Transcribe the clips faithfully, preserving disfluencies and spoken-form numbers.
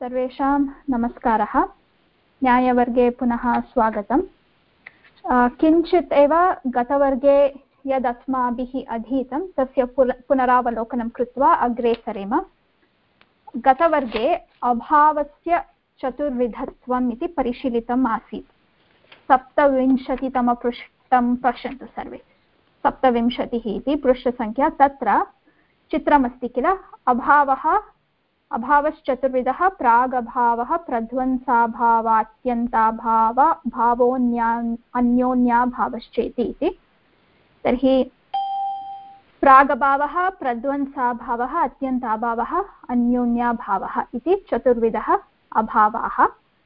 सर्वेषां नमस्कारः। न्यायवर्गे पुनः स्वागतम्। किञ्चित् एव गतवर्गे यद् अस्माभिः अधीतं तस्य पुनरावलोकनं कृत्वा अग्रे सरेम। गतवर्गे अभावस्य चतुर्विधत्वम् इति परिशीलितम् आसीत्। सप्तविंशतितमपृष्ठं पश्यन्तु सर्वे। सप्तविंशतिः इति पृष्ठसङ्ख्या। तत्र चित्रमस्ति किल, अभावः अभावश्चतुर्विधः, प्रागभावः, प्रध्वंसाभावात्यन्ताभाव, भावोऽन्या अन्योन्याभावश्चेति इति। तर्हि प्रागभावः, प्रध्वंसाभावः, अत्यन्ताभावः, अन्योन्याभावः इति चतुर्विधः अभावाः।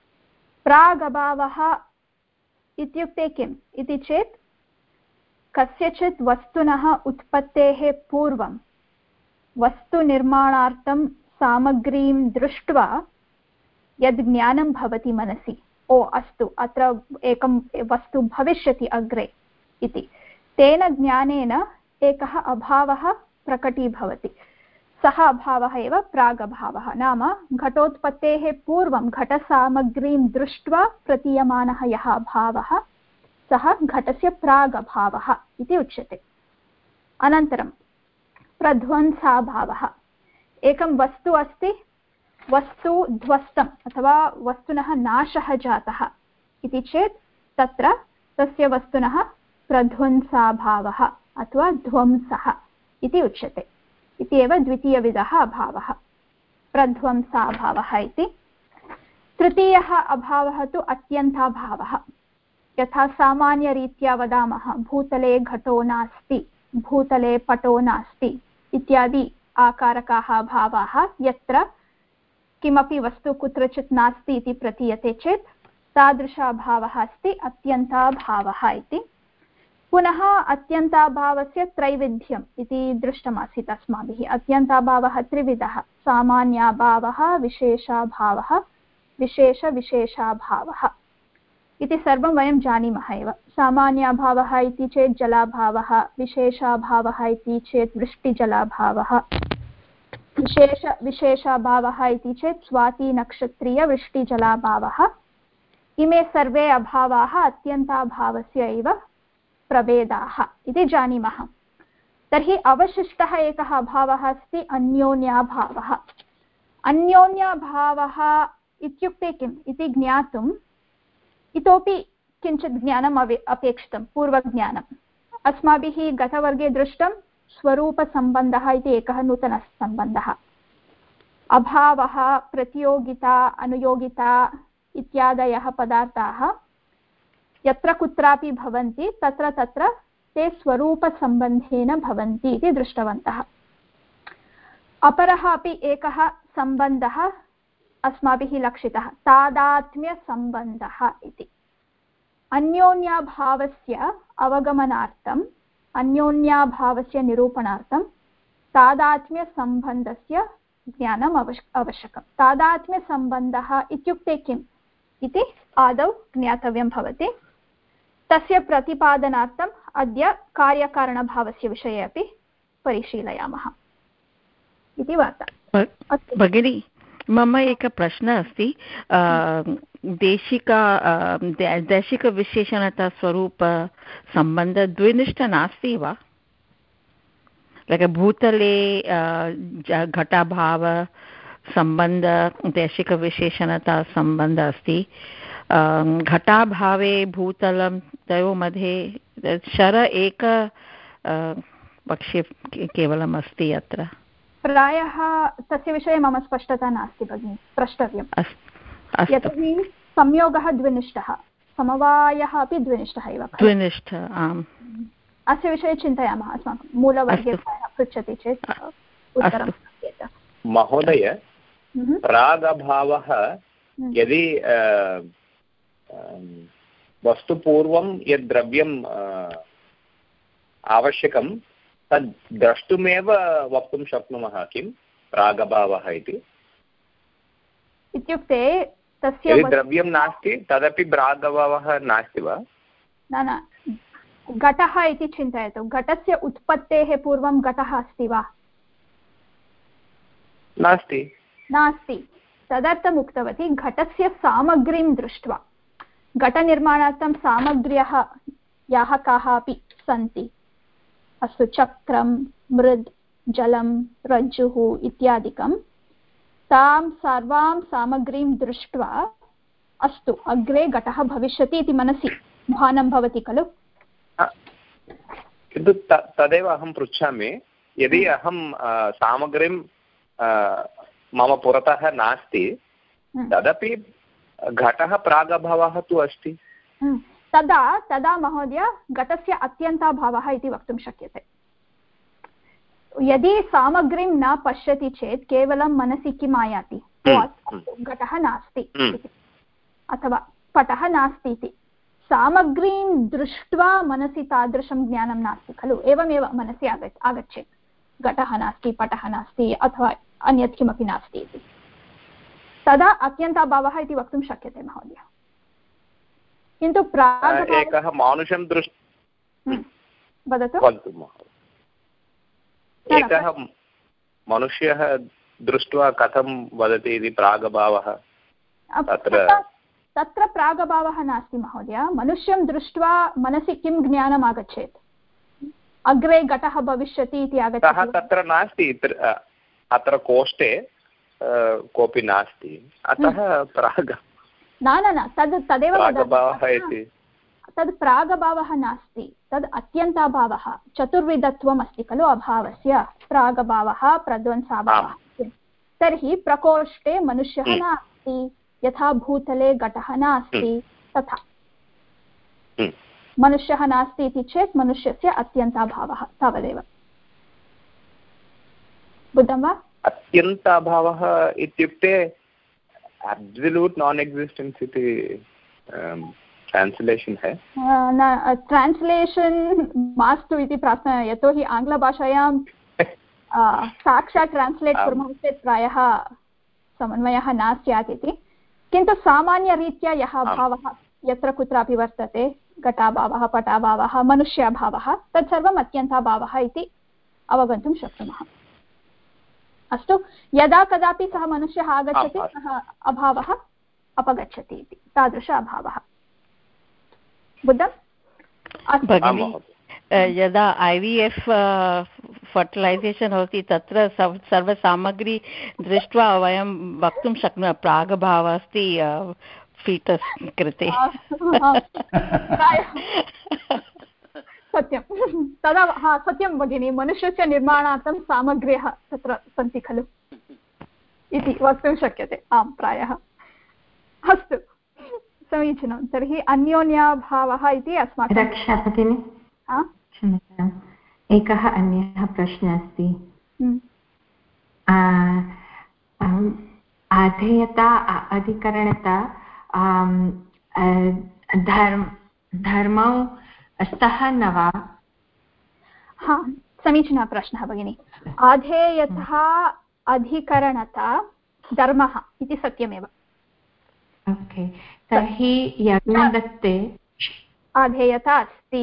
प्रागभावः इत्युक्ते किम् इति चेत् कस्यचित् वस्तुनः उत्पत्तेः पूर्वं वस्तुनिर्माणार्थं सामग्रीं दृष्ट्वा यद् ज्ञानं भवति मनसि, ओ अस्तु अत्र एकं वस्तु भविष्यति अग्रे इति, तेन ज्ञानेन एकः अभावः प्रकटीभवति। सः अभावः एव प्रागभावः। नाम घटोत्पत्तेः पूर्वं घटसामग्रीं दृष्ट्वा प्रतीयमानः यः अभावः सः घटस्य प्रागभावः इति उच्यते। अनन्तरं प्रध्वंसाभावः। एकं वस्तु अस्ति, वस्तु ध्वस्तम् अथवा वस्तुनः नाशः जातः इति चेत् तत्र तस्य वस्तुनः प्रध्वंसाभावः अथवा ध्वंसः इति उच्यते। इति एव द्वितीयविधः अभावः, प्रध्वंसाभावः इति। तृतीयः अभावः तु अत्यन्ताभावः। यथा सामान्यरीत्या वदामः भूतले घटो नास्ति, भूतले पटो नास्ति इत्यादि आकारकाः अभावाः। यत्र किमपि वस्तु कुत्रचित् नास्ति इति प्रतीयते चेत् तादृश अभावः अस्ति अत्यन्ताभावः इति। पुनः अत्यन्ताभावस्य त्रैविध्यम् इति दृष्टमासीत् अस्माभिः। अत्यन्ताभावः त्रिविधः: सामान्याभावः, विशेषाभावः, विशेषविशेषाभावः इति सर्वं वयं जानीमः एव। सामान्याभावः इति चेत् जलाभावः, विशेषाभावः इति चेत् वृष्टिजलाभावः, विशेष विशेषाभावः इति चेत् स्वातिनक्षत्रीयवृष्टिजलाभावः। इमे सर्वे अभावाः अत्यन्ताभावस्य एव प्रभेदाः इति जानीमः। तर्हि अवशिष्टः एकः अभावः अस्ति अन्योन्याभावः। अन्योन्याभावः इत्युक्ते किम् इति ज्ञातुम् इतोपि किञ्चित् ज्ञानम् अवे अपेक्षितं, पूर्वज्ञानम्। अस्माभिः गतवर्गे दृष्टं स्वरूपसम्बन्धः इति एकः नूतनः सम्बन्धः। अभावः, प्रतियोगिता, अनुयोगिता इत्यादयः पदार्थाः यत्र कुत्रापि भवन्ति तत्र तत्र ते स्वरूपसम्बन्धेन भवन्ति इति दृष्टवन्तः। अपरः अपि एकः सम्बन्धः अस्माभिः लक्षितः, तादात्म्यसम्बन्धः इति। अन्योन्याभावस्य अवगमनार्थम्, अन्योन्याभावस्य निरूपणार्थं तादात्म्यसम्बन्धस्य ज्ञानम् आवश् आवश्यकं। तादात्म्यसम्बन्धः इत्युक्ते किम् इति आदौ ज्ञातव्यं भवति। तस्य प्रतिपादनार्थम् अद्य कार्यकारणभावस्य विषये अपि परिशीलयामः इति वार्ता। भगिनी, मम एकः प्रश्नः अस्ति। देशिका देशिकविशेषणता स्वरूपसम्बन्ध द्विनिष्ठ नास्ति वा? लैक् भूतले घटाभाव सम्बन्ध देशिकविशेषणता सम्बन्ध अस्ति। घटाभावे भूतलं तयोः मध्ये शर एक पक्षे केवलम् अस्ति। अत्र प्रायः तस्य विषये मम स्पष्टता नास्ति भगिनि, प्रष्टव्यम्। यतोहि संयोगः द्विनिष्ठः, समवायः अपि द्विनिष्ठः एव। द्विनिष्ठ, आम्। अस्य विषये चिन्तयामः। अस्माकं मूलवर्गे पृच्छति चेत् उत्तरं प्राप्येत। महोदय, प्रागभावः यदि वस्तुपूर्वं यद् द्रव्यं आवश्यकं तद् द्रष्टुमेव वक्तुं शक्नुमः किं प्रागभावः इति? इत्युक्ते तस्य यदि द्रव्यं नास्ति तदपि प्रागभावः नास्ति वा? न न, घटः इति चिन्तयतु। घटस्य उत्पत्तेः पूर्वं घटः अस्ति वा? नास्ति। नास्ति। तदर्थम् उक्तवती घटस्य सामग्रीं दृष्ट्वा घटनिर्माणार्थं सामग्र्यः याः काः अपि सन्ति अस्तु चक्रं मृद् जलं रज्जुः इत्यादिकं तां सर्वां सामग्रीं दृष्ट्वा अस्तु अग्रे घटः भविष्यति इति मनसि भानं भवति खलु। किन्तु तदेव अहं पृच्छामि यदि अहं सामग्रीं मम पुरतः नास्ति तदपि घटः प्रागभावः तु अस्ति तदा तदा महोदय घटस्य अत्यन्ताभावः इति वक्तुं शक्यते। यदि सामग्रीं न पश्यति चेत् केवलं मनसि किम् आयाति घटः नास्ति अथवा पटः नास्ति इति। सामग्रीं दृष्ट्वा मनसि तादृशं ज्ञानं नास्ति खलु, एवमेव मनसि आग आगच्छेत् घटः नास्ति पटः नास्ति अथवा अन्यत् किमपि नास्ति इति, तदा अत्यन्ताभावः इति वक्तुं शक्यते महोदय। किन्तु प्राग् एकः मानुषं दृष् वदतु एकः मनुष्यः दृष्ट्वा कथं वदति इति प्रागभावः तत्र तत्र प्रागभावः नास्ति महोदय। मनुष्यं दृष्ट्वा मनसि किं ज्ञानम् आगच्छेत्, अग्रे घटः भविष्यति इति आगच्छति। तत्र नास्ति, अत्र कोष्ठे कोऽपि नास्ति, अतः प्राग न न न तद् तदेव प्रागभावः इति। तद् प्रागभावः नास्ति, तद् अत्यन्ताभावः। चतुर्विधत्वम् अस्ति खलु अभावस्य, प्रागभावः प्रध्वंसाभावः। तर्हि प्रकोष्ठे मनुष्यः नास्ति, यथा भूतले घटः नास्ति तथा मनुष्यः नास्ति इति चेत् मनुष्यस्य अत्यन्ताभावः, तावदेव। बुद्धं वा? अत्यन्ताभावः इत्युक्ते एब्सोल्यूट नॉन एक्सिस्टेंस इति ट्रांसलेशन है न ट्रांसलेशन मास्तु इति प्रार्थना, यतोहि आङ्ग्लभाषायां साक्षात् ट्रांसलेट् कुर्मः चेत् प्रायः समन्वयः न स्यात् इति। किन्तु सामान्यरीत्या यः भावः यत्र कुत्रापि वर्तते, घटाभावः पटाभावः मनुष्याभावः, तत्सर्वम् अत्यन्ताभावः इति अवगन्तुं शक्नुमः। अस्तु, यदा कदापि सः मनुष्यः आगच्छति सः अभावः अपगच्छति इति, तादृश अभावः। बुद्धं? यदा ऐ वि एफ् फर्टिलैसेशन् भवति तत्र सर्वसामग्री दृष्ट्वा वयं वक्तुं शक्नुमः प्रागभावः अस्ति फीटस् कृते। सत्यं, तदा हा सत्यं भगिनि, मनुष्यस्य निर्माणार्थं सामग्र्यः तत्र सन्ति खलु इति वक्तुं शक्यते। आम् प्रायः। अस्तु समीचीनं। तर्हि अन्योन्याभावः इति अस्माकं रक्षा भगिनि एकः अन्यः प्रश्नः अस्ति। आधेयता अधिकरणता धर्म धर्मौ स्तः न वा? हा समीचीनः प्रश्नः भगिनि। आधेयता अधिकरणता धर्मः इति सत्यमेव। ओके, तर्हि यज्ञदत्ते आधेयता अस्ति।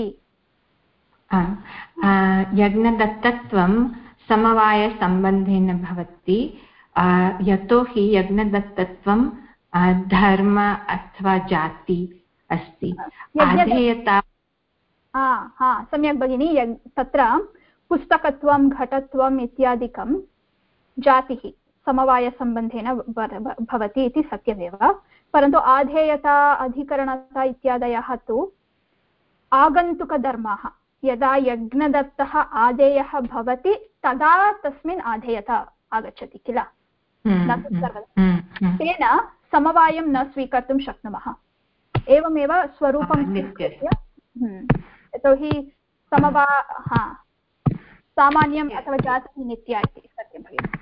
यज्ञदत्तत्वं समवायसम्बन्धेन भवति, यतोहि यज्ञदत्तत्वं धर्म अथवा जाति अस्ति। आधेयता हा सम्यक् भगिनि। तत्र पुस्तकत्वं घटत्वम् इत्यादिकं जातिः समवायसम्बन्धेन भवति इति सत्यमेव, परन्तु आधेयता अधिकरणता इत्यादयः तु आगन्तुकधर्माः। यदा यज्ञदत्तः आदेयः भवति तदा तस्मिन् आधेयता आगच्छति किल, न सर्वदा। तेन समवायं न स्वीकर्तुं शक्नुमः। एवमेव स्वरूपं स्वीकृत्य, यतोहि समवा हा सामान्यम् अथवा जातिः नित्या इति सत्यं भगिनि।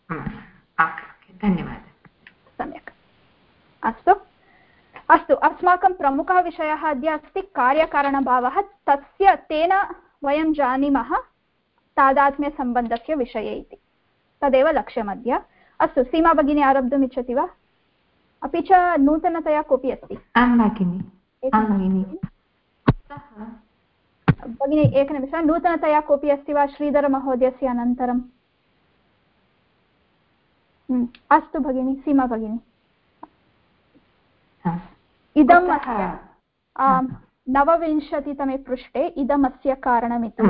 धन्यवादः। सम्यक्। अस्तु अस्तु अस्माकं प्रमुखः विषयः अद्य अस्ति कार्यकारणभावः। तस्य तेन वयं जानीमः तादात्म्यसम्बन्धस्य विषये इति, तदेव लक्ष्यमद्य। अस्तु सीमा भगिनी आरब्धुम् इच्छति वा? अपि च नूतनतया कोऽपि अस्ति? आं भगिनि। भगिनी एकनिमिषं, नूतनतया कोऽपि अस्ति वा श्रीधरमहोदयस्य अनन्तरं? अस्तु भगिनी, सीमा भगिनी। इदम् नवविंशतितमे पृष्ठे इदमस्य कारणमिति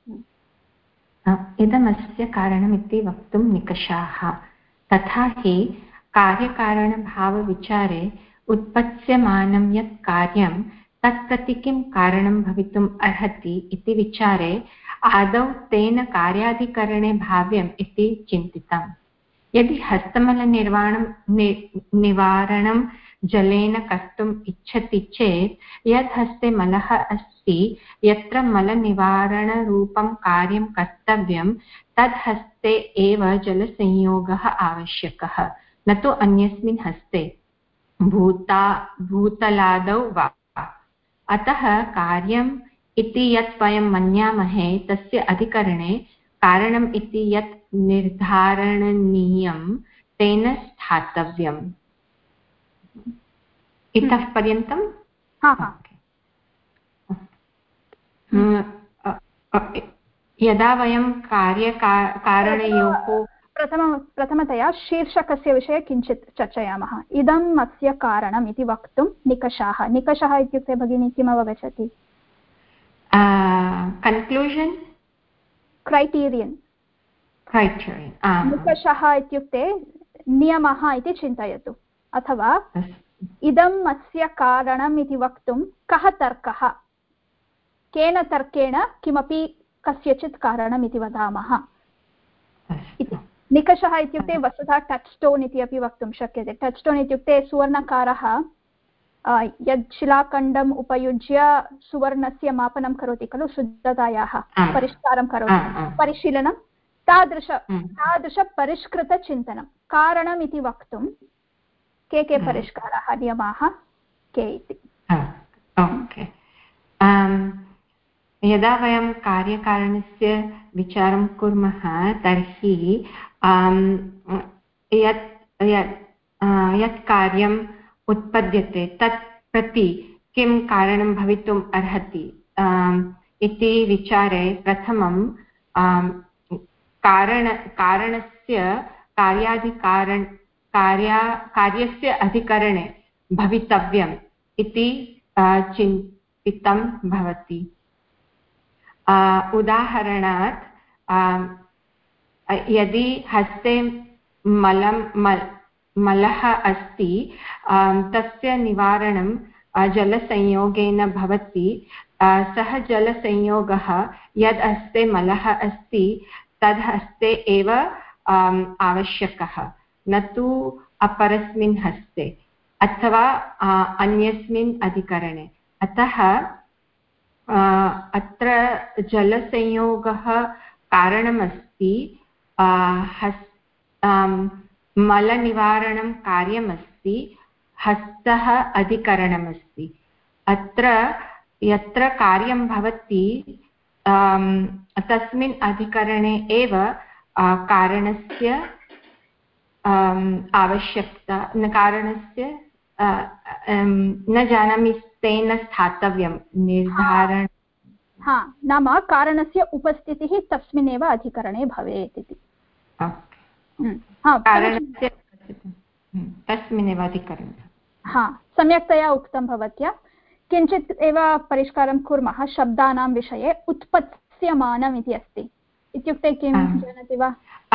इदमस्य कारणमिति वक्तुं निकषाः। तथा हि कार्यकारणभावविचारे उत्पत्स्यमानं यत् कार्यं तत्प्रति किं कारणं भवितुम् अर्हति इति विचारे आदौ तेन कार्याधिकरणे भाव्यम् इति चिन्तितम्। यदि हस्तमलनिर्वाणं नि निवारणं जलेन कर्तुम् इच्छति चेत् यद् हस्ते मलः अस्ति यत्र मलनिवारणरूपं कार्यं कर्तव्यं तद् हस्ते एव जलसंयोगः आवश्यकः, न तु अन्यस्मिन् हस्ते भूता भूतलादौ वा। अतः कार्यम् इति यत् वयं मन्यामहे तस्य अधिकरणे कारणम् इति यत् निर्धारणनीयं तेन स्थातव्यम्। इतः पर्यन्तं यदा वयं कार्यकारणयोः प्रथम प्रथमतया शीर्षकस्य विषये किञ्चित् चर्चयामः। इदम् अस्य कारणम् इति वक्तुं निकषाः। निकषः इत्युक्ते भगिनी किम् अवगच्छति? कन्क्लूषन्, क्रैटीरियन्। क्रैटीरियन् निकषः इत्युक्ते नियमः इति चिन्तयतु, अथवा इदम् अस्य कारणम् इति वक्तुं कः तर्कः, केन तर्केण किमपि कस्यचित् कारणम् इति वदामः इति। निकषः इत्युक्ते वस्तुतः टच् स्टोन् इति अपि वक्तुं शक्यते। टच् स्टोन् इत्युक्ते सुवर्णकारः यत् शिलाखण्डम् उपयुज्य सुवर्णस्य मापनं करोति खलु, शुद्धतायाः परिष्कारं करोति, परिशीलनं, तादृश तादृशपरिष्कृतचिन्तनं कारणम् इति वक्तुं के के परिष्काराः, नियमाः के इति। यदा वयं कार्यकारणस्य विचारं कुर्मः तर्हि यत् यत् कार्यम् उत्पद्यते तत् प्रति किं कारणं भवितुम् अर्हति इति विचारे प्रथमं कारण कारणस्य कार्याधिकारण कार्या कार्यस्य अधिकरणे भवितव्यम् इति चिन्तितं भवति। उदाहरणात् यदि हस्ते मलं मल मलः अस्ति तस्य निवारणं जलसंयोगेन भवति। सः जलसंयोगः यद् हस्ते मलः अस्ति तद् हस्ते एव आवश्यकः, न तु अपरस्मिन् हस्ते अथवा अन्यस्मिन् अधिकरणे। अतः अत्र जलसंयोगः कारणमस्ति, मलनिवारणं कार्यमस्ति, हस्तः अधिकरणमस्ति। अत्र यत्र कार्यं भवति तस्मिन् अधिकरणे एव कारणस्य आवश्यकता न कारणस्य न जानामि तेन स्थातव्यं निर्धारण हा नाम कारणस्य उपस्थितिः तस्मिन्नेव अधिकरणे भवेत् इति। कारणस्य तस्मिन्नेव अधिकरणे। हा सम्यक्तया उक्तं भवत्या। किञ्चित् एव परिष्कारं कुर्मः शब्दानां विषये। उत्पत्स्यमानम् इति अस्ति, इत्युक्ते किं जानाति वा?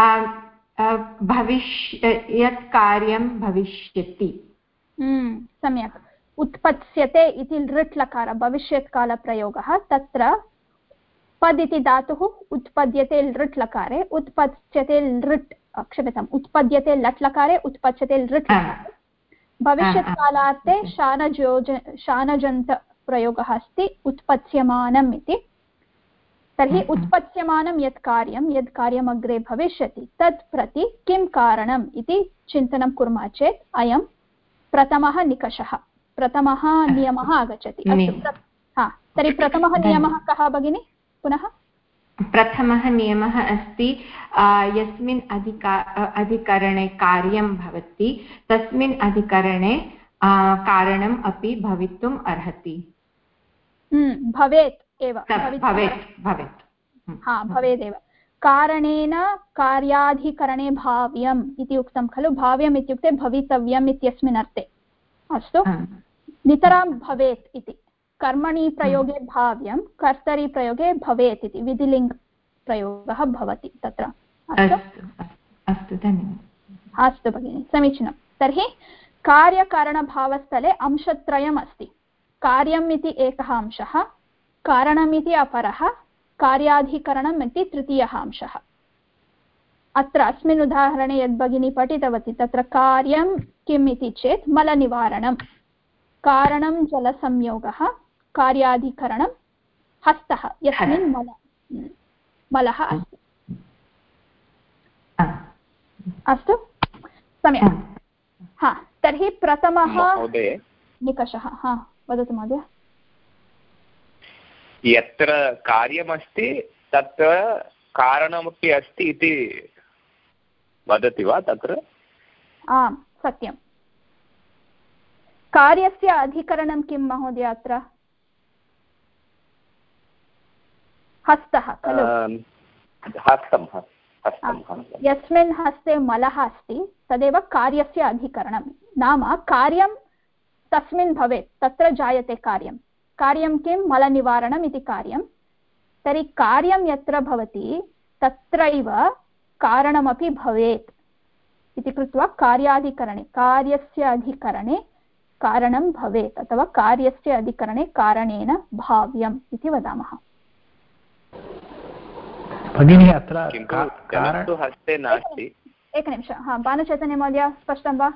भविष्य यत् कार्यं भविष्यति। सम्यक्। उत्पत्स्यते इति लृट् लकार भविष्यत्कालप्रयोगः। तत्र पद् इति धातुः उत्पद्यते लृट् लकारे, उत्पत्स्यते लृट् क्षम्यताम् उत्पद्यते लट् लकारे, उत्पत्स्यते लृट् लकारे। भविष्यत्कालार्थे शानजोज शानजन्तप्रयोगः अस्ति उत्पत्स्यमानम् इति। तर्हि उत्पत्स्यमानं यत् कार्यं यद् कार्यम् अग्रे भविष्यति तत् प्रति किं कारणम् इति चिन्तनं कुर्मः चेत् अयं प्रथमः निकषः, प्रथमः नियमः आगच्छति। अस्तु, हा तर्हि प्रथमः नियमः कः भगिनि? पुनः प्रथमः नियमः अस्ति यस्मिन् अधिका अधिकरणे कार्यं भवति तस्मिन् अधिकरणे कारणम् अपि भवितुम् अर्हति। भवेत् एव, भवेत् भवेत् हा भवेदेव। कारणेन कार्याधिकरणे भाव्यम् इति उक्तं खलु। भाव्यम् इत्युक्ते भवितव्यम् इत्यस्मिन् अर्थे। अस्तु, नितरां भवेत् इति। कर्मणि प्रयोगे भाव्यं, कर्तरि प्रयोगे भवेत् इति विधिलिङ्ग् प्रयोगः भवति तत्र। अस्तु, धन्यवादः। अस्तु भगिनि, समीचीनं। तर्हि कार्यकारणभावस्थले अंशत्रयम् अस्ति। कार्यम् इति एकः अंशः, कारणम् इति अपरः, कार्याधिकरणम् इति तृतीयः अंशः। अत्र अस्मिन् उदाहरणे यद् भगिनी पठितवती तत्र कार्यं किम् इति चेत् मलनिवारणं, कारणं जलसंयोगः, कार्याधिकरणं हस्तः यस्मिन् मल मलः अस्ति। अस्तु, सम्यक्। हा, तर्हि प्रथमः निकषः। हा, वदतु महोदय। यत्र कार्यमस्ति तत्र कारणमपि अस्ति इति वदति वा तत्र? आम्, सत्यं। कार्यस्य अधिकरणं किं महोदय अत्र? हस्तः खलु। हस्तं हस्तं यस्मिन् हस्ते मलः अस्ति तदेव कार्यस्य अधिकरणं। नाम कार्यं तस्मिन् भवेत्, तत्र जायते कार्यं। कार्यं किं? मलनिवारणम् इति कार्यं। तर्हि कार्यं यत्र भवति तत्रैव कारणमपि भवेत् इति कृत्वा कार्याधिकरणे, कार्यस्य अधिकरणे कारणं भवेत् अथवा कार्यस्य अधिकरणे कारणेन भाव्यम् इति वदामः। भगिनी अत्र हस्ते नास्ति। एकनिमिषः। हा, भानुचैतन्य महोदय, स्पष्टं वा?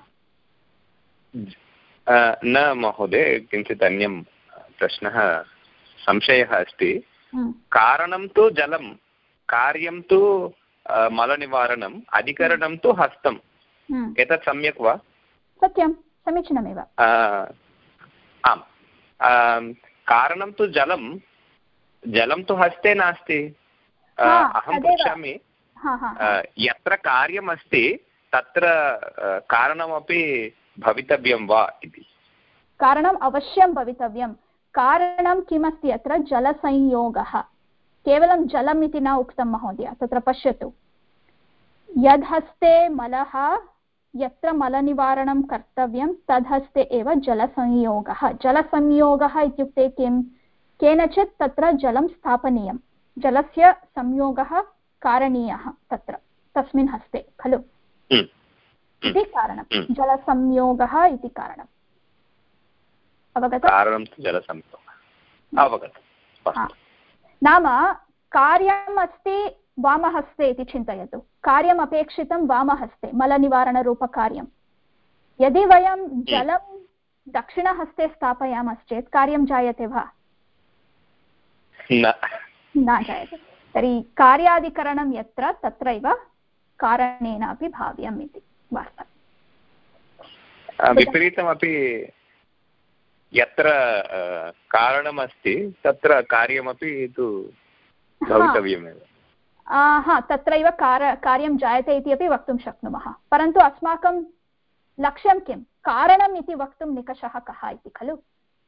न महोदय, किञ्चित् अन्यं प्रश्नः, संशयः अस्ति। कारणं तु जलं, कार्यं तु मलनिवारणम्, अधिकरणं तु हस्तम्। एतत् सम्यक् वा? सत्यं, समीचीनमेव। आम्, कारणं तु जलं, जलं तु हस्ते नास्ति। अहं पृच्छामि, यत्र कार्यमस्ति तत्र कारणमपि भवितव्यं वा इति। कारणम् अवश्यं भवितव्यं। कारणं किमस्ति अत्र? जलसंयोगः। केवलं जलम् इति न उक्तं महोदय, तत्र पश्यतु। यद्हस्ते मलः, यत्र मलनिवारणं कर्तव्यं तद्हस्ते एव जलसंयोगः। जलसंयोगः इत्युक्ते किं? केनचित् तत्र जलं स्थापनीयं, जलस्य संयोगः कारणीयः तत्र तस्मिन् हस्ते खलु इति कारणं। जलसंयोगः इति कारणम्। अवगतम्? कारणं तु जलसंयोगः। अवगतम्। नाम कार्यम् अस्ति वामहस्ते इति चिन्तयतु। कार्यम् अपेक्षितं वामहस्ते, मलनिवारणरूपकार्यं। यदि वयं जलं दक्षिणहस्ते स्थापयामश्चेत् कार्यं जायते वा? न जायते। तर्हि कार्याधिकरणं यत्र तत्रैव कारणेन अपि भाव्यम् इति वास्तवम्। विपरीतमपि यत्र कारणमस्ति तत्र कार्यमपि तु भवितव्यमेव। हा, तत्रैव कार कार्यं जायते इति अपि वक्तुं शक्नुमः। परन्तु अस्माकं लक्ष्यं किं? कारणम् इति वक्तुं निकषः कः इति खलु।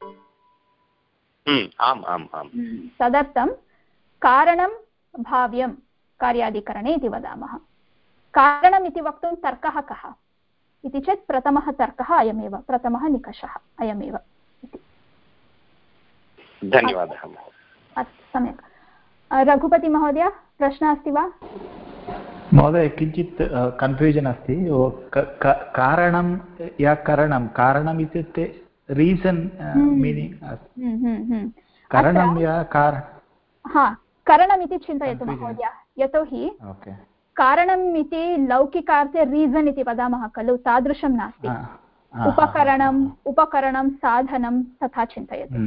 आम् आम् आम्। तदर्थं कारणं भाव्यं कार्याधिकरणे इति वदामः। कारणम् इति वक्तुं तर्कः कः इति चेत् प्रथमः तर्कः अयमेव, प्रथमः निकषः अयमेव इति। धन्यवादः। अस्तु, सम्यक्। रघुपति महोदय, प्रश्नः अस्ति वा? महोदय, किञ्चित् कन्फ्यूजन् अस्ति। कारणं या करणं, कारणम् इत्युक्ते रीसन् मीनिङ्ग्। करणं या कारण हा, करणम् इति चिन्तयतु महोदय। यतोहि कारणम् इति लौकिकार्थे रीसन् इति वदामः खलु, तादृशं नास्ति। उपकरणम्, उपकरणं, साधनं तथा चिन्तयतु।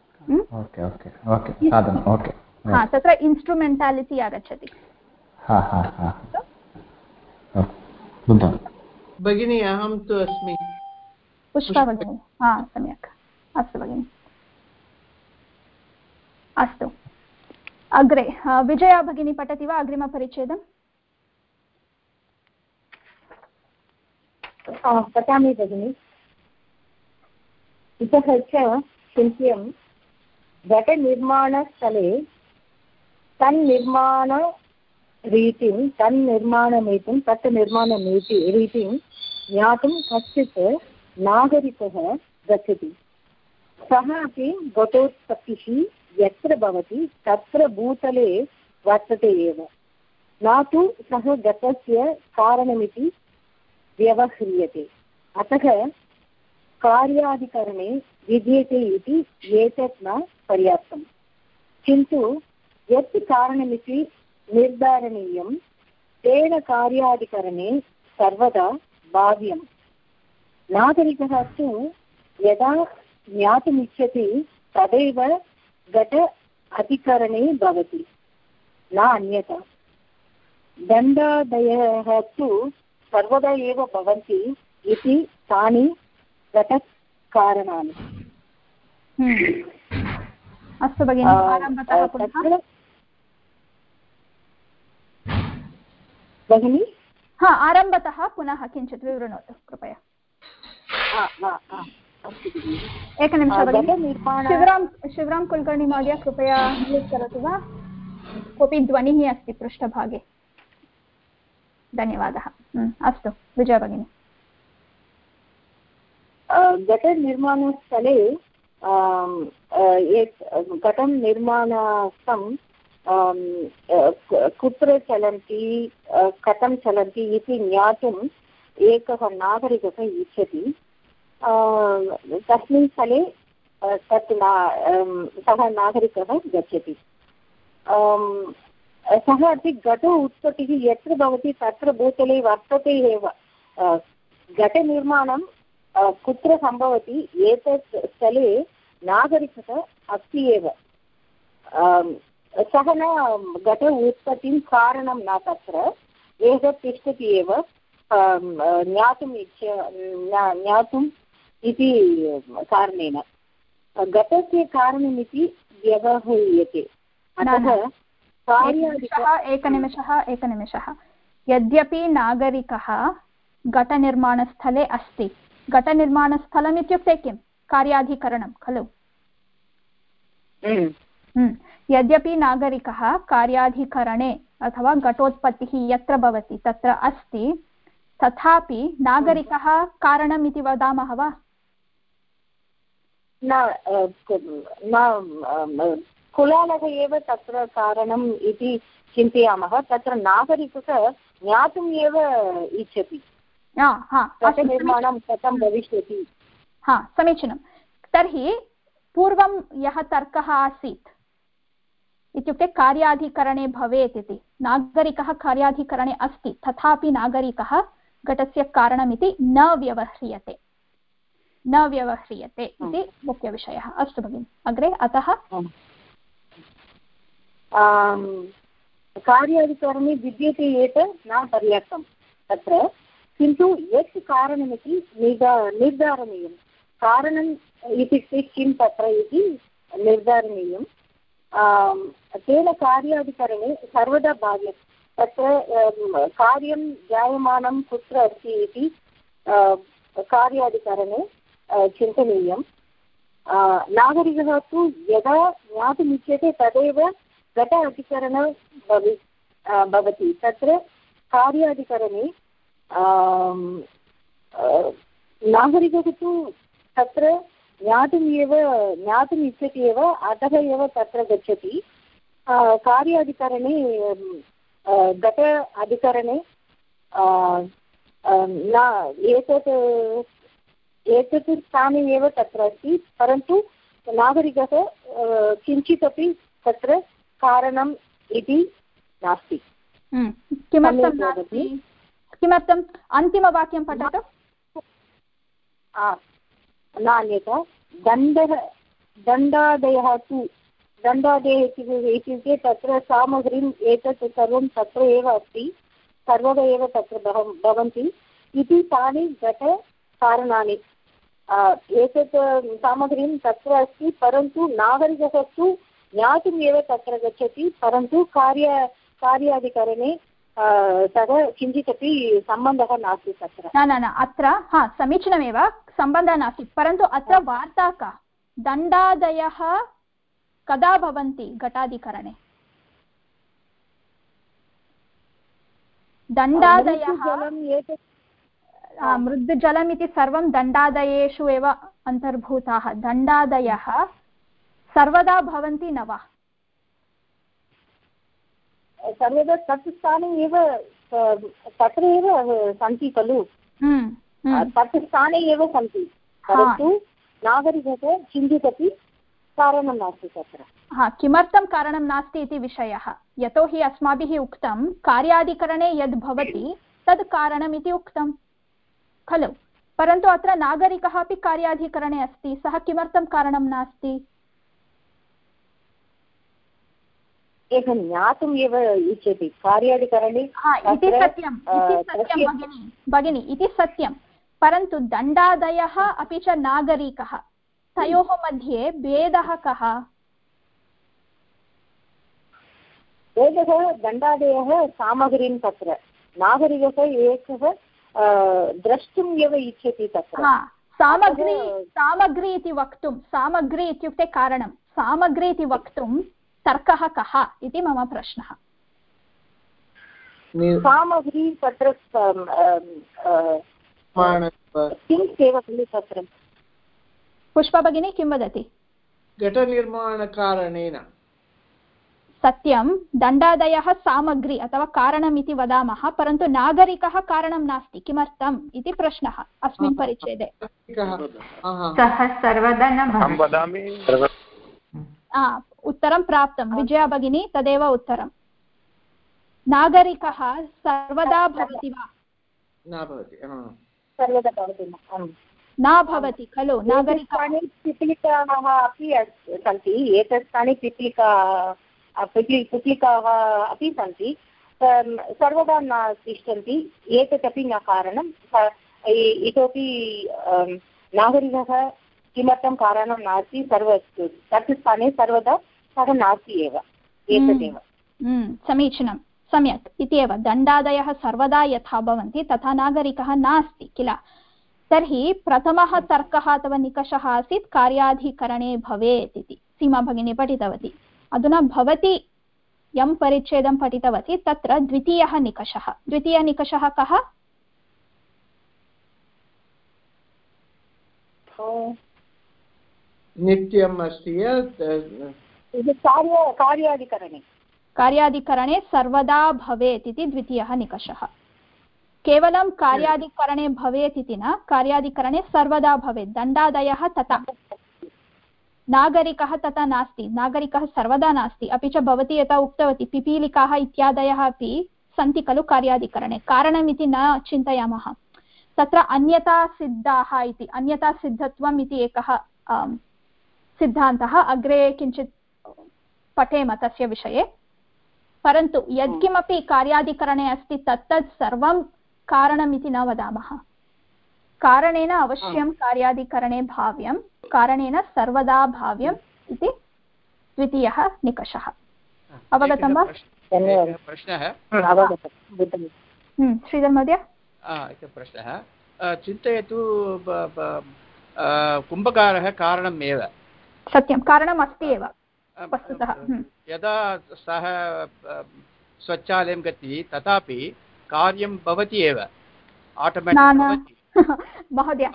हा, तत्र इन्स्ट्रुमेण्टालिटि आगच्छति। भगिनी, अहं तु अस्मि। पुष्पा भगिनी, हा, सम्यक्। अस्तु भगिनि, अस्तु। अग्रे विजया भगिनी पठति वा अग्रिमपरिच्छेदम्? पठामि भगिनि। इतः च चिन्त्यं घटनिर्माणस्थले तन्निर्माण रीतिं तन्निर्माणमेतुं तत् निर्माणमेति रीतिं ज्ञातुं कश्चित् नागरिकः गच्छति। सः अपि घटोत्पत्तिः यत्र भवति तत्र भूतले वर्तते एव, न तु सः घटस्य कारणमिति व्यवह्रियते। अतः कार्याधिकरणे विद्यते इति एतत् न पर्याप्तं, किन्तु यत् कारणमिति निर्धारणीयं तेन कार्याधिकरणे सर्वदा भाव्यं। नागरिकः तु यदा ज्ञातुमिच्छति तदैव घट अधिकरणे भवति, न अन्यथा। दण्डादयः तु सर्वदा एव भवन्ति इति तानि घटकारणानि। अस्तु भगिनि, आरम्भतः पुनः भगिनि। हा, आरम्भतः पुनः किञ्चित् विवृणोतु कृपया। एकनिमिषः भगिनि, शिवराम शिवराम कुलकर्णी महोदय कृपया म्यूट् करोतु वा, कोऽपि ध्वनिः अस्ति पृष्ठभागे। धन्यवादः। अस्तु विजया भगिनी। घटनिर्माणस्थले घटं निर्माणार्थं कुत्र चलन्ति कथं चलन्ति इति ज्ञातुम् एकः नागरिकः इच्छति। तस्मिन् स्थले तत् ना सः नागरिकः गच्छति। सः अपि घट उत्पत्तिः यत्र भवति तत्र भूतले वर्तते एव। घटनिर्माणं कुत्र सम्भवति एतत् स्थले नागरिकः अस्ति एव। सः न घट उत्पत्तिं कारणं न, तत्र एव तिष्ठति एव, ज्ञातुम् इच्छ ज्ञातुम् इति कारणेन घटस्य कारणमिति व्यवह्रियते। अतः एकनिमिषः एकनिमिषः यद्यपि नागरिकः घटनिर्माणस्थले अस्ति, घटनिर्माणस्थलम् इत्युक्ते किं? कार्याधिकरणं खलु। यद्यपि नागरिकः कार्याधिकरणे अथवा घटोत्पत्तिः यत्र भवति तत्र अस्ति, तथापि नागरिकः कारणम् इति वदामः वा? न, कुलालः एव तत्र कारणम् इति चिन्तयामः। तत्र नागरिकः ज्ञातुम् एव इच्छति निर्माणं कथं भविष्यति। हा, समीचीनं। तर्हि पूर्वं यः तर्कः आसीत् इत्युक्ते कार्याधिकरणे भवेत् इति, नागरिकः कार्याधिकरणे अस्ति तथापि नागरिकः घटस्य कारणमिति न व्यवह्रियते न व्यवह्रियते इति मुख्यविषयः। अस्तु भगिनि, अग्रे। अतः कार्याधिकरणे विद्यते एतत् न पर्याप्तं तत्र, किन्तु यत् कारणमिति निर्धारणीयं। कारणम् इत्युक्ते किं तत्र इति निर्धारणीयं। तेन कार्याधिकरणे सर्वदा भाव्यं। तत्र कार्यं जायमानं कुत्र अस्ति इति कार्याधिकरणे चिन्तनीयं। नागरिकः तु यदा ज्ञातुमिच्छते तदेव घट अधिकरणं भवि भवति। तत्र कार्याधिकरणे नागरिकः तु तत्र ज्ञातुम् एव ज्ञातुम् इच्छति एव, अतः एव तत्र गच्छति। कार्याधिकरणे घट अधिकरणे न एतत् एतत् स्थाने एव तत्र अस्ति, परन्तु नागरिकः किञ्चिदपि तत्र कारणम् इति नास्ति। किमर्थं नास्ति? किमर्थम्? अन्तिमवाक्यं पठतु। न अन्यथा दण्डः दण्डादयः तु दण्डादयः इत्युक्ते तत्र सामग्रीम् एतत् सर्वं तत्र एव अस्ति, सर्वदा एव तत्र भवन्ति इति तानि घटकारणानि। एतत् सामग्रीं तत्र अस्ति, परन्तु नागरिकः तु ज्ञातुम् एव तत्र गच्छति, परन्तु कार्य कार्याधिकरणे तदा किञ्चिदपि सम्बन्धः नास्ति तत्र। न न न अत्र हा समीचीनमेव, सम्बन्धः नास्ति, परन्तु अत्र वार्ता का? दण्डादयः कदा भवन्ति घटाधिकरणे? दण्डादयः मृद्जलम् इति सर्वं दण्डादयेषु एव अन्तर्भूताः दण्डादयः सर्वदा भवन्ति न वा सर्वदा तत् स्थाने एव तत्र एव सन्ति खलु तत् स्थाने एव सन्ति परन्तु नागरिकः किञ्चिदपि कारणं नास्ति तत्र हा किमर्थं कारणं नास्ति इति विषयः यतोहि अस्माभिः उक्तं कार्यादिकरणे यद् भवति तद् कारणम् इति उक्तं खलु परन्तु अत्र नागरिकः अपि कार्याधिकरणे अस्ति सः किमर्थं कारणं नास्ति एकं ज्ञातुम् एव इच्छति कार्यादिकरणे इति सत्यम् इति सत्यं भगिनि भगिनि इति सत्यं परन्तु दण्डादयः अपि च नागरिकः तयोः मध्ये भेदः कः भेदः दण्डादयः सामग्रीं तत्र नागरिकः एकः द्रष्टुम् एव इच्छति तत्र सामग्री सामग्री इति वक्तुं सामग्री इत्युक्ते कारणं सामग्री इति वक्तुं तर्कः कः इति मम प्रश्नः सामग्री तत्र एव खलु तत्र पुष्पा भगिनी किं वदति घटनिर्माणकारणेन सत्यं दण्डादयः सामग्री अथवा कारणम् इति वदामः परन्तु नागरिकः कारणं नास्ति किमर्थम् इति प्रश्नः अस्मिन् परिच्छेदे सः सर्वदा न वदामि उत्तरं प्राप्तं विजया भगिनी तदेव उत्तरं नागरिकः सर्वदा भवति वा न भवति सर्वदा भवति न भवति खलु नागरिकाः पिपीलिकाः अपि सन्ति एतत् स्थाने पिपीलिका पिपीलिकाः अपि सन्ति सर्वदा न तिष्ठन्ति एतदपि न कारणं इतोपि नागरिकः किमर्थं कारणं नास्ति सर्व तत् स्थाने सर्वदा सः नास्ति एव एतदेव समीचीनं सम्यक् इति एव दण्डादयः सर्वदा यथा भवन्ति तथा नागरिकः नास्ति किल तर्हि प्रथमः तर्कः अथवा निकषः आसीत् कार्याधिकरणे भवेत् इति सीमा भगिनी पठितवती अधुना भवती यं परिच्छेदं पठितवती तत्र द्वितीयः निकषः द्वितीयनिकषः कः नित्यम् अस्ति कार्याधिकरणे कार्याधिकरणे सर्वदा भवेत् इति द्वितीयः निकषः केवलं कार्याधिकरणे भवेत् इति न कार्याधिकरणे सर्वदा भवेत् दण्डादयः तथा नागरिकः तथा नास्ति नागरिकः सर्वदा नास्ति अपि च भवती यथा उक्तवती पिपीलिकाः इत्यादयः अपि सन्ति खलु कार्याधिकरणे कारणमिति न चिन्तयामः तत्र अन्यथा सिद्धाः इति अन्यथा सिद्धत्वम् इति एकः सिद्धान्तः अग्रे किञ्चित् पठेम तस्य विषये परन्तु यत्किमपि कार्याधिकरणे अस्ति तत्तत् सर्वं कारणमिति न वदामः कारणेन अवश्यं कार्याधिकरणे भाव्यं कारणेन सर्वदा भाव्यम् इति द्वितीयः निकषः अवगतं वा प्रश्नः श्रीधर महोदय एकः प्रश्नः चिन्तयतु कुम्भकारः कारणम् एव सत्यं कारणम् अस्ति एव वस्तुतः यदा सः स्वच्छालयं गच्छति तथापि कार्यं भवति एव आटोमेटिक् महोदय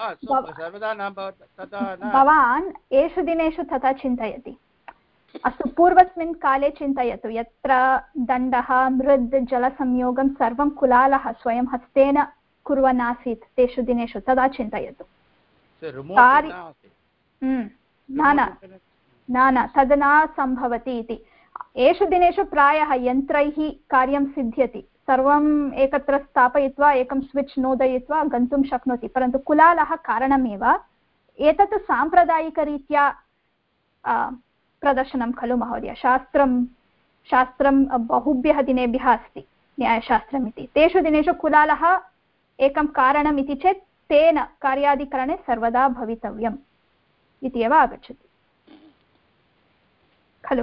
भवान् एषु दिनेषु तथा चिन्तयति अस्तु पूर्वस्मिन् काले चिन्तयतु यत्र दण्डः मृद् जलसंयोगं सर्वं कुलालः स्वयं हस्तेन कुर्वन् आसीत् तेषु दिनेषु तदा चिन्तयतु न न न न तद् न सम्भवति इति एषु दिनेषु प्रायः यन्त्रैः कार्यं सिद्ध्यति सर्वम् एकत्र स्थापयित्वा एकं स्विच् नोदयित्वा गन्तुं शक्नोति परन्तु कुलालः कारणमेव एतत् साम्प्रदायिकरीत्या प्रदर्शनं खलु महोदय शास्त्रं शास्त्रं बहुभ्यः दिनेभ्यः अस्ति न्यायशास्त्रमिति तेषु दिनेषु कुलालः एकं कारणम् इति चेत् तेन कार्याधिकरणे सर्वदा भवितव्यम् इति एव आगच्छति खलु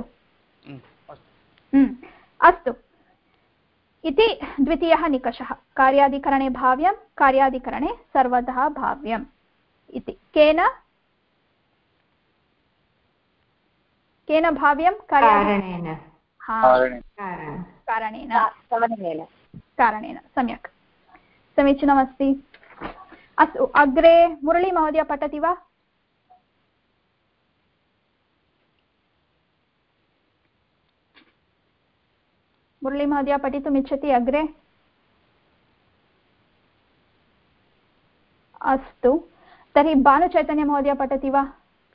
अस्तु इति द्वितीयः निकषः कार्याधिकरणे भाव्यं कार्याधिकरणे सर्वदा भाव्यम् इति केन केन भाव्यं कारणेन कारणेन कारणेन सम्यक् समीचीनमस्ति अस्तु अग्रे मुरळीमहोदय पठति वा मुरळीमहोदय पठितुम् इच्छति अग्रे अस्तु तर्हि भानुचैतन्यमहोदय पठति वा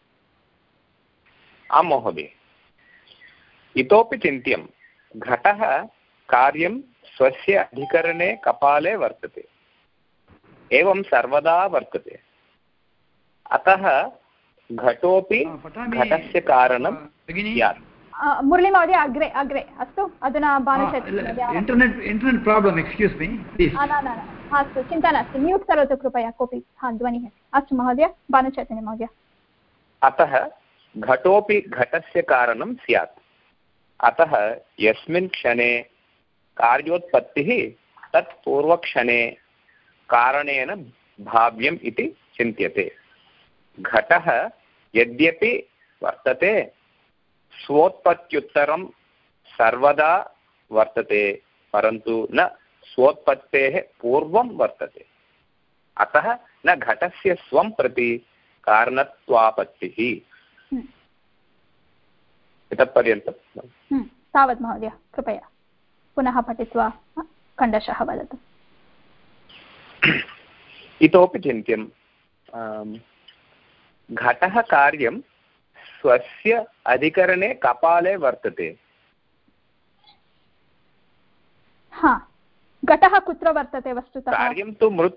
आं महोदय इतोपि चिन्त्यं घटः कार्यं स्वस्य अधिकरणे कपाले वर्तते एवं सर्वदा वर्तते अतः घटोपि घटस्य कारणं स्यात् मुरळीमहोदय अग्रे अग्रे अस्तु अधुना internet internet problem excuse me अस्तु चिन्ता नास्ति म्यूट् करोतु कृपया कोऽपि हा ध्वनिः अस्तु महोदय भानुचैतन्य महोदय अतः घटोपि घटस्य कारणं स्यात् अतः यस्मिन् क्षणे कार्योत्पत्तिः तत् पूर्वक्षणे कारणेन भाव्यम् इति चिन्त्यते घटः यद्यपि वर्तते स्वोत्पत्त्युत्तरं सर्वदा वर्तते परन्तु न स्वोत्पत्तेः पूर्वं वर्तते अतः न घटस्य स्वं प्रति कारणत्वापत्तिः एतत्पर्यन्तं तावत् महोदय कृपया पुनः पठित्वा खण्डशः वदतु इतोपि चिन्त्यं घटः कार्यं स्वस्य अधिकरणे कपाले वर्तते हा घटः कुत्र वर्तते वस्तुतः कार्यं तु मृत्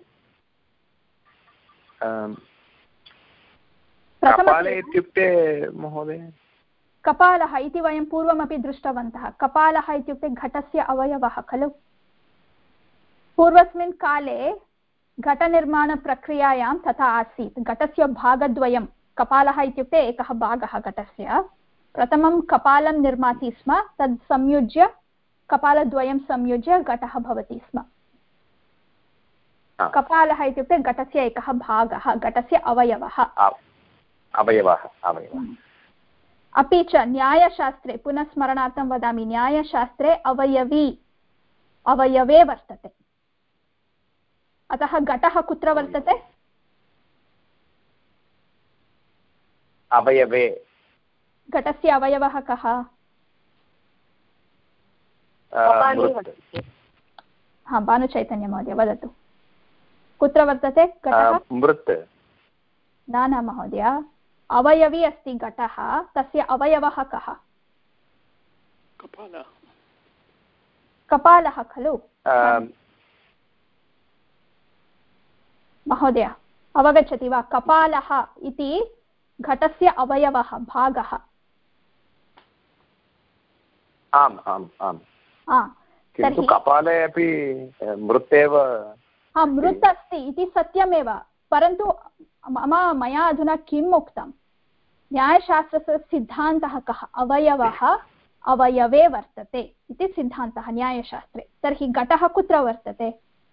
कपाले इत्युक्ते महोदय कपालः इति वयं पूर्वमपि दृष्टवन्तः कपालः इत्युक्ते घटस्य अवयवः खलु पूर्वस्मिन् काले घटनिर्माणप्रक्रियायां तथा आसीत् घटस्य भागद्वयं कपालः इत्युक्ते एकः भागः घटस्य प्रथमं कपालं निर्माति स्म तद् संयुज्य कपालद्वयं संयुज्य घटः भवति स्म कपालः इत्युक्ते घटस्य एकः भागः घटस्य अवयवः अवयवः अवयवः अपि च न्यायशास्त्रे पुनः स्मरणार्थं वदामि न्यायशास्त्रे अवयवी अवयवे वर्तते अतः घटः कुत्र वर्तते अवयवे घटस्य अवयवः कः हा भानुचैतन्य महोदय वदतु कुत्र वर्तते घटः मृत् न न महोदय अवयवी अस्ति घटः तस्य अवयवः कः कपालः खलु महोदय अवगच्छति वा कपालः इति घटस्य अवयवः भागः आम् आम् आम् किन्तु कपाले अपि मृतेव मृत् अस्ति इति सत्यमेव परन्तु मम मया अधुना किम् उक्तं न्यायशास्त्रस्य सिद्धान्तः कः अवयवः अवयवे वर्तते इति सिद्धान्तः न्यायशास्त्रे तर्हि घटः कुत्र वर्तते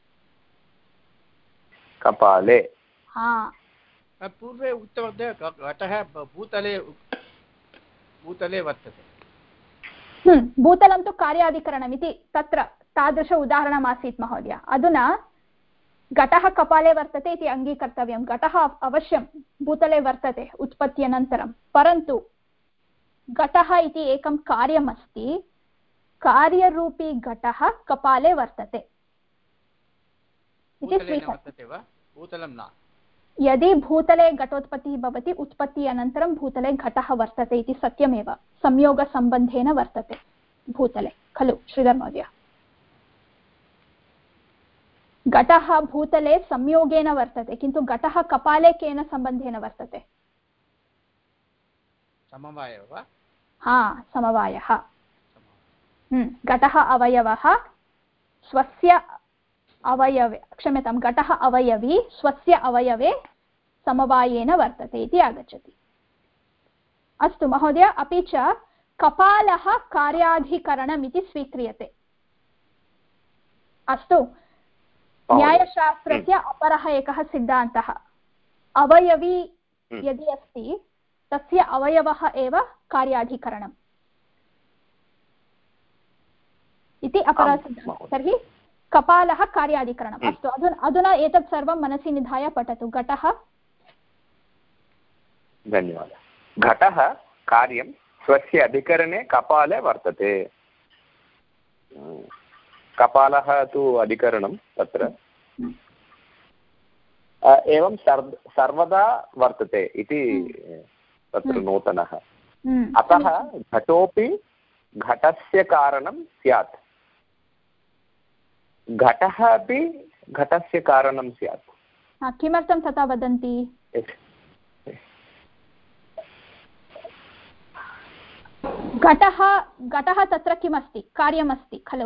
कपाले हा पूर्वे उक्तवन्तः घटः भूतले भूतले वर्तते भूतलं तु कार्याधिकरणम् इति तत्र तादृश उदाहरणमासीत् महोदय अधुना घटः कपाले वर्तते इति अङ्गीकर्तव्यं घटः अवश्यं भूतले वर्तते उत्पत्त्यनन्तरं परन्तु घटः इति एकं कार्यमस्ति कार्यरूपी घटः कपाले वर्तते इति स्वीकर्तव्यं यदि भूतले घटोत्पत्तिः भवति उत्पत्ति अनन्तरं भूतले घटः वर्तते इति सत्यमेव संयोगसम्बन्धेन वर्तते भूतले खलु श्रीधर महोदय घटः भूतले संयोगेन वर्तते किन्तु घटः कपाले केन सम्बन्धेन वर्तते समवायः वा हा समवायः घटः अवयवः स्वस्य अवयवे क्षम्यतां घटः अवयवी स्वस्य अवयवे समवायेन वर्तते इति आगच्छति अस्तु महोदय अपि च कपालः कार्याधिकरणम् इति स्वीक्रियते अस्तु न्यायशास्त्रस्य अपरः एकः सिद्धान्तः अवयवी यदि अस्ति तस्य अवयवः एव कार्याधिकरणम् इति अपरः सिद्धान्तः तर्हि कपालः कार्याधिकरणम्। अस्तु, अधुना अधुना एतत् सर्वं मनसि निधाय पठतु। घटः, धन्यवादः। घटः कार्यं स्वस्य अधिकरणे कपाले वर्तते। कपालः तु अधिकरणं तत्र एवं सर्व सर्वदा वर्तते इति तत्र नूतनः। अतः घटोपि घटस्य कारणं स्यात्, घटः अपि घटस्य कारणं स्यात्। किमर्थं तथा वदन्ति? घटः घटः तत्र किमस्ति? कार्यमस्ति खलु?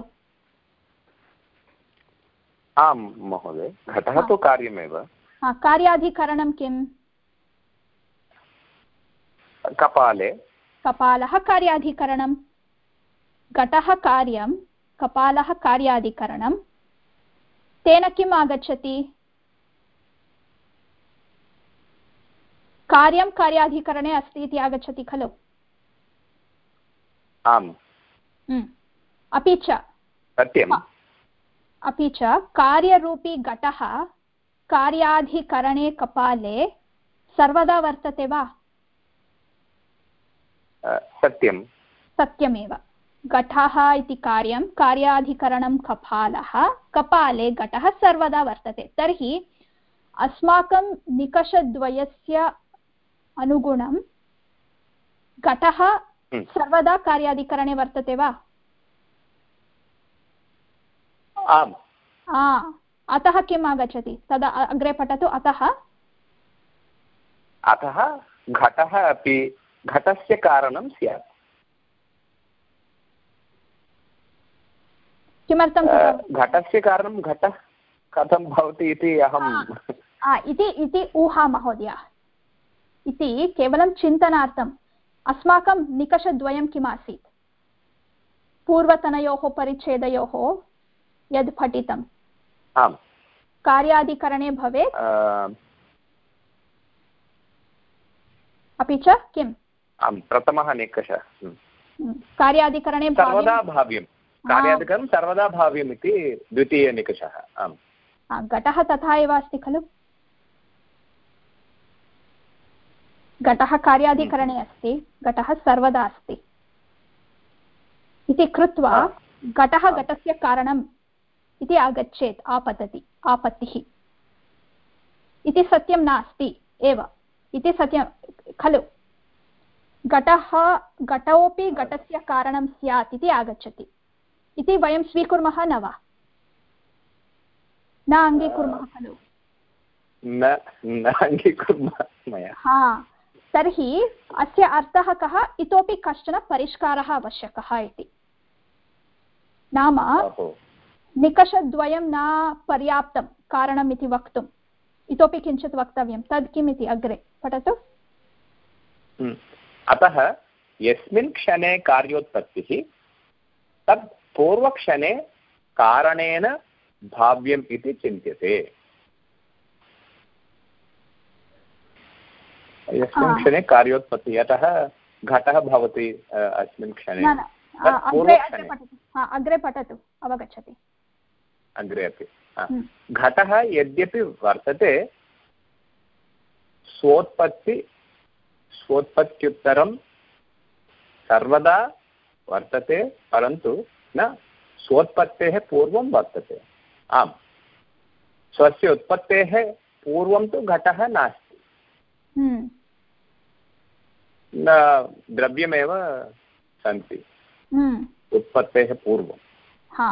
आं महोदय, घटः तु कार्यमेव। कार्याधिकरणं किम्? कपाले। कपालः कार्याधिकरणं, घटः कार्यं, कपालः कार्याधिकरणं। तेन किम् आगच्छति? कार्यं कार्याधिकरणे अस्ति इति आगच्छति खलु? आम्। अपि च सत्यम्। अपि च कार्यरूपी घटः कार्याधिकरणे कपाले सर्वदा वर्तते वा? सत्यं। सत्यमेव। घटः इति कार्यं, कार्याधिकरणं कपालः, कपाले घटः सर्वदा वर्तते। तर्हि अस्माकं निकषद्वयस्य अनुगुणं घटः सर्वदा कार्याधिकरणे वर्तते वा? आम्। अतः किम् आगच्छति? तदा अग्रे पठतु। अतः अतः घटः अपि घटस्य कारणं स्यात्। किमर्थं? घटस्य कारणं घटः कथं भवति इति अहं इति इति ऊहा महोदय, इति केवलं चिन्तनार्थम्। अस्माकं निकषद्वयं किम् आसीत्? पूर्वतनयोः परिच्छेदयोः यद् पठितम्। आम्। कार्याधिकरणे भवेत्, अपि च किम्? आम्, प्रथमः निकषः कार्याधिकरणे सर्वदा भाव्यं, कार्याधिकरणं सर्वदा भाव्यम् इति द्वितीयनिकषः। आम्। घटः तथा एव अस्ति खलु? घटः कार्याधिकरणे अस्ति, घटः सर्वदा अस्ति इति कृत्वा घटः घटस्य कारणम् इति आगच्छेत्, आपतति, आपत्तिः इति सत्यं नास्ति एव, इति सत्यं खलु? घटः घटोपि घटस्य कारणं स्यात् इति आगच्छति इति वयं स्वीकुर्मः न वा? न अङ्गीकुर्मः खलु? न न अङ्गीकुर्मः मया। हा, तर्हि अस्य अर्थः कः? इतोपि कश्चन परिष्कारः आवश्यकः इति। नाम निकषद्वयं न पर्याप्तं कारणम् इति वक्तुम्, इतोपि किञ्चित् वक्तव्यं। तद् किम् इति अग्रे पठतु। अतः यस्मिन् क्षणे कार्योत्पत्तिः तत् पूर्वक्षणे कारणेन भाव्यम् इति चिन्त्यते। यस्मिन् क्षणे कार्योत्पत्तिः, अतः घटः भवति अस्मिन् क्षणे। अग्रे पठतु, अवगच्छति। अग्रे अपि घटः यद्यपि वर्तते, स्वोत्पत्ति स्वोत्पत्त्युत्तरं सर्वदा वर्तते, परन्तु न स्वोत्पत्तेः पूर्वं वर्तते। आम्, स्वस्य उत्पत्तेः पूर्वं तु घटः नास्ति, न द्रव्यमेव सन्ति उत्पत्तेः पूर्वं। हा,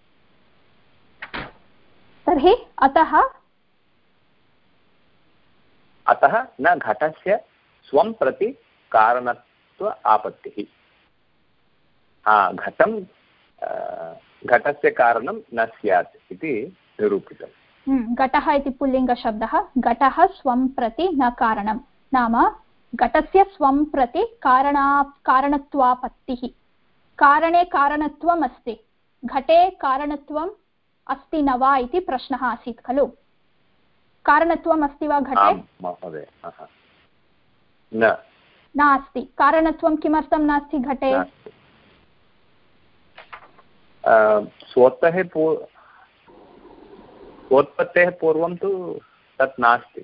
तर्हि अतः अतः न घटस्य स्वं प्रति कारणत्व आपत्तिः। हा, घटं घटस्य कारणं न स्यात् इति निरूपितम्। घटः इति पुल्लिङ्गशब्दः, घटः स्वं प्रति न कारणं, नाम घटस्य स्वं प्रति कारणा कारणत्वापत्तिः। कारणे कारणत्वम् अस्ति, घटे कारणत्वम् अस्ति न वा इति प्रश्नः आसीत् खलु? कारणत्वम् अस्ति वा घटे? महोदय, न नास्ति। कारणत्वं किमर्थं नास्ति घटे? स्वतः उत्पत्तेः पूर्वं तु तत् नास्ति।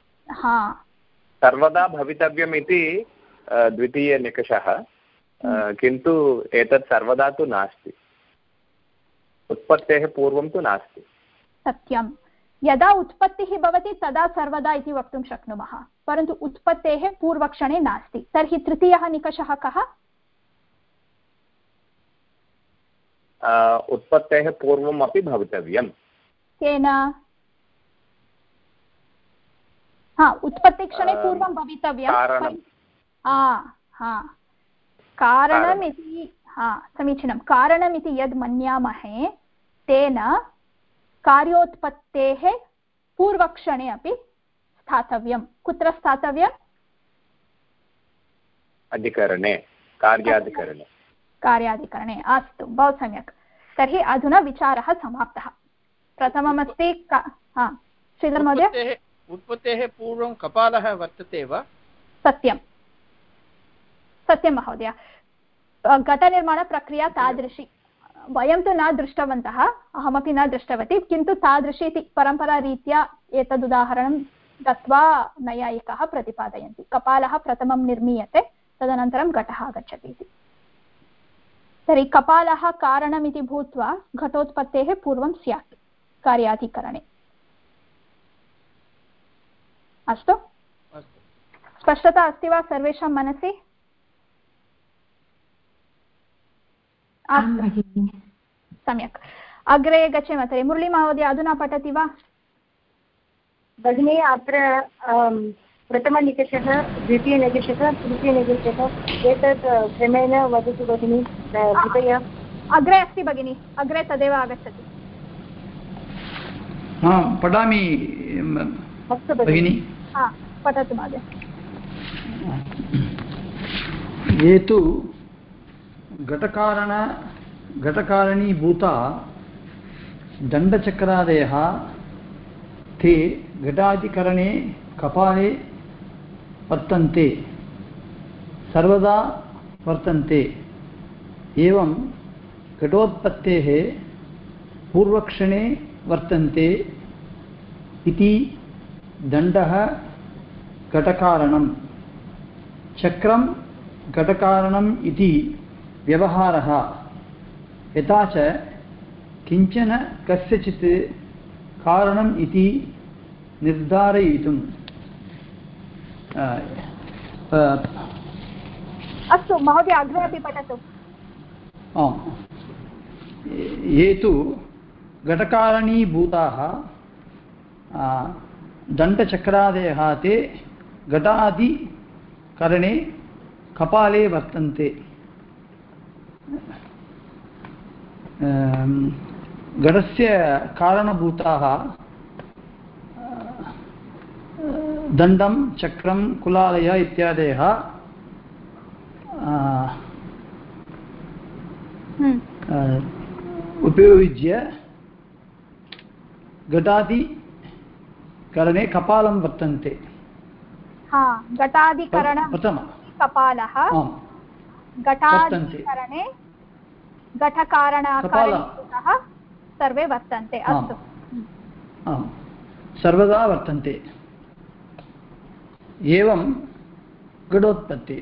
सर्वदा भवितव्यम् इति द्वितीयनिकषः, किन्तु एतत् सर्वदा तु नास्ति, उत्पत्तेः पूर्वं तु नास्ति। सत्यं, यदा उत्पत्तिः भवति तदा सर्वदा इति वक्तुं शक्नुमः, परन्तु उत्पत्तेः पूर्वक्षणे नास्ति। तर्हि तृतीयः निकषः कः? उत्पत्तेः पूर्वम् अपि भवितव्यं। केन? हा, उत्पत्तिक्षणे पूर्वं भवितव्यं। कारणम् इति, हा समीचीनं, कारणम् इति यद् मन्यामहे तेन कार्योत्पत्तेः पूर्वक्षणे अपि स्थातव्यं। कुत्र स्थातव्यम्? अधिकरणे, कार्याधिकरणे। कार्याधिकरणे, अस्तु, बहु सम्यक्। तर्हि अधुना विचारः समाप्तः। प्रथममस्ति हा श्रीधर महोदय, उत्पत्तेः पूर्वं कपालः वर्तते वा? सत्यं सत्यं महोदय, घटनिर्माणप्रक्रिया तादृशी वयं तु न दृष्टवन्तः, अहमपि न दृष्टवती, किन्तु तादृशी इति परम्परारीत्या एतदुदाहरणं दत्वा नैयायिकाः प्रतिपादयन्ति। कपालः प्रथमं निर्मीयते, तदनन्तरं घटः आगच्छति इति। तर्हि कपालः कारणमिति भूत्वा घटोत्पत्तेः पूर्वं स्यात् कार्याधिकरणे। अस्तु, स्पष्टता अस्ति वा सर्वेषां मनसि? सम्यक्, अग्रे गच्छेम। तर्हि मुरली महोदय अधुना पठति वा? भगिनी, अत्र प्रथमनिकषः, द्वितीयनिकषः, तृतीयनिकषः, एतत् क्रमेण वदतु भगिनी, कृपया। अग्रे अस्ति भगिनी, अग्रे तदेव आगच्छति। पठामि भगिनी। पठतु महोदय। ये तु घटकारण घटकारणीभूता दण्डचक्रादयः ते घटाधिकरणे कपाले वर्तन्ते, सर्वदा वर्तन्ते। एवं घटोत्पत्तेः पूर्वक्षणे वर्तन्ते इति दण्डः घटकारणं, चक्रं घटकारणम् इति व्यवहारः। यथा च किञ्चन कस्यचित् कारणम् इति निर्धारयितुं। अस्तु महोदय, अग्रे अपि पठतु। आम्, ये तु घटकारणीभूताः दण्डचक्रादयः ते घटादिकरणे कपाले वर्तन्ते। घटस्य कारणभूताः दण्डं, चक्रं, कुलालय इत्यादयः उपयुज्य घटादिकरणे कपालं वर्तन्ते। घटादिकरणं कपालः, घटादिकरणे घटकारणकारणीभूतः सर्वे वर्तन्ते। अस्तु, सर्वदा वर्तन्ते। एवं घटोत्पत्ति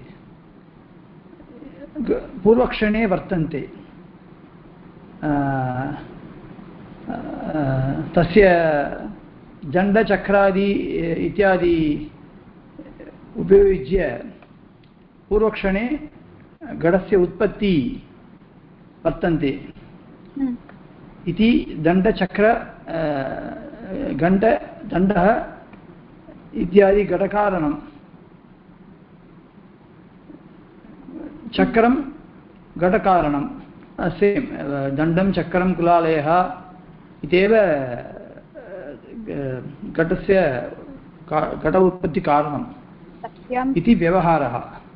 पूर्वक्षणे वर्तन्ते। तस्य दण्डचक्रादि इत्यादि उपयुज्य पूर्वक्षणे घटस्य उत्पत्ति वर्तन्ते इति दण्डचक्र घण्ट दण्डः इत्यादि घटकारणं, चक्रं घटकारणं, सेम् दण्डं, चक्रं, कुलालयः इत्येव घटस्य घट उत्पत्तिकारणम् इति व्यवहारः।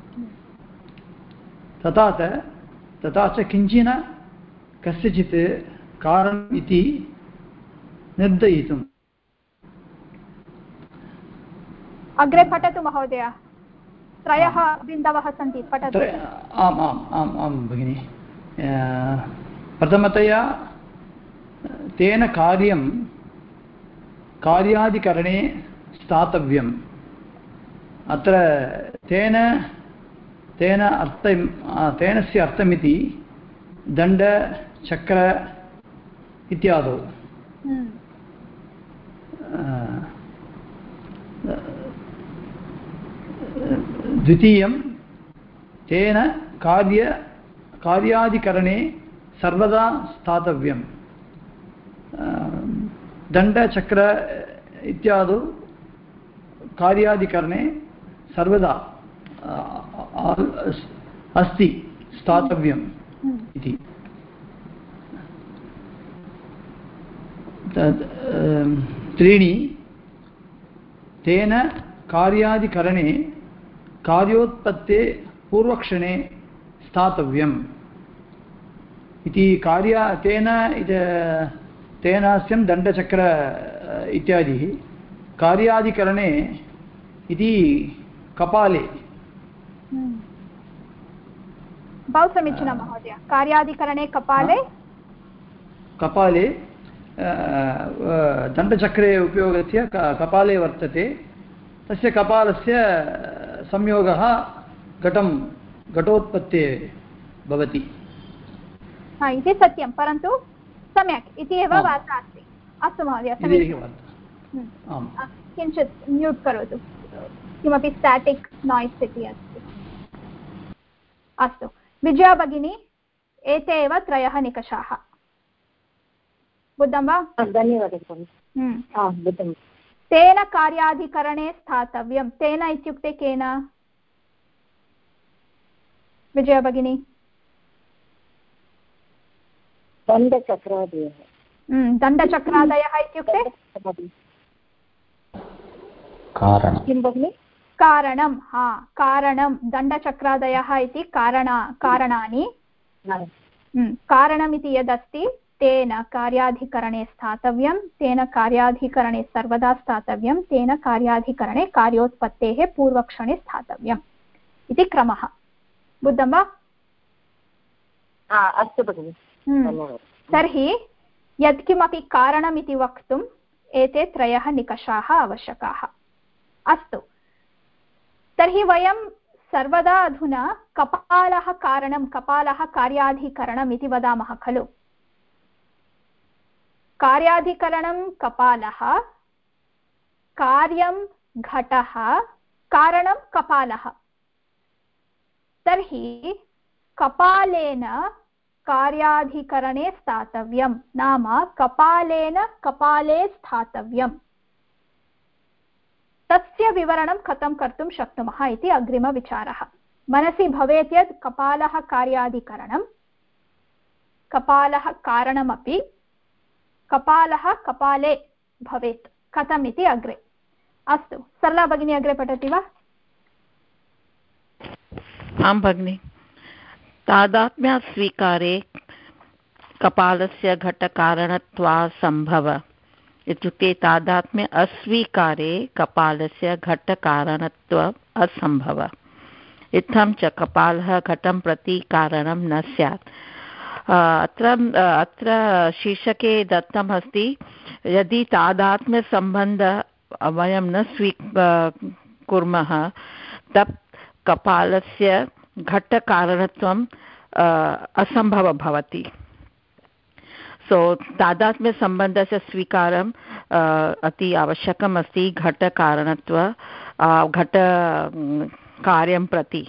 तथा च तथा च किञ्चिन कस्यचित् कारणम् इति निर्दयितुम्। अग्रे पठतु महोदय, त्रयः बिन्दवः सन्ति, पठतु। आम् आम् आम् आं भगिनि। प्रथमतया तेन कार्यं कार्यादिकरणे स्थातव्यम्। अत्र तेन तेन अर्थं तेनस्य अर्थमिति दण्ड चक्र इत्यादौ। द्वितीयं तेन कार्य कार्यादिकरणे सर्वदा स्थातव्यं। दण्डचक्र इत्यादौ कार्यादिकरणे सर्वदा अस्ति स्थातव्यम् इति। त्रीणि तेन कार्यादिकरणे कार्योत्पत्ते पूर्वक्षणे स्थातव्यम् इति। कार्य तेन तेनास्यं दण्डचक्र इत्यादिः कार्यादिकरणे इति कपाले। बहु समीचीनं महोदय। कार्यादिकरणे कपाले कपाले दण्डचक्रे उपयोगस्य कपाले वर्तते। तस्य कपालस्य संयोगः घटं घटोत्पत्ते भवति इति सत्यं, परन्तु सम्यक् इति एव वार्ता अस्ति। अस्तु महोदय, किञ्चित् म्यूट् करोतु, किमपि स्टाटिक् नाय्स् इति अस्ति। अस्तु विजया भगिनी, एते एव त्रयः निकषाः। बुद्धं वा? धन्यवादः। तेन कार्याधिकरणे स्थातव्यं। तेन इत्युक्ते केन? विजया भगिनी। दण्डचक्रादयः। दण्डचक्रादयः इत्युक्ते कारणं। किं भगिनि? कारणं। हा, कारणं। दण्डचक्रादयः इति कारण कारणानि। कारणमिति यदस्ति तेन कार्याधिकरणे स्थातव्यं, तेन कार्याधिकरणे सर्वदा स्थातव्यं, तेन कार्याधिकरणे कार्योत्पत्तेः पूर्वक्षणे स्थातव्यम् इति क्रमः। बुद्धं वा? अस्तु भगिनि। तर्हि यत्किमपि कारणमिति वक्तुम् एते त्रयः निकषाः आवश्यकाः। अस्तु, तर्हि वयं सर्वदा अधुना कपालः कारणं, कपालः कार्याधिकरणम् इति वदामः खलु। कार्याधिकरणं कपालः, कार्यं घटः, कारणं कपालः। तर्हि कपालेन कार्याधिकरणे स्थातव्यं, नाम कपालेन कपाले स्थातव्यम्। तस्य विवरणं कथं कर्तुं शक्नुमः इति अग्रिमविचारः। मनसि भवेत् यत् कपालः कार्याधिकरणं, कपालः कारणमपि, कपालः कपाले भवेत्। कथम् इति अग्रे। अस्तु, सरला भगिनी अग्रे पठति वा? आं भगिनि। तादात्म्यस्वीकारे कपालस्य घटकारणत्वासम्भव इत्युक्ते तादात्म्य अस्वीकारे कपालस्य घटकारणत्व असम्भव। इत्थं च कपालः घटं प्रति कारणं न स्यात्। अत्र अत्र शीर्षके दत्तम् अस्ति, यदि तादात्म्यसम्बन्धः वयं न स्वीकुर्मः तत् कपालस्य घटकारणत्वं असम्भवः भवति। सो तादात्म्यसम्बन्धस्य स्वीकारम् अति आवश्यकम् अस्ति घटकारणत्व घट कार्यं प्रति।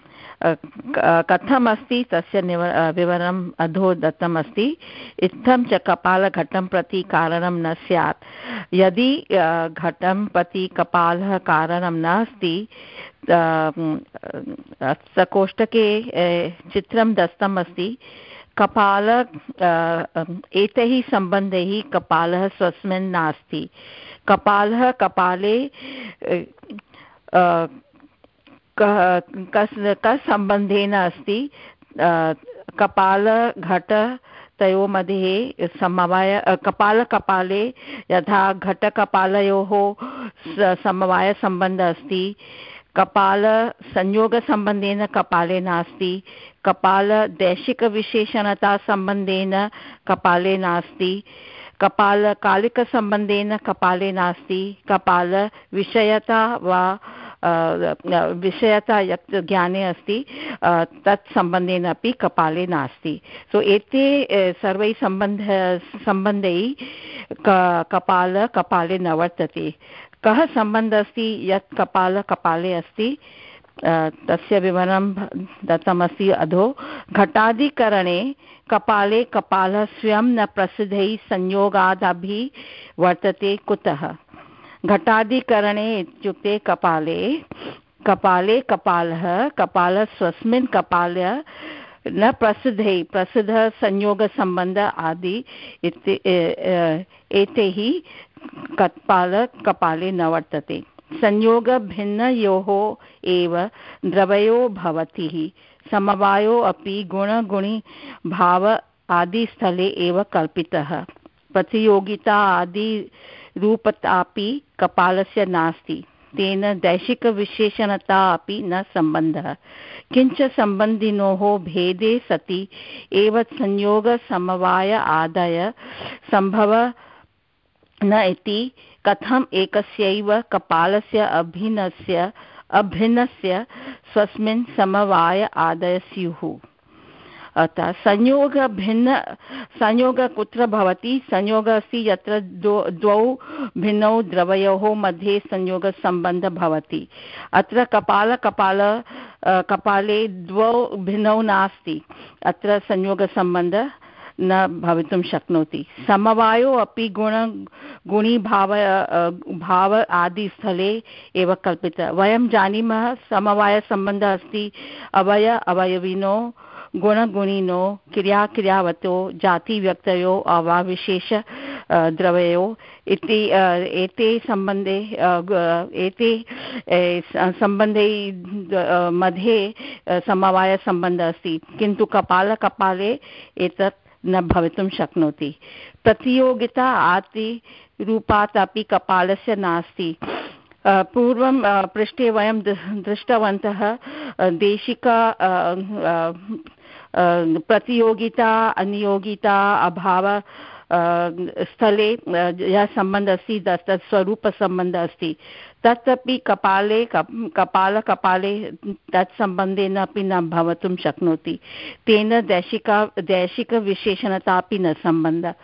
कथम् अस्ति तस्य विवरणम् अधो दत्तम् अस्ति। इत्थं च कपालघटं प्रति कारणं न स्यात्। यदि घटं प्रति कपालः कारणं नास्ति, सकोष्ठके चित्रं दत्तम् अस्ति। कपाल एतैः सम्बन्धैः कपालः स्वस्मिन् नास्ति। कपालः कपाले कस् कस् सम्बन्धेन अस्ति? कपालघट तयोः मध्ये समवाय, कपालकपाले यथा घटकपालयोः समवायसम्बन्धः अस्ति, कपालसंयोगसम्बन्धेन कपाले नास्ति। कपालदैशिकविशेषणतासम्बन्धेन कपाले नास्ति। कपालकालिकसम्बन्धेन कपाले नास्ति, कपालविषयता वा विषयता यत् ज्ञाने अस्ति तत् सम्बन्धेन अपि कपाले नास्ति. सो एते सर्वैः सम्बन्ध सम्बन्धैः कपाल कपाले न वर्तते. कः सम्बन्धः अस्ति यत् कपाल कपाले अस्ति तस्य विवरणं दत्तमस्ति अधो. घटाधिकरणे कपाले कपालः स्वयं न प्रसिद्धैः संयोगादपि वर्तते. कुतः? घटाधिकरणे इत्युक्ते कपाले कपाले कपालः कपालः स्वस्मिन् कपाले न प्रसिद्धै प्रसिद्धः संयोगसम्बन्ध आदि एतैः कपाल कपाले न वर्तते. संयोगभिन्नयोः एव द्रवयो भवति. समवायो अपि गुणगुणी भाव आदिस्थले एव कल्पितः. प्रतियोगिता आदि रूपतापि कपालस्य नास्ति. तेन दैशिकविशेषणता अपि न सम्बन्धः. किञ्च सम्बन्धिनोः भेदे सति एव संयोगसमवाय आदय सम्भव न इति कथम् एकस्यैव कपालस्य अभिन्नस्य अभिन्नस्य स्वस्मिन् समवाय आदय स्युः. अतः संयोग भिन्न संयोग कुत्र भवति? संयोगः अस्ति यत्र द्वौ भिन्नौ द्रवयोः मध्ये संयोगसम्बन्धः भवति. अत्र कपाल कपाल कपाले द्वौ भिन्नौ नास्ति. अत्र संयोगसम्बन्धः न भवितुं शक्नोति. समवायो अपि गुण गुणीभाव भाव आदिस्थले एव कल्पितः. वयं जानीमः समवायसम्बन्धः अस्ति अवय अवयविनो गुणगुणिनो क्रियाक्रियावतो जातिव्यक्तयो वा विशेष द्रवयो इति एते सम्बन्धे एते सम्बन्धे मध्ये समवायसम्बन्धः अस्ति. किन्तु कपाल कपाले एतत् न भवितुं शक्नोति. प्रतियोगिता आदिरूपात् अपि कपालस्य नास्ति. पूर्वं पृष्ठे वयं दृष्टवन्तः देशिका प्रतियोगिता अनियोगिता अभाव स्थले यः सम्बन्धः अस्ति तत् स्वरूपसम्बन्धः अस्ति. तदपि कपाले कपाल कपाले तत् सम्बन्धेन अपि न भवितुं शक्नोति. तेन दैशिका दैशिकविशेषणता अपि न सम्बन्धः.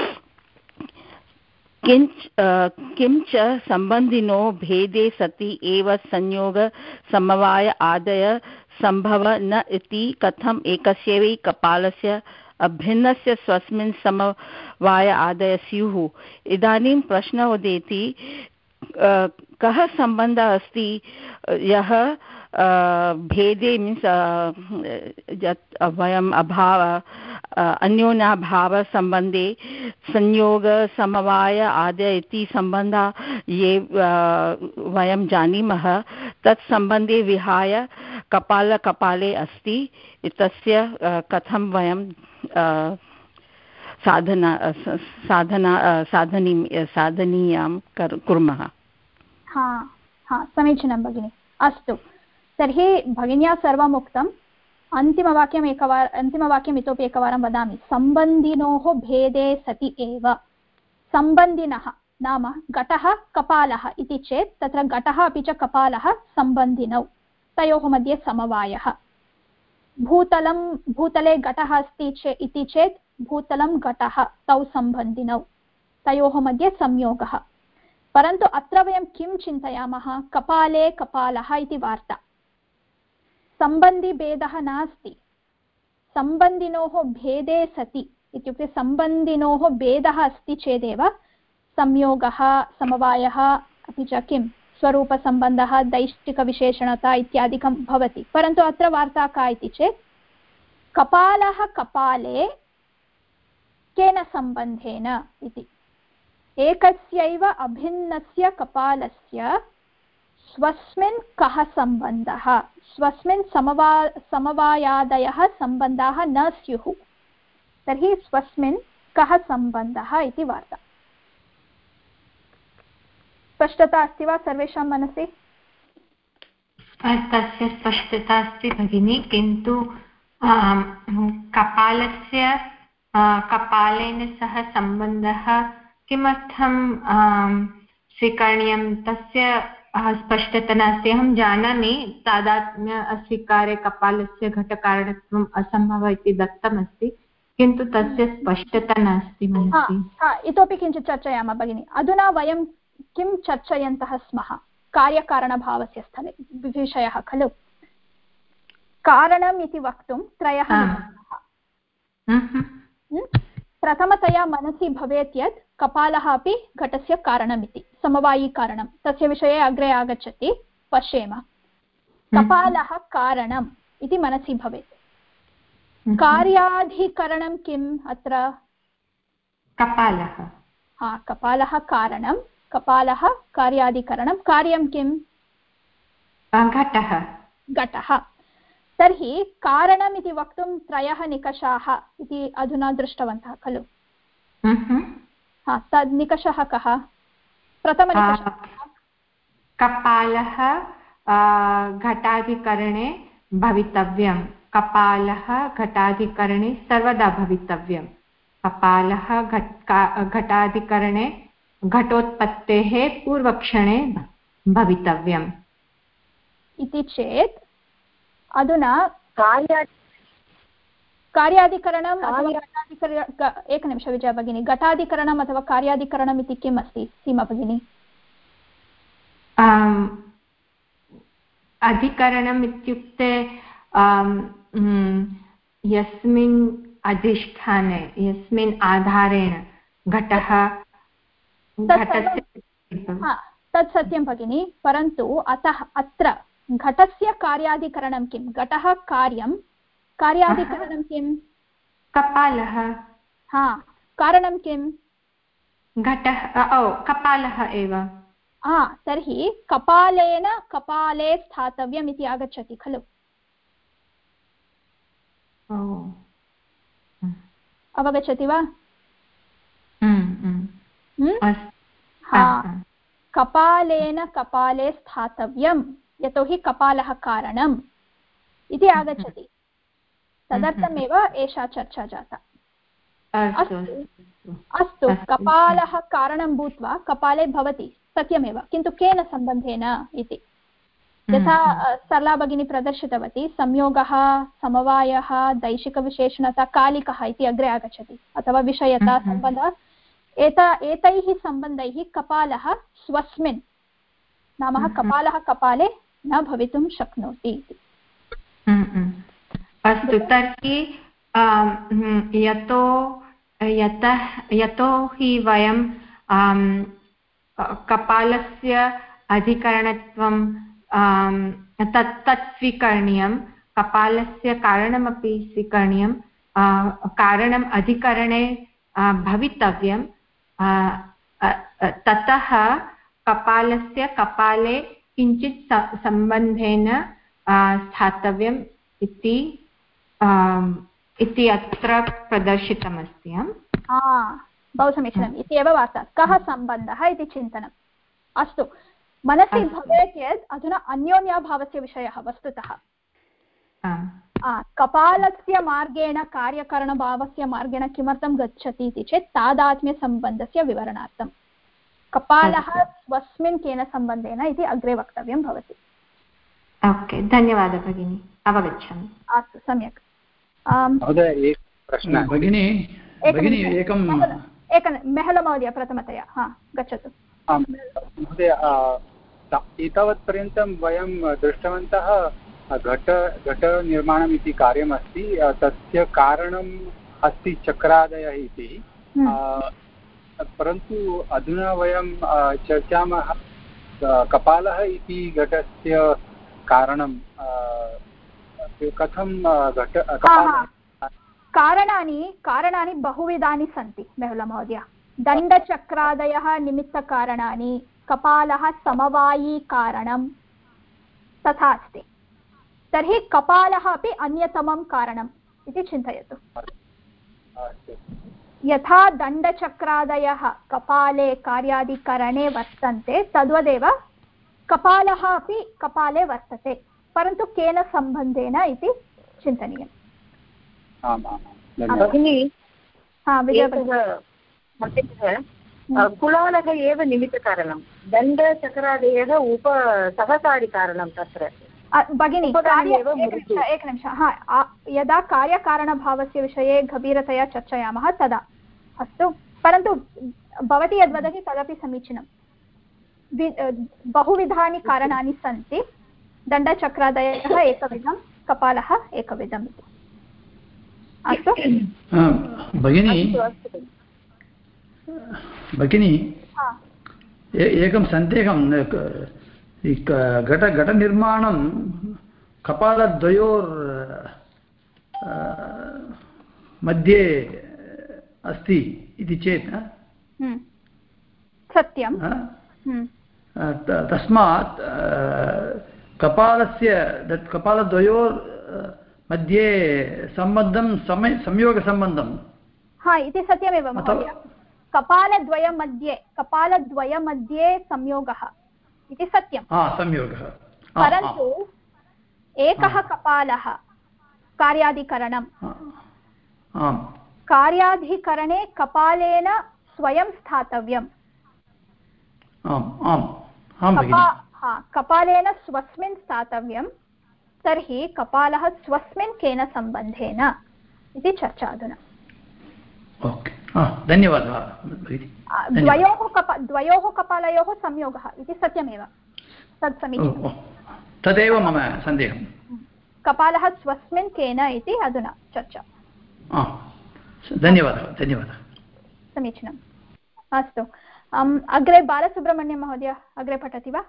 किञ्च किञ्च सम्बन्धिनो भेदे सति एव संयोग समवाय आदय सम्भव न इति कथम् एकस्यैव कपालस्य अभिन्नस्य स्वस्मिन् समवाय आदय स्युः. इदानीं प्रश्नः उदेति कः सम्बन्धः अस्ति यः भेदे मीन्स् यत् वयम् अभाव अन्योन्याभावसम्बन्धे संयोग समवाय आदय इति सम्बन्धः ये वयं जानीमः तत् सम्बन्धे विहाय कपाल कपाले अस्ति. तस्य कथं वयं साधना साधना साधनी साधनीयां कुर्मः. हा हा समीचीनं भगिनि. अस्तु, तर्हि भगिन्या सर्वम् उक्तम्. अन्तिमवाक्यम् एकवार अन्तिमवाक्यम् इतोपि एकवारं वदामि. सम्बन्धिनोः भेदे सति एव. सम्बन्धिनः नाम घटः कपालः इति चेत् तत्र घटः अपि च कपालः सम्बन्धिनौ, तयोः मध्ये समवायः. भूतलं भूतले घटः अस्ति चेत् इति चेत् भूतलं घटः तौ सम्बन्धिनौ, तयोः मध्ये संयोगः. परन्तु अत्र वयं किं चिन्तयामः? कपाले कपालः इति वार्ता. सम्बन्धिभेदः नास्ति. सम्बन्धिनोः भेदे सति इत्युक्ते सम्बन्धिनोः भेदः अस्ति चेदेव संयोगः समवायः अपि च किं स्वरूपसम्बन्धः दैशिकविशेषणता इत्यादिकं भवति. परन्तु अत्र वार्ता का इति चेत् कपालः कपाले केन सम्बन्धेन इति. एकस्यैव अभिन्नस्य कपालस्य स्वस्मिन् कः सम्बन्धः? स्वस्मिन् समवा समवायादयः सम्बन्धाः न स्युः. तर्हि स्वस्मिन् कः सम्बन्धः इति वार्ता. स्पष्टता अस्ति वा सर्वेषां मनसि? तस्य स्पष्टता अस्ति भगिनी, किन्तु कपालस्य कपालेन सह सम्बन्धः किमर्थं स्वीकरणीयं तस्य स्पष्टता नास्ति। अहं जानामि तादात्म्य अस्वीकारे कपालस्य घटकारणत्वम् असम्भवः इति दत्तमस्ति, किन्तु तस्य स्पष्टता नास्ति मनसि। इतोपि किञ्चित् चर्चयामः भगिनि। अधुना वयं किं चर्चयन्तः स्मः? कार्यकारणभावस्य स्थले विषयः खलु। कारणम् इति वक्तुं त्रयः प्रथमतया मनसि भवेत् यत् कपालः अपि घटस्य कारणमिति, समवायिकारणं। तस्य विषये अग्रे आगच्छति, पश्येम। कपालः कारणम् इति मनसि भवेत्। कार्याधिकरणं किम् अत्र? कपालः। हा, कपालः कारणं, कपालः कार्याधिकरणं। कार्यं किम्? घटः। घटः। तर्हि कारणम् इति वक्तुं त्रयः निकषाः इति अधुना दृष्टवन्तः खलु। हा, तद् निकषः कः? प्रथमनिकषः कपालः घटाधिकरणे भवितव्यं। कपालः घटाधिकरणे सर्वदा भवितव्यं। कपालः घटाधिकरणे घटोत्पत्तेः पूर्वक्षणे भवितव्यम् इति चेत् अधुना कार्या कार्याधिकरणम् अथवा घटाधिकरण एकनिमिष विजया भगिनी, घटाधिकरणम् अथवा कार्याधिकरणम् इति किम् अस्ति सीमा भगिनी? अधिकरणम् इत्युक्ते यस्मिन् अधिष्ठाने, यस्मिन् आधारेण घटः तत् सत्यं भगिनी, परन्तु अतः अत्र घटस्य कार्याधिकरणं किं? घटः कार्यं, कार्याधिकरणं किं? कपालः। हा, कारणं किं? घटः, ओ कपालः एव। हा, तर्हि कपालेन कपाले स्थातव्यम् इति आगच्छति खलु। अवगच्छति वा? हा, कपालेन कपाले स्थातव्यं यतोहि कपालः कारणम् इति आगच्छति। तदर्थमेव एषा चर्चा जाता। अस्तु, कपालः कारणं भूत्वा कपाले भवति, सत्यमेव, किन्तु केन सम्बन्धेन इति। यथा सरला भगिनी प्रदर्शितवती, संयोगः, समवायः, दैशिकविशेषणता, कालिकः इति अग्रे आगच्छति, अथवा विषयता, सम्बन्धः। एता एतैः सम्बन्धैः कपालः स्वस्मिन्, नाम कपालः कपाले न भवितुं शक्नोति इति। अस्तु, तर्हि यतो यतः यतो हि वयं कपालस्य अधिकरणत्वं तत् तत् स्वीकरणीयं, कपालस्य कारणमपि स्वीकरणीयं, कारणम् अधिकरणे भवितव्यं, ततः कपालस्य कपाले किञ्चित् सम्बन्धेन स्थातव्यम् इति इति अत्र प्रदर्शितमस्ति। बहु समीचीनम्, इति एव वार्ता। कः सम्बन्धः इति चिन्तनम्। अस्तु, मनसि भवेत् यत् अधुना अन्योन्याभावस्य विषयः वस्तुतः। कपालस्य मार्गेण कार्यकरणभावस्य मार्गेण किमर्थं गच्छति इति चेत् तादात्म्यसम्बन्धस्य विवरणार्थं। कपालः स्वस्मिन् केन सम्बन्धेन इति अग्रे वक्तव्यं भवति। ओके, धन्यवादः भगिनी, अवगच्छामि। अस्तु, सम्यक्। महोदय, एकः प्रश्नः भगिनी भगिनी एकं एक मेहलमहोदय प्रथमतया हा गच्छतु। महोदय, एतावत्पर्यन्तं वयं दृष्टवन्तः घट घटनिर्माणम् इति कार्यमस्ति, तस्य कारणम् अस्ति चक्रादयः इति, परन्तु अधुना वयं चर्चामः कपालः इति घटस्य कारणं कथं घट कारणानि कारणानि बहुविधानि सन्ति मेहुलमहोदय। दण्डचक्रादयः निमित्तकारणानि, कपालः समवायिकारणं तथा अस्ति। तर्हि कपालः अपि अन्यतमं कारणम् इति चिन्तयतु। यथा दण्डचक्रादयः कपाले कार्यादिकरणे वर्तन्ते तद्वदेव कपालः अपि कपाले वर्तते, परन्तु केन सम्बन्धेन इति चिन्तनीयम्। भगिनी, कुलालः एव निमित्तकारणं, दण्डचक्रादयः उप सहकारिकारणं तत्र भगिनी। एकनिमिषः, हा, यदा कार्यकारणभावस्य विषये गभीरतया चर्चयामः तदा अस्तु, परन्तु भवती यद्वदति तदपि समीचीनं। बहुविधानि कारणानि सन्ति, दण्डचक्रादयः एकविधं, कपालः एकविधम् इति। अस्तु भगिनी, भगिनी एकं सन्देहं, घट घटनिर्माणं कपालद्वयोर् मध्ये अस्ति इति चेत् सत्यं, तस्मात् कपालस्य कपालद्वयोर् मध्ये सम्बन्धं समय संयोगसम्बन्धं हा इति सत्यमेव महोदय। कपालद्वयमध्ये कपालद्वयमध्ये संयोगः इति सत्यं, संयोगः, परन्तु एकः कपालः कार्याधिकरणं, कार्याधिकरणे कपालेन स्वयं स्थातव्यम्, कपालेन स्वस्मिन् स्थातव्यं, तर्हि कपालः स्वस्मिन् केन सम्बन्धेन इति चर्चा अधुना। धन्यवादः। द्वयोः कपा द्वयोः कपालयोः संयोगः इति सत्यमेव, तत् समीचीनं, तदेव मम सन्देहं। कपालः स्वस्मिन् केन इति अधुना चर्चा। धन्यवादः धन्यवादः समीचीनम्। अस्तु, अग्रे बालसुब्रह्मण्यं महोदय अग्रे पठति वा?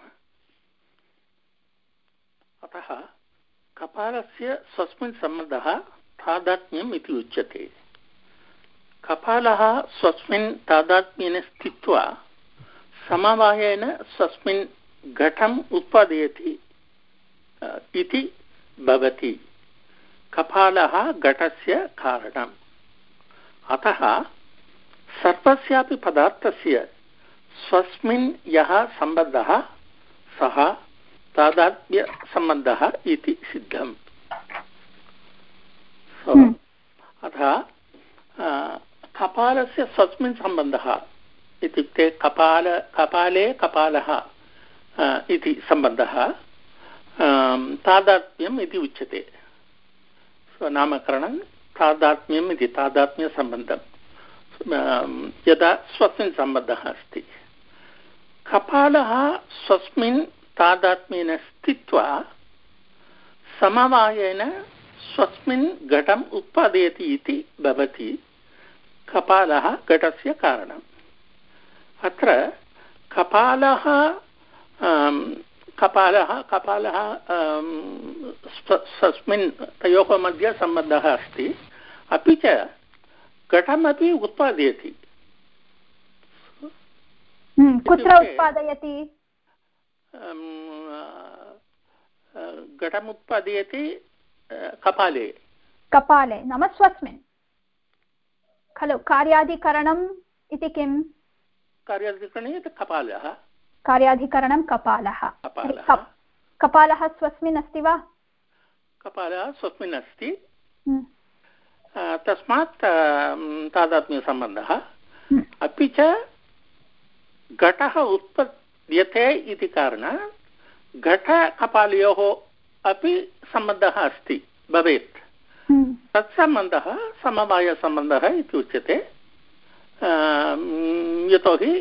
अतः कपालस्य स्वस्मिन् सम्बन्धः तादात्म्यम् इति उच्यते। कपालः स्वस्मिन् तादात्म्येन स्थित्वा समवायेन स्वस्मिन् घटम् उत्पादयति इति भवति। कपालः घटस्य कारणम्। अतः सर्वस्यापि पदार्थस्य स्वस्मिन् यः सम्बन्धः सः तादात्म्यसम्बन्धः इति सिद्धम्। अतः कपालस्य स्वस्मिन् सम्बन्धः इत्युक्ते कपाल कपाले कपालः इति सम्बन्धः तादात्म्यम् इति उच्यते। नामकरणं तादात्म्यम् इति, तादात्म्यसम्बन्धं यदा स्वस्मिन् सम्बन्धः अस्ति। कपालः स्वस्मिन् तादात्म्येन स्थित्वा समवायेन स्वस्मिन् घटम् उत्पादयति इति भवति। कपालः घटस्य कारणम्। अत्र कपालः कपालः कपालः स्वस्मिन् तयोः मध्ये सम्बन्धः अस्ति, अपि च घटमपि उत्पादयति। कुत्र उत्पादयति? घटम् उत्पादयति कपाले। कपाले नाम स्वस्मिन् खलु। कार्याधिकरणम् इति किम्? कार्याधिकरणे कपालः। कार्याधिकरणं कपालः। कपालः स्वस्मिन् अस्ति वा? कपालः स्वस्मिन् अस्ति, तस्मात् तादात्म्यसम्बन्धः। अपि च घटः उत्पद्यते इति कारणात् घटकपालयोः अपि सम्बन्धः अस्ति भवेत्। तत्सम्बन्धः समवायसम्बन्धः इति उच्यते। यतोहि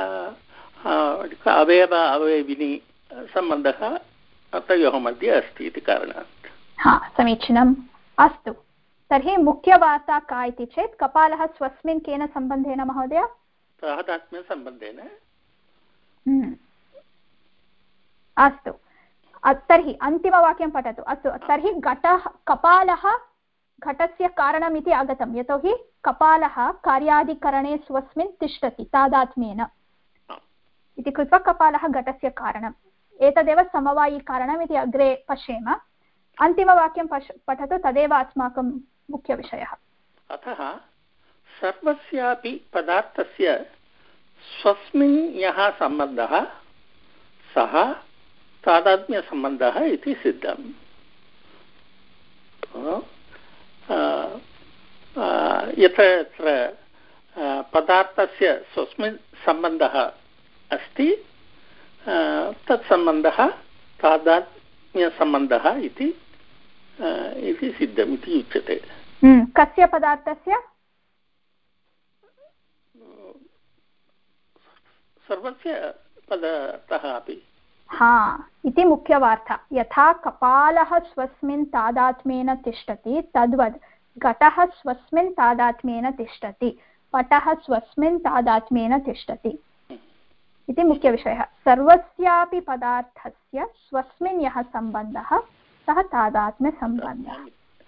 अवयव अवयविनी सम्बन्धः तयोः मध्ये अस्ति इति कारणात्। हा, समीचीनम्। अस्तु, तर्हि मुख्यवार्ता का इति चेत् कपालः स्वस्मिन् केन सम्बन्धेन महोदय? तादात्म्यसम्बन्धेन। अस्तु, तर्हि अन्तिमवाक्यं पठतु। अस्तु, तर्हि घटः कपालः घटस्य कारणमिति आगतं, यतोहि कपालः कार्यादिकरणे स्वस्मिन् तिष्ठति तादात्म्येन इति कृत्वा कपालः घटस्य कारणम्। एतदेव समवायिकारणम् इति अग्रे पश्येम। अन्तिमवाक्यं पश् पठतु, तदेव अस्माकं मुख्यविषयः। अतः सर्वस्यापि पदार्थस्य स्वस्मिन् यः सम्बन्धः सः तादात्म्यसम्बन्धः इति सिद्धम्। यत्र यत्र पदार्थस्य स्वस्मिन् सम्बन्धः अस्ति तत् सम्बन्धः तादात्म्यसम्बन्धः इति इति सिद्धम् इति उच्यते। कस्य पदार्थस्य? सर्वस्य पदार्थः अपि। हा इति मुख्यवार्ता। यथा कपालः स्वस्मिन् तादात्म्येन तिष्ठति तद्वत् घटः स्वस्मिन् तादात्म्येन तिष्ठति, पटः स्वस्मिन् तादात्म्येन तिष्ठति इति मुख्यविषयः। सर्वस्यापि पदार्थस्य स्वस्मिन् यः सम्बन्धः सः तादात्म्यसम्बन्धः।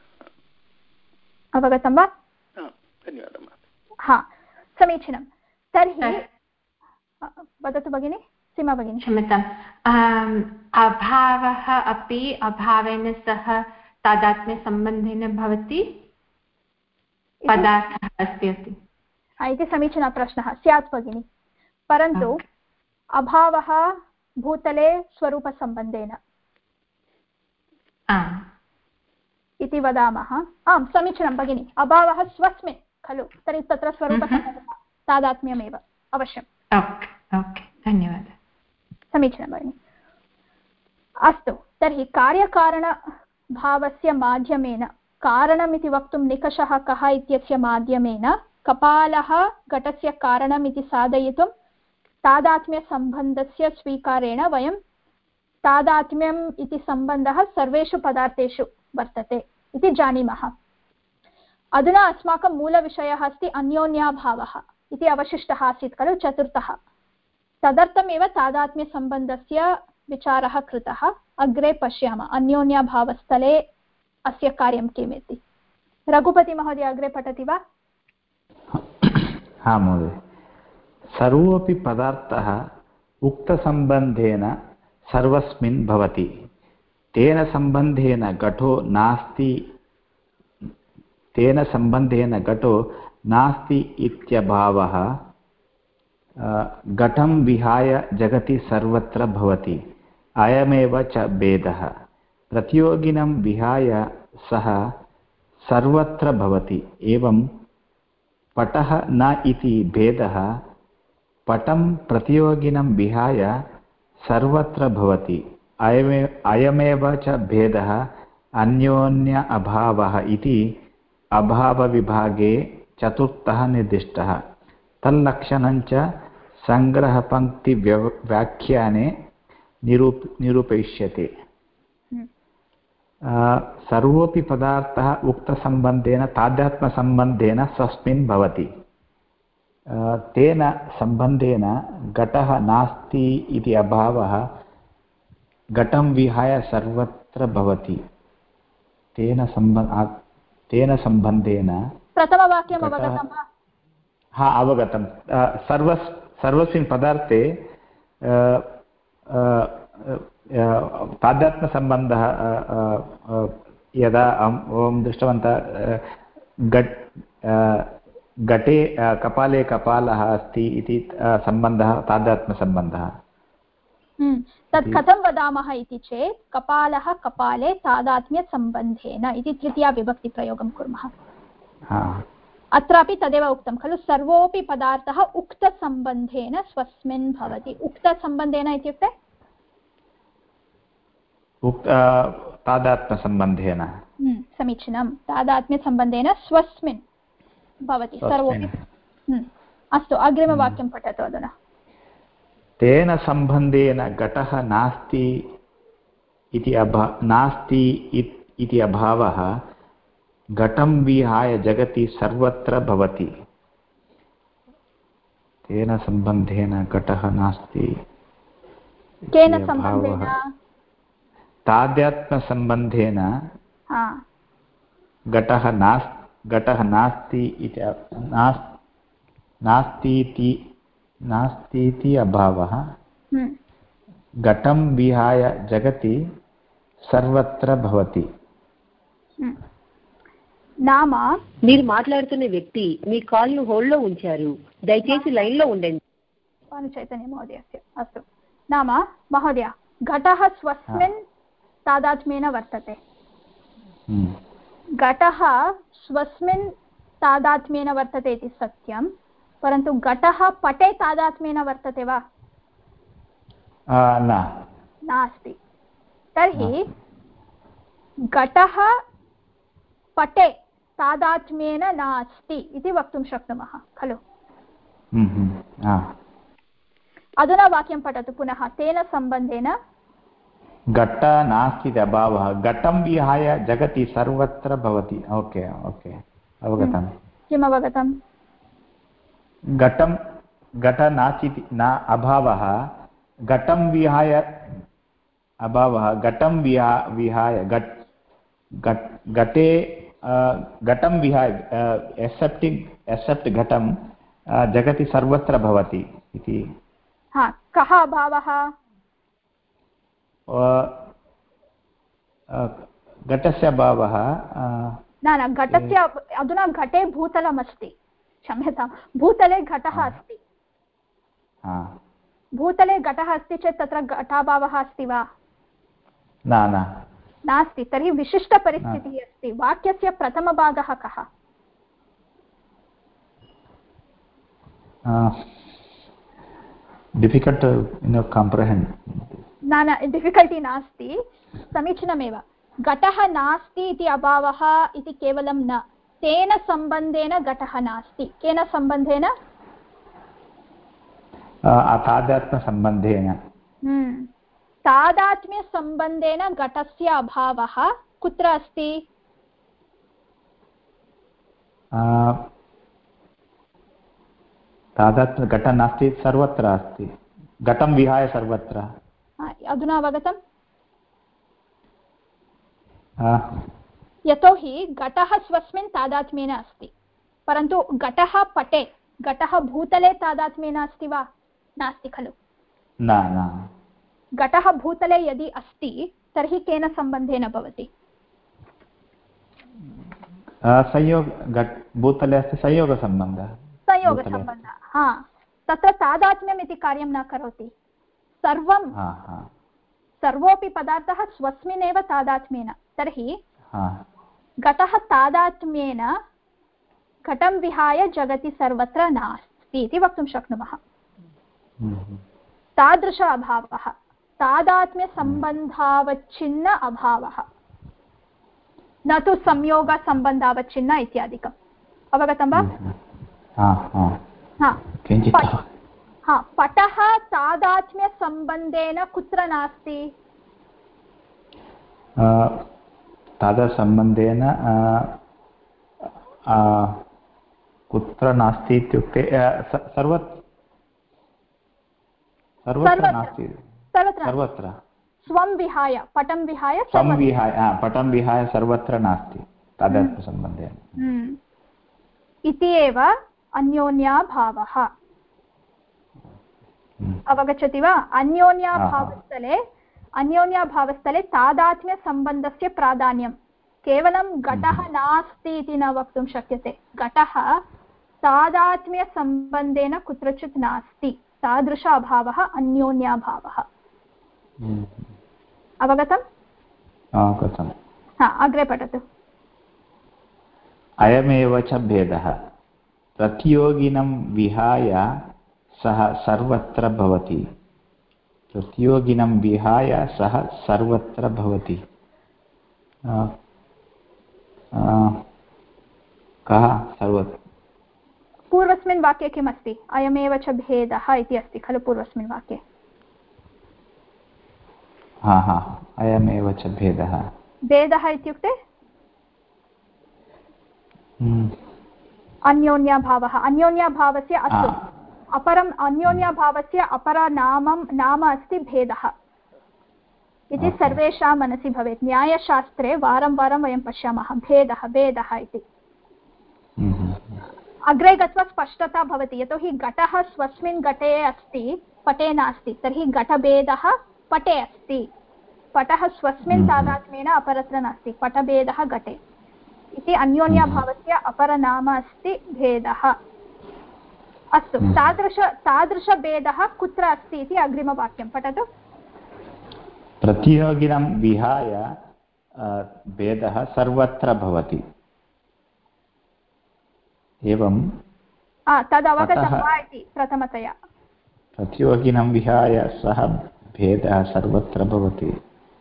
अवगतं वा? धन्यवादः। हा समीचीनं। तर्हि वदतु भगिनि, सीमा भगिनी। क्षम्यताम्। अभावः अपि अभावेन सह तादात्म्यसम्बन्धेन भवति, पदार्थः अस्ति अस्ति इति समीचीनः प्रश्नः स्यात् भगिनि, परन्तु अभावः भूतले स्वरूपसम्बन्धेन इति वदामः। आम् समीचीनं भगिनि, अभावः स्वस्मिन् खलु, तर्हि तत्र स्वरूपसम्बन्धः तादात्म्यमेव अवश्यम्। धन्यवादः। समीचीनं भगिनि। अस्तु, तर्हि कार्यकारणभावस्य माध्यमेन कारणमिति वक्तुं निकषः कः इत्यस्य माध्यमेन कपालः घटस्य कारणम् इति साधयितुं तादात्म्यसम्बन्धस्य स्वीकारेण वयं तादात्म्यम् इति सम्बन्धः सर्वेषु पदार्थेषु वर्तते इति जानीमः। अधुना अस्माकं मूलविषयः अस्ति अन्योन्याभावः इति अवशिष्टः आसीत् खलु, चतुर्थः। तदर्थमेव तादात्म्यसम्बन्धस्य विचारः कृतः। अग्रे पश्यामः अन्योन्याभावस्थले अस्य कार्यं किम् इति। रघुपति महोदय अग्रे पठति वा? हा महोदय। सर्वोऽपि पदार्थः उक्तसम्बन्धेन सर्वस्मिन् भवति, तेन सम्बन्धेन घटो नास्ति तेन सम्बन्धेन घटो नास्ति इत्यभावः घटं विहाय जगति सर्वत्र भवति। अयमेव च भेदः। प्रतियोगिनं विहाय सः सर्वत्र भवति। एवं पटः न इति भेदः पटं प्रतियोगिनं विहाय सर्वत्र भवति। अयमे अयमेव च भेदः अन्योन्य अभावः इति अभावविभागे चतुर्थः निर्दिष्टः। तल्लक्षणं च सङ्ग्रहपङ्क्तिव्याख्याने निरूप निरूपयिष्यते। सर्वोऽपि पदार्थः उक्तसम्बन्धेन तादात्म्यसम्बन्धेन स्वस्मिन् भवति, तेन सम्बन्धेन घटः नास्ति इति अभावः घटं विहाय सर्वत्र भवति। तेन सम्बन्ध तेन सम्बन्धेन प्रथमवाक्यम् अवगतं वा? हा अवगतं। सर्व सर्वस्मिन् पदार्थे तादात्म्यसम्बन्धः यदा वयं दृष्टवन्तः, घट घटे कपाले कपालः अस्ति इति सम्बन्धः तादात्म्यसम्बन्धः। तत् कथं वदामः इति चेत् कपालः कपाले तादात्म्यसम्बन्धेन इति तृतीया विभक्तिप्रयोगं कुर्मः। अत्रापि तदेव उक्तं खलु, सर्वोऽपि पदार्थः उक्तसम्बन्धेन स्वस्मिन् भवति। उक्तसम्बन्धेन इत्युक्ते उक्त तादात्म्यसम्बन्धेन। समीचीनं। तादात्म्यसम्बन्धेन स्वस्मिन् भवति सर्वोऽपि। अस्तु, अग्रिमवाक्यं पठतु अधुना। तेन सम्बन्धेन घटः नास्ति इति अभा नास्ति इति अभावः घटं विहाय जगति सर्वत्र भवति। तेन सम्बन्धेन घटः नास्ति। केन सम्बन्धेन? तादात्म्यसम्बन्धेन घटः नास्ति घटः नास्ति इति नास्तीति नास्तीति अभावः घटं विहाय जगति सर्वत्र भवति। నామ మీరు మాట్లాడుతున్న వ్యక్తి మీ కాల్ను హోల్డ్లో ఉంచారు, దయచేసి లైన్లో ఉండండి. చైతన్య మహోదయస్య అస్తు. నామ మహోదయ घटः स्वस्मिन् तादात्म्येन वर्तते। घटः स्वस्मिन् तादात्म्येन वर्तते इति सत्यं, परन्तु घटः पटे तादात्म्येन वर्तते वा? नास्ति। तर्हि घटः पटे तादात्म्येन नास्ति इति वक्तुं शक्नुमः खलु? अधुना वाक्यं पठतु पुनः। तेन सम्बन्धेन घट नास्ति इति अभावः घटं विहाय जगति सर्वत्र भवति। ओके ओके अवगतं। किम् अवगतं? घटं घट नास्ति न अभावः घटं विहाय अभावः घटं विहा विहाय घट घटे घटं विहाय एक्सेप्टिङ्ग् एक्सेप्ट् घटं जगति सर्वत्र भवति इति। हा, कः अभावः? घटस्य अभावः न न घटस्य अधुना घटे भूतलमस्ति, क्षम्यतां, भूतले घटः अस्ति। भूतले घटः अस्ति चेत् तत्र घटाभावः अस्ति वा? न न नास्ति। तर्हि विशिष्टपरिस्थितिः अस्ति। वाक्यस्य प्रथमभागः कः? Difficult to comprehend. न न डिफिकल्टि नास्ति, समीचीनमेव। घटः नास्ति इति अभावः इति केवलं न, तेन सम्बन्धेन घटः नास्ति। केन सम्बन्धेन? तादात्म्यसम्बन्धेन। तादात्म्यसम्बन्धेन घटस्य अभावः कुत्र अस्ति? तादात्म्य घटः नास्ति, सर्वत्र अस्ति। घटं विहाय सर्वत्र। अधुना अवगतम्? यतोहि घटः स्वस्मिन् तादात्म्येन अस्ति, परन्तु घटः पटे, घटः भूतले तादात्म्येन अस्ति वा? नास्ति खलु? न न। घटः भूतले यदि अस्ति तर्हि केन सम्बन्धेन भवति? संयोग भूतले अस्ति संयोगसम्बन्धः। संयोगसम्बन्धः, हा। तत्र तादात्म्यम् इति कार्यं न करोति। सर्वं सर्वोऽपि पदार्थः स्वस्मिन्नेव तादात्म्येन। तर्हि घटः तादात्म्येन घटं विहाय जगति सर्वत्र नास्ति इति वक्तुं शक्नुमः। तादृश अभावः, तादात्म्यसम्बन्धावच्छिन्न अभावः, न तु संयोगसम्बन्धावच्छिन्न इत्यादिकम्। अवगतं वा? हा, पटः तादात्म्यसम्बन्धेन कुत्र नास्ति? तादात्म्यसम्बन्धेन कुत्र नास्ति इत्युक्ते सर्वत्र सर्वत्र नास्ति। सर्वत्र स्वं विहाय, पटं विहाय स्वं विहाय पटं विहाय सर्वत्र नास्ति तादात्म्यसम्बन्धेन इति एव अन्योन्याभावः। अवगच्छति वा? अन्योन्याभावस्थले अन्योन्याभावस्थले तादात्म्यसम्बन्धस्य प्राधान्यं। केवलं घटः नास्ति इति न वक्तुं शक्यते। घटः तादात्म्यसम्बन्धेन कुत्रचित् नास्ति, तादृश अभावः अन्योन्याभावः। अवगतम्? अवगतम्। हा, अग्रे पठतु। अयमेव च भेदः प्रतियोगिनं विहाय सः सर्वत्र भवति। प्रतियोगिनं विहाय सः सर्वत्र भवति। कः सर्वत्र? पूर्वस्मिन् वाक्ये किमस्ति? अयमेव च भेदः इति अस्ति खलु पूर्वस्मिन् वाक्ये? हा हा, अयमेव च भेदः। भेदः इत्युक्ते अन्योन्याभावः। अन्योन्याभावस्य अस्तु, अपरम् अन्योन्याभावस्य अपरनामं नाम अस्ति भेदः इति सर्वेषां मनसि भवेत्। न्यायशास्त्रे वारं वारं वयं पश्यामः भेदः भेदः इति। अग्रे गत्वा स्पष्टता भवति, यतोहि घटः स्वस्मिन् घटे अस्ति, पटे नास्ति। तर्हि घटभेदः पटे अस्ति, पटः स्वस्मिन् तादात्म्येन अपरत्र नास्ति, पटभेदः घटे इति अन्योन्याभावस्य अपरनाम अस्ति भेदः। अस्तु, तादृश तादृशभेदः कुत्र अस्ति इति अग्रिमवाक्यं पठतु। प्रतियोगिनं विहाय भेदः सर्वत्र भवति। एवं तद् अवगतं वा इति प्रथमतया। प्रतियोगिनं विहाय सः भेदः सर्वत्र भवति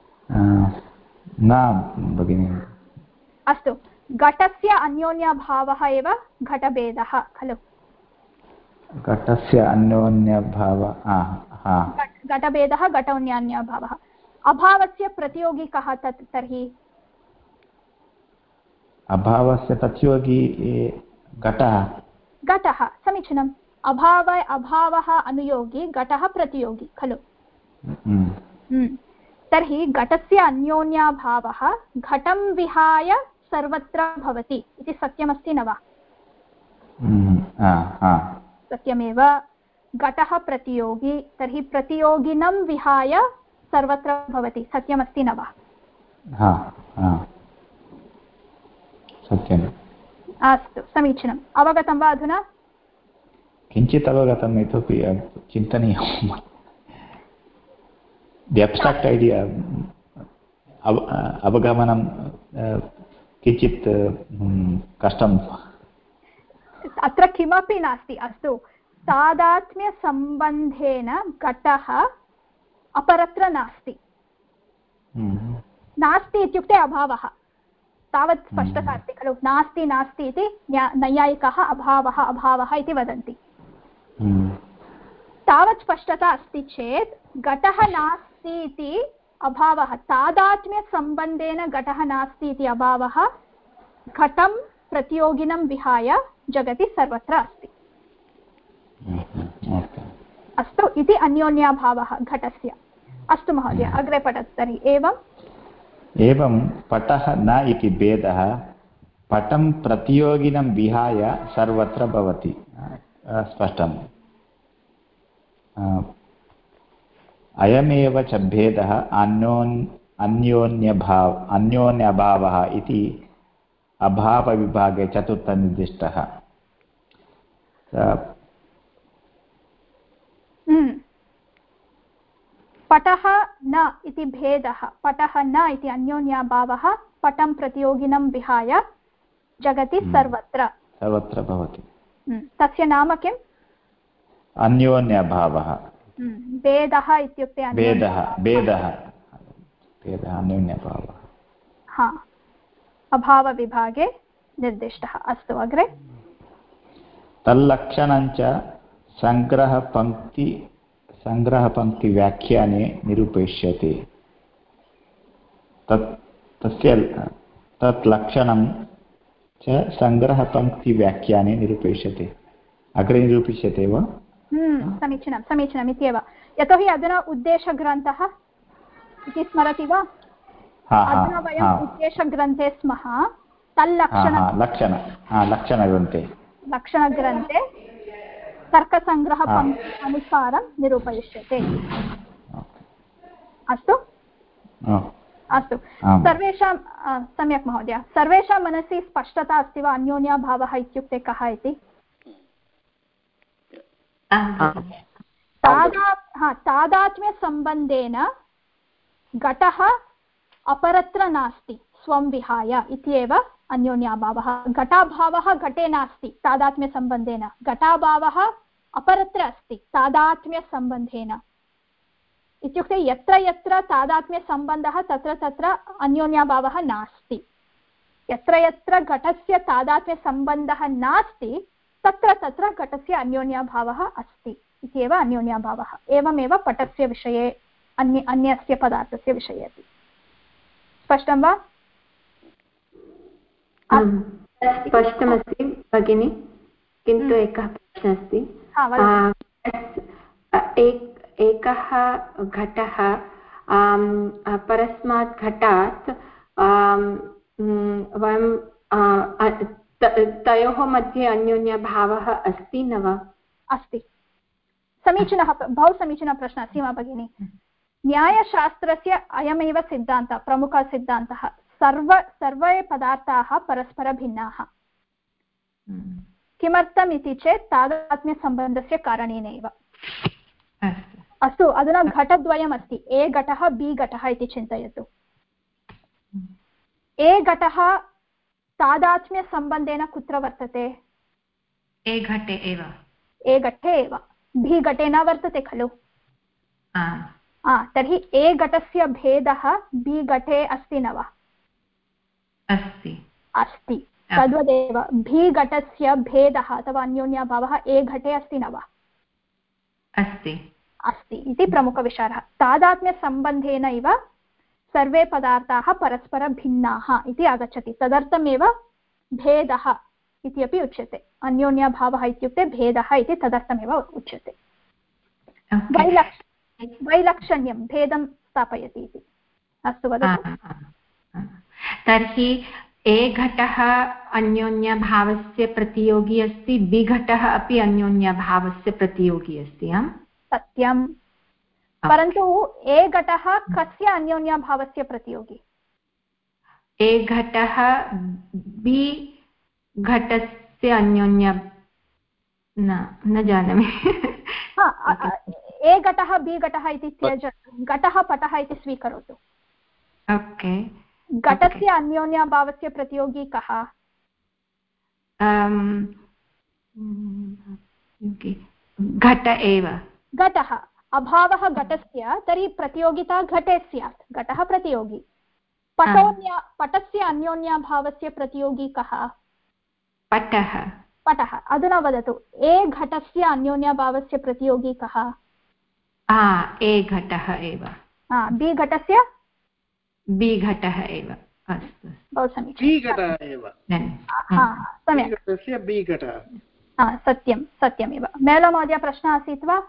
न भगिनि। अस्तु, घटस्य अन्योन्यभावः एव घटभेदः खलु। घटस्य अन्योन्यभावः घटभेदः घटोन्यान्यभावः। अभावस्य प्रतियोगी कः तत् तर्हि? अभावस्य प्रतियोगी घटः। घटः, समीचीनम्। अभाव अभावः अनुयोगी, घटः प्रतियोगी खलु। तर्हि घटस्य अन्योन्याभावः घटं विहाय सर्वत्र भवति इति सत्यमस्ति न वा? सत्यमेव। घटः प्रतियोगी, तर्हि प्रतियोगिनं विहाय सर्वत्र भवति, सत्यमस्ति न वा? सत्यम्। अस्तु, समीचीनम्। अवगतं वा अधुना? किञ्चित् अवगतम्, इतोपि चिन्तनीयम्। दि अब्स्ट्राक्ट् ऐडिया अवगमनं किञ्चित् कष्टम्। अत्र किमपि नास्ति। अस्तु, तादात्म्यसम्बन्धेन घटः अपरत्र नास्ति। नास्ति इत्युक्ते अभावः, तावत् स्पष्टता अस्ति खलु। नास्ति नास्ति इति नैयायिकाः अभावः अभावः इति वदन्ति। तावत् स्पष्टता अस्ति चेत् घटः नास्ति इति अभावः, तादात्म्यसम्बन्धेन घटः नास्ति इति अभावः घटं प्रतियोगिनं विहाय जगति सर्वत्र अस्ति। अस्तु, इति अन्योन्याभावः घटस्य। अस्तु महोदय, अग्रे पठतु तर्हि। एवं एवं पटः न इति भेदः पटं प्रतियोगिनं विहाय सर्वत्र भवति। स्पष्टम्। अयमेव च भेदः अन्योन् अन्योन्यभाव अन्योन्यभावः इति अभावविभागे चतुर्थनिर्दिष्टः। पटः न इति भेदः, पटः न इति अन्योन्याभावः पटं प्रतियोगिनं विहाय जगति सर्वत्र सर्वत्र भवति। तस्य नाम किम्? अन्योन्यभावः। भेदः इत्युक्ते भेदः भेदः भेदः अन्योन्यभावः। हा, अभावविभागे निर्दिष्टः। अस्तु, अग्रे। तल्लक्षणञ्च सङ्ग्रहपङ्क्ति सङ्ग्रहपङ्क्तिव्याख्याने निरूपयिष्यते। तत् तस्य तत् लक्षणं च सङ्ग्रहपङ्क्तिव्याख्याने निरूपयिष्यते। अग्रे निरूपयिष्यते वा? समीचीनं समीचीनम् इत्येव। यतोहि अधुना उद्देशग्रन्थः इति स्मरति वा? अधुना वयम् उद्देशग्रन्थे स्मः। तल्लक्षण लक्षण लक्षणग्रन्थे लक्षणग्रन्थे तर्कसङ्ग्रहपङ्क्ति अनुसारं निरूपयिष्यते। अस्तु अस्तु, सर्वेषां सम्यक् महोदय, सर्वेषां मनसि स्पष्टता अस्ति वा अन्योन्याभावः इत्युक्ते कः इति? तादा हा तादात्म्यसम्बन्धेन घटः अपरत्र नास्ति स्वं विहाय इत्येव अन्योन्याभावः। घटाभावः घटे नास्ति तादात्म्यसम्बन्धेन, घटाभावः अपरत्र अस्ति तादात्म्यसम्बन्धेन। इत्युक्ते यत्र यत्र तादात्म्यसम्बन्धः तत्र तत्र अन्योन्याभावः नास्ति। यत्र यत्र घटस्य तादात्म्यसम्बन्धः नास्ति तत्र तत्र घटस्य अन्योन्याभावः अस्ति इत्येव अन्योन्याभावः। एवमेव पटस्य विषये अन्य अन्यस्य पदार्थस्य विषये अपि। स्पष्टं वा? स्पष्टमस्ति भगिनि, किन्तु एकः प्रश्नः अस्ति। एकः घटः परस्मात् घटात् वयं तयोः मध्ये अन्योन्यभावः अस्ति न वा? अस्ति। समीचीनः, बहु समीचीनः प्रश्नः सीमा भगिनी। न्यायशास्त्रस्य अयमेव सिद्धान्तः, प्रमुखः सिद्धान्तः। सर्व सर्वे पदार्थाः परस्परभिन्नाः। किमर्थम् इति चेत् तादात्म्यसम्बन्धस्य कारणेनैव। अस्तु, अधुना घटद्वयमस्ति, ए घटः बि घटः इति चिन्तयतु। ए घटः तादात्म्यसम्बन्धेन कुत्र वर्तते? ए घटे एव ए घटे एव भी घटे न वर्तते खलु तर्हि ए घटस्य भेदः बि घटे अस्ति न वा अस्ति अस्ति तद्वदेव भी घटस्य भेदः अथवा अन्योन्याभावः ए घटे अस्ति न वा अस्ति अस्ति इति प्रमुखविचारः तादात्म्यसम्बन्धेन इव सर्वे पदार्थाः परस्परभिन्नाः इति आगच्छति तदर्थमेव भेदः इति अपि उच्यते अन्योन्याभावः इत्युक्ते भेदः इति तदर्थमेव उच्यते वैलक्ष वैलक्षण्यं भेदं स्थापयति इति अस्तु वदतु तर्हि ए घटः अन्योन्यभावस्य प्रतियोगी अस्ति बि घटः अपि अन्योन्यभावस्य प्रतियोगी अस्ति आम् सत्यं परन्तु ए घटः कस्य अन्योन्यभावस्य प्रतियोगी ए घटः बि घटस्य अन्योन्य न न जानामि ए घटः बि घटः इति त्यजतु घटः पटः इति स्वीकरोतु ओके घटस्य अन्योन्यभावस्य प्रतियोगी कः घट एव घटः अभावः घटस्य तर्हि प्रतियोगिता घटे स्यात् घटः प्रतियोगी पटोन्य पटस्य अन्योन्यभावस्य प्रतियोगी कः पटः पटः अधुना वदतु ए घटस्य अन्योन्यभावस्य प्रतियोगी कः ए घटः एव बि घटस्य बि घटः एव अस्तु बहु समीचीनं सत्यं सत्यमेव मेला महोदय प्रश्नः आसीत् वा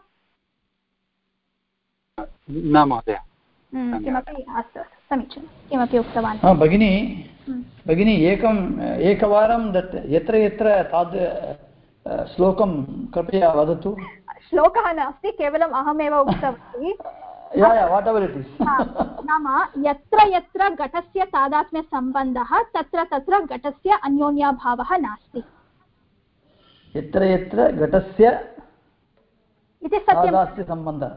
न महोदय किमपि अस्तु अस्तु समीचीनं किमपि उक्तवान् भगिनी भगिनी एकम् एकवारं दत् यत्र यत्र ताद् श्लोकं कृपया वदतु श्लोकः नास्ति केवलम् अहमेव उक्तवती नाम यत्र यत्र घटस्य तादात्म्यसम्बन्धः तत्र तत्र घटस्य अन्योन्याभावः नास्ति यत्र यत्र घटस्य इति तादात्म्यसम्बन्धः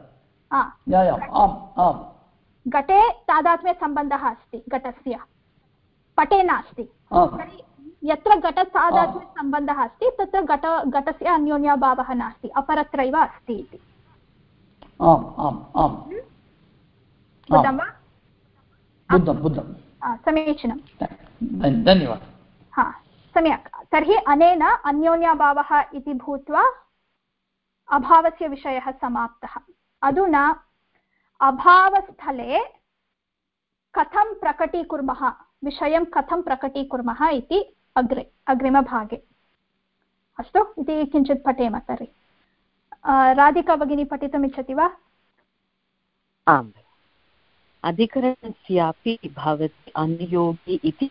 घटे तादात्म्यसम्बन्धः अस्ति घटस्य पटे नास्ति यत्र घटतादात्म्यसम्बन्धः अस्ति तत्र घट घटस्य अन्योन्याभावः नास्ति अपरत्रैव अस्ति इति आम् आम् आम् बुद्धं वा बुद्धं बुद्धं समीचीनं धन्यवादः हा सम्यक् तर्हि अनेन अन्योन्याभावः इति भूत्वा अभावस्य विषयः समाप्तः अधुना अभावस्थले कथं प्रकटीकुर्मः विषयं कथं प्रकटीकुर्मः इति अग्रे अग्रिमभागे अस्तु इति किञ्चित् पठेम तर्हि राधिका भगिनी पठितुम् इच्छति वा आम् अधिकरणस्यापि भवति अनुयोगी इति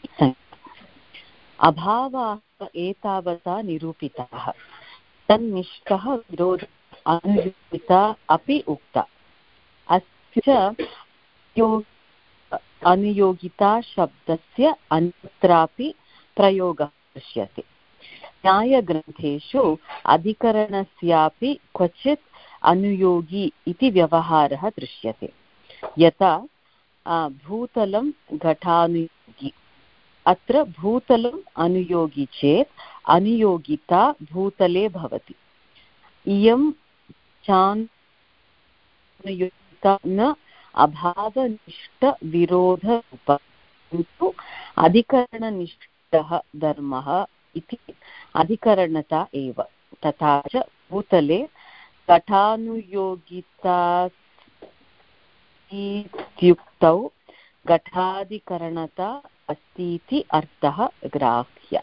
अभावाः एतावता निरूपिताः तन्निष्ठः विरोध अनुयोगिता अपि उक्ता अस्य अनुयोगिता शब्दस्य अन्यत्रापि प्रयोगः दृश्यते न्यायग्रन्थेषु अधिकरणस्यापि क्वचित् अनुयोगी इति व्यवहारः दृश्यते यथा भूतलं घटानुयोगी अत्र भूतलम् अनुयोगी चेत् अनुयोगिता भूतले भवति इयं चानुयोगिता न अभावनिष्ठविरोधरूपः किन्तु अधिकरणनिष्ठः धर्मः इति अधिकरणता एव तथा च भूतले घटानुयोगिता इत्युक्तौ घटाधिकरणता अस्ति इति अर्थः ग्राह्य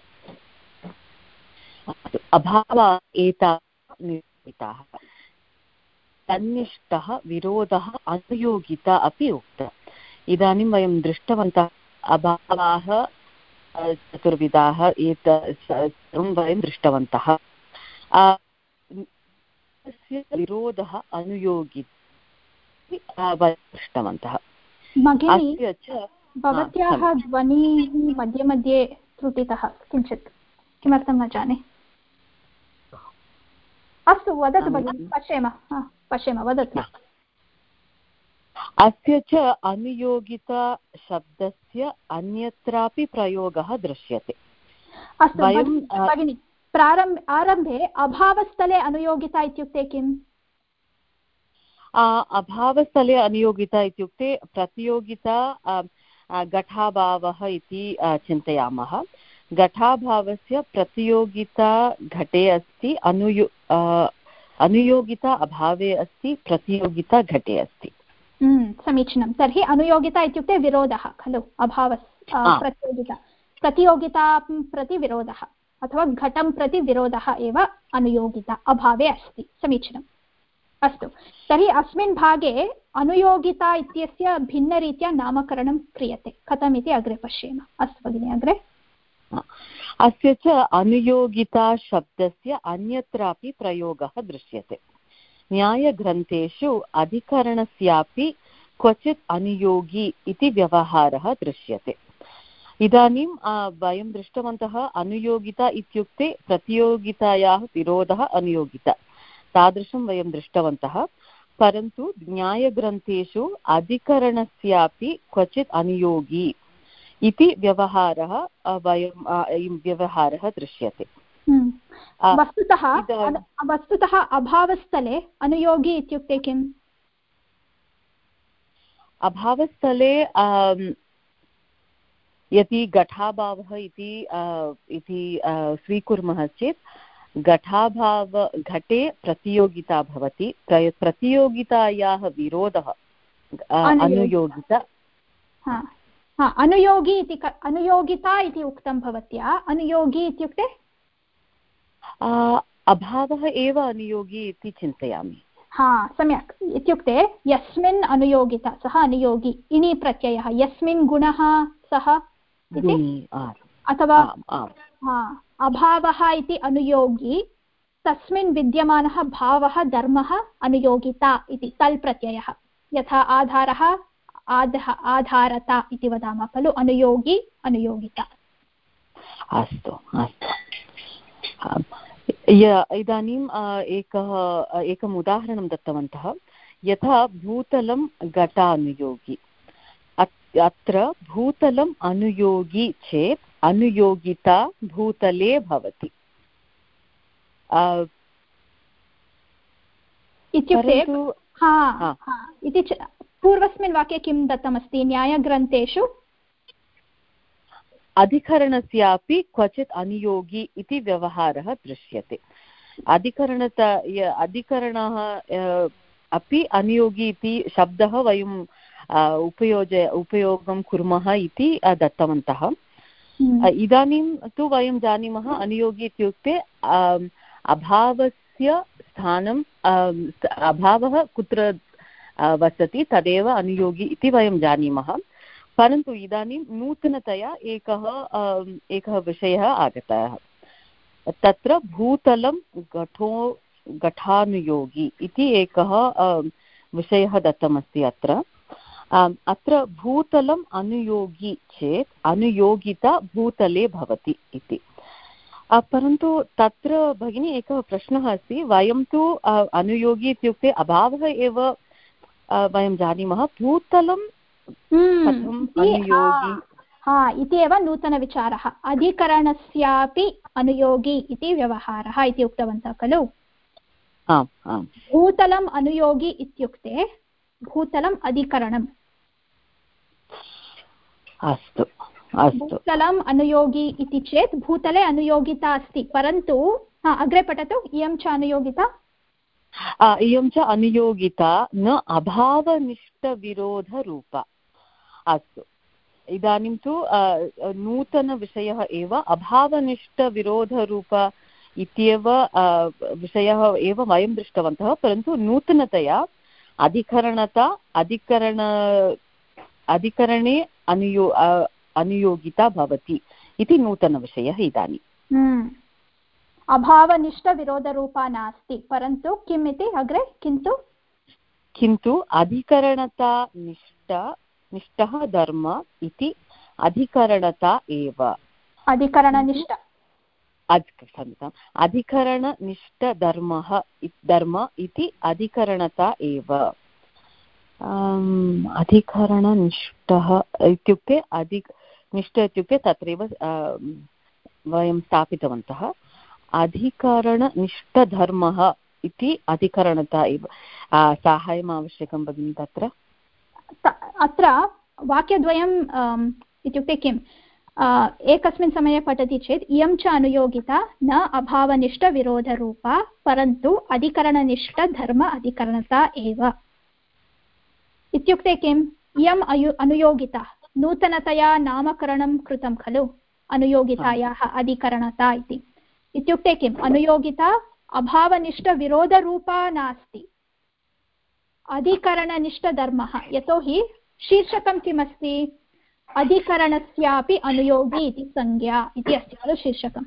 अभावः एता निरूपिताः तन्निष्ठः विरोधः अनुयोगिता अपि उक्तः इदानीं वयं दृष्टवन्तः अभावाः चतुर्विधाः एतत् सर्वं वयं दृष्टवन्तः विरोधः अनुयोगी दृष्टवन्तः भगिनी भवत्याः ध्वनिः मध्ये मध्ये त्रुटितः किञ्चित् किमर्थं न जाने अस्तु वदतु भगिनि पश्येम पश्येम वदतु अस्य च अनुयोगिता शब्दस्य अन्यत्रापि प्रयोगः दृश्यते अस्तु भगिनि प्रारम्भ आरम्भे अभावस्थले अनुयोगिता इत्युक्ते किम्? अभावस्थले अनुयोगिता इत्युक्ते प्रतियोगिता घटाभावः इति चिन्तयामः। घटाभावस्य प्रतियोगिता घटे अस्ति, अनुयो अनुयोगिता अभावे अस्ति, प्रतियोगिता घटे अस्ति। समीचीनं। तर्हि अनुयोगिता इत्युक्ते विरोधः खलु, अभावस्य प्रतियोगिता प्रतियोगितां प्रति विरोधः अथवा घटं प्रति विरोधः एव अनुयोगिता अभावे अस्ति। समीचीनम्। अस्तु, तर्हि अस्मिन् भागे अनुयोगिता इत्यस्य भिन्नरीत्या नामकरणं क्रियते। कथम् इति अग्रे पश्येम। अस्तु भगिनि, अग्रे। अस्य च अनुयोगिता शब्दस्य अन्यत्रापि प्रयोगः दृश्यते। न्यायग्रन्थेषु अधिकरणस्यापि क्वचित् अनुयोगी इति व्यवहारः दृश्यते। इदानीं वयं दृष्टवन्तः अनुयोगिता इत्युक्ते प्रतियोगितायाः विरोधः अनुयोगिता, तादृशं वयं दृष्टवन्तः। परन्तु न्यायग्रन्थेषु अधिकरणस्यापि क्वचित् अनुयोगी इति व्यवहारः वयं व्यवहारः दृश्यते। वस्तुतः वस्तुतः अभावस्थले अनुयोगी इत्युक्ते किम्? अभावस्थले यदि घटाभावः इति इति स्वीकुर्मः चेत् घटाभाव घटे प्रतियोगिता भवति, प्रतियोगितायाः विरोधः अनुयोगिता। अनुयोगी इति अनुयोगिता इति उक्तं भवत्या, अनुयोगी इत्युक्ते अभावः एव अनुयोगी इति चिन्तयामि। हा, सम्यक्। इत्युक्ते यस्मिन् अनुयोगिता सः अनुयोगी, इनि प्रत्ययः, यस्मिन् गुणः सः इति, अथवा अभावः इति अनुयोगी, तस्मिन् विद्यमानः भावः धर्मः अनुयोगिता इति तल् प्रत्ययः। यथा आधारः आधः आधारता इति वदामः खलु, अनुयोगी अनुयोगिता। अस्तु अस्तु। इदानीम् एकः एकम् उदाहरणं दत्तवन्तः, यथा भूतलं घटानुयोगी। अत्र भूतलम् अनुयोगी चेत् अनुयोगिता भूतले भवति। इत्युक्ते इति पूर्वस्मिन् वाक्ये किं दत्तमस्ति? न्यायग्रन्थेषु अधिकरणस्यापि क्वचित् अनुयोगी इति व्यवहारः दृश्यते। अधिकरणत अधिकरणः अपि अनुयोगी इति शब्दः वयं उपयोज उपयोगं कुर्मः इति दत्तवन्तः। इदानीं तु वयं जानीमः अनुयोगी इत्युक्ते अभावस्य स्थानं, अभावः कुत्र वसति तदेव अनुयोगी इति वयं जानीमः। परन्तु इदानीं नूतनतया एकः एकः विषयः आगतः, तत्र भूतलं घटो घटानुयोगी इति एकः विषयः दत्तमस्ति। अत्र अत्र भूतलम् अनुयोगी चेत् अनुयोगिता भूतले भवति इति। परन्तु तत्र भगिनी एकः प्रश्नः अस्ति, वयं तु अनुयोगी इत्युक्ते अभावः एव वयं जानीमः, भूतलं कथम् अनुयोगी? हा, इति एव नूतनविचारः। अधिकरणस्यापि अनुयोगी इति व्यवहारः इति उक्तवन्तः खलु। आम् आम्। भूतलम् अनुयोगी इत्युक्ते भूतलम् अधिकरणम्। अस्तु अस्तु। भूतलम् अनुयोगी इति चेत् भूतले अनुयोगिता अस्ति, परन्तु अग्रे पठतु। इयं च अनुयोगिता इयं च अनुयोगिता न अभावनिष्ठविरोधरूपा। अस्तु, इदानीं तु नूतनविषयः एव अभावनिष्ठविरोधरूप इत्येव विषयः एव वयं दृष्टवन्तः। परन्तु नूतनतया अधिकरणता अधिकरण अधिकरणे अनुयो अनुयोगिता भवति इति नूतनविषयः इदानीम्। अभावनिष्ठविरोधरूपा नास्ति, परन्तु किम् इति अग्रे? किन्तु किन्तु अधिकरणता निष्ठ निष्ठः धर्म इति अधिकरणता एव। अधिकरणनिष्ठ क्षम्यताम् अधिकरणनिष्ठधर्मः धर्म इति अधिकरणता एव। अधिकरणनिष्ठः इत्युक्ते अधिक निष्ठ इत्युक्ते तत्रैव वयं स्थापितवन्तः। अधिकरणनिष्ठधर्मः इति अधिकरणता एव साहाय्यम् आवश्यकं भगिनि तत्र अत्र वाक्यद्वयम् इत्युक्ते किम् एकस्मिन् समये पठति चेत् इयं च अनुयोगिता न अभावनिष्ठविरोधरूपा परन्तु अधिकरणनिष्ठधर्म अधिकरणता एव इत्युक्ते किम् इयम् अयु अनुयोगिता नूतनतया नामकरणं कृतं खलु अनुयोगितायाः अधिकरणता इति इत्युक्ते किम् अनुयोगिता अभावनिष्ठविरोधरूपा नास्ति अधिकरणनिष्ठधर्मः यतोहि शीर्षकं किमस्ति अधिकरणस्यापि अनुयोगी इति संज्ञा इति अस्ति खलु शीर्षकम्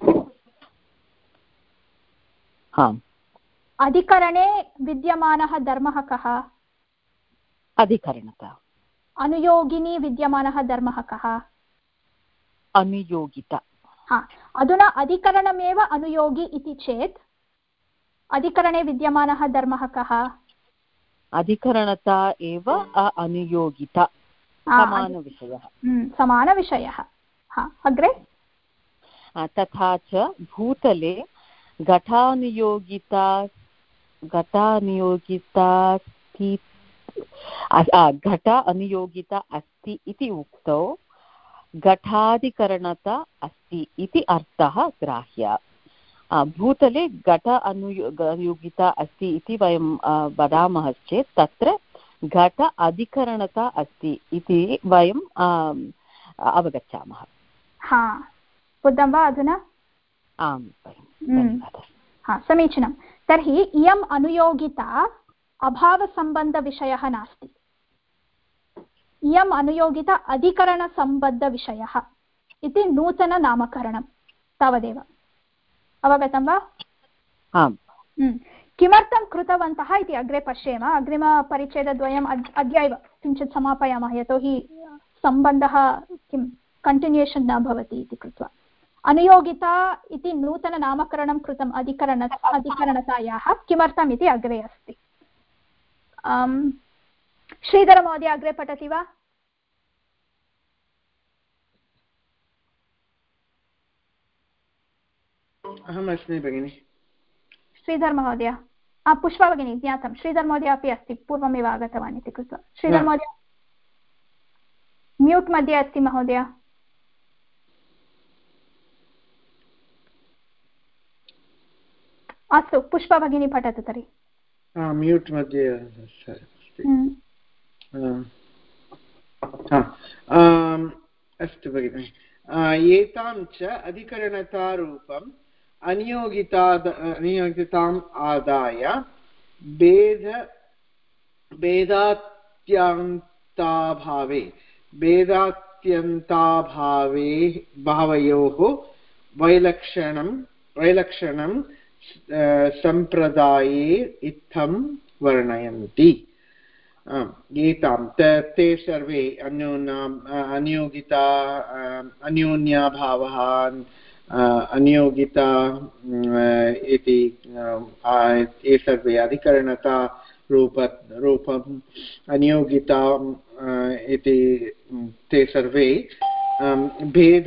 अधिकरणे विद्यमानः धर्मः कः अधिकरणता अनुयोगिनी विद्यमानः धर्मः कः अनुयोगिता हा अधुना अधिकरणमेव अनुयोगी इति चेत् अधिकरणे विद्यमानः धर्मः कः अधिकरणता एव अनुयोगिता समानविषयः समानविषयः अग्रे तथा च भूतले घटानुयोगिता घटानुयोगिता घट अनुयोगिता अस्ति इति उक्तौ घटाधिकरणता अस्ति इति अर्थः ग्राह्यः भूतले घट अनुयोगिता अस्ति इति वयं वदामः चेत् तत्र घट अधिकरणता अस्ति इति वयं अवगच्छामः हा बुद्धं वा अधुना आम् हा समीचीनं तर्हि इयम् अनुयोगिता अभावसम्बन्धविषयः नास्ति इयम् अनुयोगिता अधिकरणसम्बद्धविषयः इति नूतननामकरणं तावदेव अवगतं वा आम् किमर्थं कृतवन्तः इति अग्रे पश्येम अग्रिमपरिच्छेदद्वयम् अद्य एव किञ्चित् समापयामः यतोहि सम्बन्धः किं कण्टिन्यूयेशन् न भवति इति कृत्वा अनुयोगिता इति नूतननामकरणं कृतम् अधिकरण अधिकरणतायाः किमर्थम् इति अग्रे अस्ति श्रीधरमहोदय अग्रे पठति वा अहमस्मि भगिनि श्रीधर महोदय पुष्पा भगिनी ज्ञातं श्रीधर महोदय अपि अस्ति पूर्वमेव आगतवान् इति कृत्वा श्रीधर महोदय म्यूट् मध्ये अस्ति महोदय अस्तु पुष्पा भगिनी पठतु तर्हि म्यूट् मध्ये अस्तु भगिनि एतां च अधिकरणतारूपम् अनियोगिता अनियोगिताम् आदाय भेद भेदात्यन्ताभावे भेदात्यन्ताभावे भावयोः वैलक्षणं वैलक्षणं सम्प्रदाये इत्थं वर्णयन्ति एतां ते सर्वे अन्योन्याम् अनियोगिता अन्योन्याभावः अनियोगिता इति ये सर्वे अधिकरणता रूप रूपम् अनियोगिता इति ते सर्वे भेद